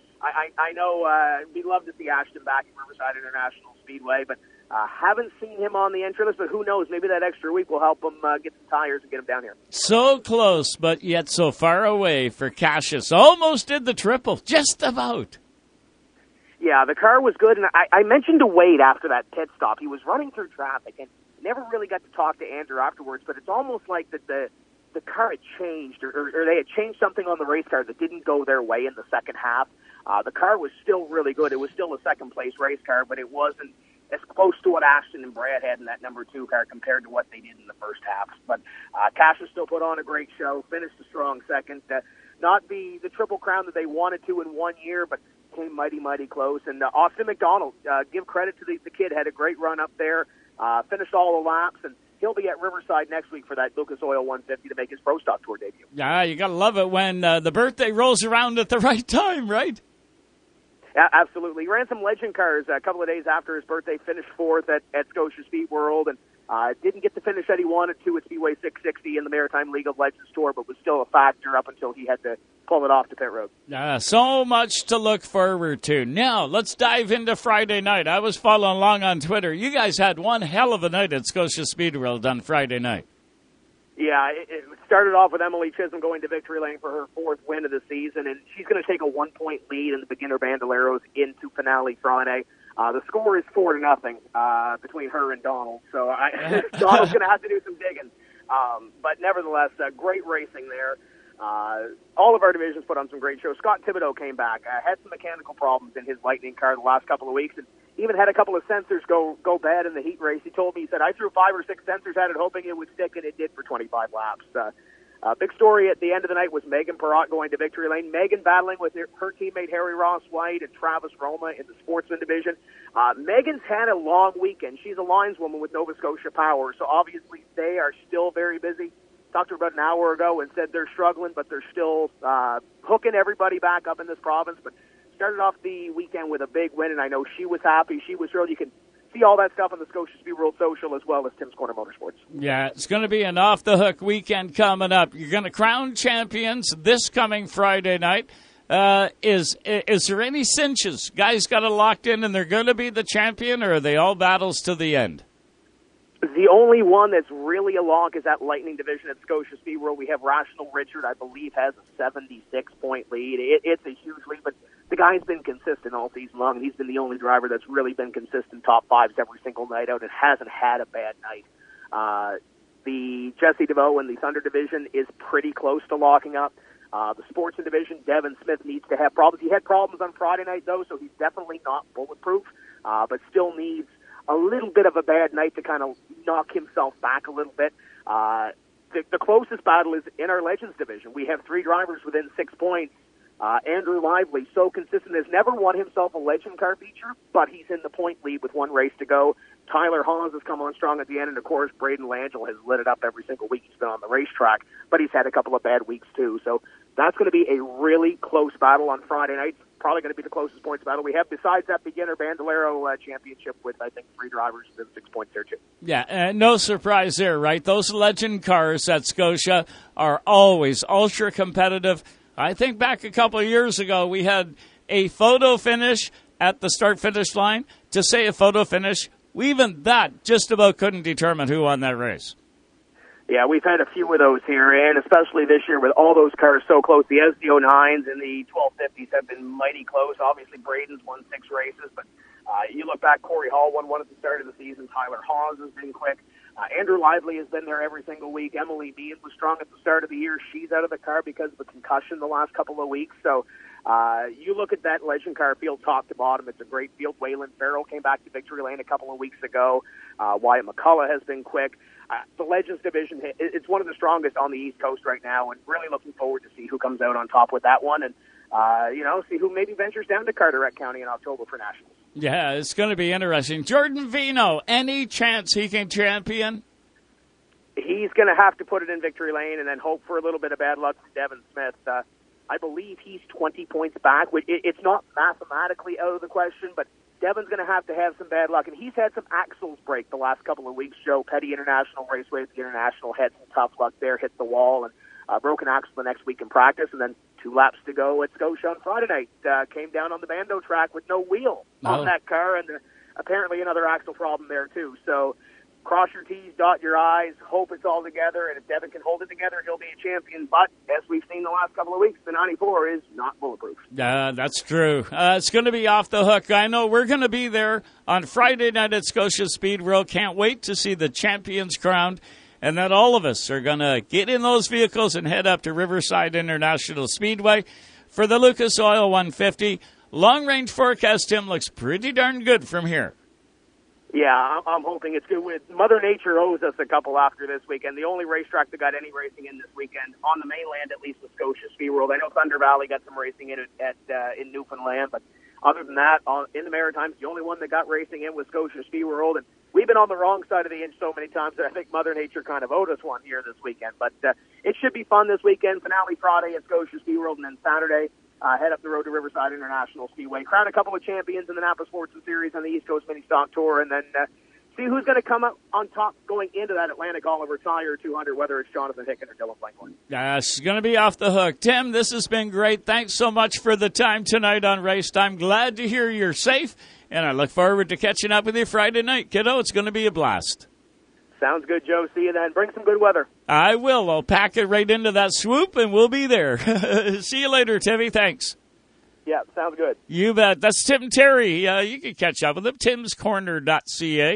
I know we'd love to see Ashton back at Riverside International Speedway. But haven't seen him on the entry list. But who knows? Maybe that extra week will help him get some tires and get him down here. So close, but yet so far away for Cassius. Almost did the triple. Just about. Yeah, the car was good. And I mentioned to Wade after that pit stop, he was running through traffic and never really got to talk to Andrew afterwards, but it's almost like that the car had changed, or they had changed something on the race car that didn't go their way in the second half. The car was still really good. It was still a second-place race car, but it wasn't as close to what Ashton and Brad had in that number 2 car compared to what they did in the first half. But Cassius still put on a great show, finished a strong second. Not the Triple Crown that they wanted to in 1 year, but came mighty, mighty close. And Austin McDonald, give credit to the kid, had a great run up there. Finished all the laps, and he'll be at Riverside next week for that Lucas Oil 150 to make his Pro Stock Tour debut. Yeah, you got to love it when the birthday rolls around at the right time, right? Yeah, absolutely. He ran some legend cars a couple of days after his birthday, finished 4th at Scotia Speed World, and didn't get the finish that he wanted to at Speedway 660 in the Maritime League of Legends Tour, but was still a factor up until he had to pull it off to pit road. So much to look forward to. Now, let's dive into Friday night. I was following along on Twitter. You guys had one hell of a night at Scotia Speed World on Friday night. Yeah, it started off with Emily Chisholm going to victory lane for her 4th win of the season, and she's going to take a 1-point lead in the beginner Bandoleros into finale Friday. The score is 4-0 between her and Donald, so Donald's going to have to do some digging. But nevertheless, great racing there. All of our divisions put on some great shows. Scott Thibodeau came back, had some mechanical problems in his Lightning car the last couple of weeks, and even had a couple of sensors go bad in the heat race. He told me, he said, I threw 5 or 6 sensors at it hoping it would stick, and it did for 25 laps. Big story at the end of the night was Megan Perrott going to victory lane. Megan battling with her teammate Harry Ross White and Travis Roma in the Sportsman division. Megan's had a long weekend. She's a lineswoman with Nova Scotia Power, so obviously they are still very busy. Talked to her about an hour ago and said they're struggling, but they're still hooking everybody back up in this province. But started off the weekend with a big win, and I know she was happy. She was thrilled. You can see all that stuff on the Scotia Speed World Social as well as Tim's Corner Motorsports. Yeah, it's going to be an off-the-hook weekend coming up. You're going to crown champions this coming Friday night. Is there any cinches? Guys got it locked in and they're going to be the champion, or are they all battles to the end? The only one that's really a lock is that Lightning division at Scotia Speed World. We have Rational Richard, I believe, has a 76-point lead. It's a huge lead, but the guy's been consistent all season long, and he's been the only driver that's really been consistent top fives every single night out and hasn't had a bad night. The Jesse DeVoe and the Thunder division is pretty close to locking up. The Sportsman division, Devin Smith needs to have problems. He had problems on Friday night, though, so he's definitely not bulletproof, but still needs a little bit of a bad night to kind of knock himself back a little bit. The closest battle is in our Legends division. We have 3 drivers within 6 points. Andrew Lively, so consistent, has never won himself a Legend car feature, but he's in the point lead with 1 race to go. Tyler Haas has come on strong at the end, and of course, Braden Langell has lit it up every single week he's been on the racetrack, but he's had a couple of bad weeks too. So that's going to be a really close battle on Friday night. Probably going to be the closest points battle we have, besides that beginner Bandolero championship with, I think, 3 drivers within 6 points there too. Yeah, no surprise there, right? Those Legend cars at Scotia are always ultra competitive. I think back a couple of years ago, we had a photo finish at the start-finish line. To say a photo finish, even that just about couldn't determine who won that race. Yeah, we've had a few of those here, and especially this year with all those cars so close. The SD09s and the 1250s have been mighty close. Obviously, Braden's won 6 races, but you look back, Corey Hall won 1 at the start of the season. Tyler Haas has been quick. Andrew Lively has been there every single week. Emily Bean was strong at the start of the year. She's out of the car because of a concussion the last couple of weeks. So you look at that Legend car field top to bottom. It's a great field. Waylon Farrell came back to victory lane a couple of weeks ago. Wyatt McCullough has been quick. The Legends division, it's one of the strongest on the East Coast right now, and really looking forward to see who comes out on top with that one, and see who maybe ventures down to Carteret County in October for Nationals. Yeah, it's going to be interesting. Jordan Vino, any chance he can champion? He's going to have to put it in victory lane and then hope for a little bit of bad luck with Devin Smith. I believe he's 20 points back. It's not mathematically out of the question, but Devin's going to have some bad luck. And he's had some axles break the last couple of weeks. Joe Petty International Raceway, the International had some tough luck there, hit the wall, and broken axle the next week in practice, and then 2 laps to go at Scotia on Friday night. Came down on the Bando track with no wheel on that car, and apparently another axle problem there too. So cross your T's, dot your I's, hope it's all together, and if Devin can hold it together, he'll be a champion. But as we've seen the last couple of weeks, the 94 is not bulletproof. That's true. It's going to be off the hook. I know we're going to be there on Friday night at Scotia Speed World. Can't wait to see the champions crowned. And then all of us are going to get in those vehicles and head up to Riverside International Speedway for the Lucas Oil 150. Long-range forecast, Tim, looks pretty darn good from here. Yeah, I'm hoping it's good. Mother Nature owes us a couple after this weekend. The only racetrack that got any racing in this weekend, on the mainland at least, was Scotia Speed World. I know Thunder Valley got some racing in in Newfoundland, but other than that, in the Maritimes, the only one that got racing in was Scotia Speed World. And we've been on the wrong side of the inch so many times that I think Mother Nature kind of owed us one here this weekend. But it should be fun this weekend. Finale Friday at Scotia Speed World, and then Saturday, head up the road to Riverside International Speedway. Crown a couple of champions in the Napa Sportsman Series on the East Coast Mini Stock Tour, and then see who's going to come up on top going into that Atlantic Oliver Tire 200, whether it's Jonathan Hicken or Dylan Blankley. It's going to be off the hook. Tim, this has been great. Thanks so much for the time tonight on Race Time. Glad to hear you're safe, and I look forward to catching up with you Friday night. Kiddo, it's going to be a blast. Sounds good, Joe. See you then. Bring some good weather. I will. I'll pack it right into that swoop, and we'll be there. See you later, Timmy. Thanks. Yeah, sounds good. You bet. That's Tim Terry. You can catch up with him, timscorner.ca.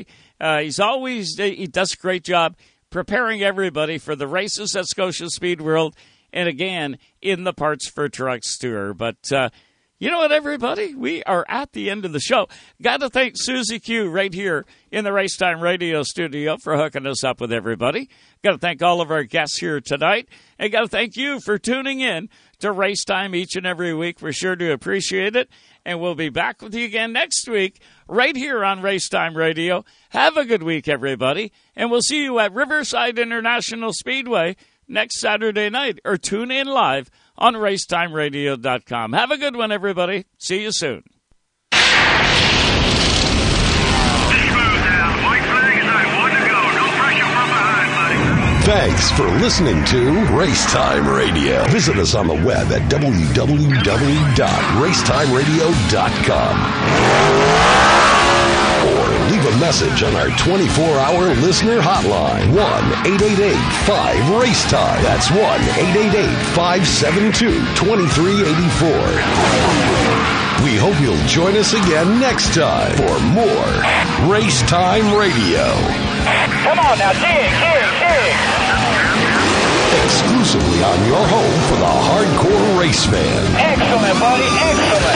He does a great job preparing everybody for the races at Scotia Speed World, and again, in the Parts for Trucks Tour. But you know what, everybody? We are at the end of the show. Got to thank Susie Q right here in the Racetime Radio studio for hooking us up with everybody. Got to thank all of our guests here tonight. And got to thank you for tuning in to Racetime each and every week. We're sure to appreciate it. And we'll be back with you again next week right here on Racetime Radio. Have a good week, everybody. And we'll see you at Riverside International Speedway next Saturday night, or tune in live on racetimeradio.com. Have a good one, everybody. See you soon. Thanks for listening to Racetime Radio. Visit us on the web at www.racetimeradio.com. Or leave a message on our 24-hour listener hotline, 1-888-5-RACETIME. That's 1-888-572-2384. We hope you'll join us again next time for more Racetime Radio. Come on now, dig. Exclusively on your home for the hardcore race fan. Excellent, buddy, excellent.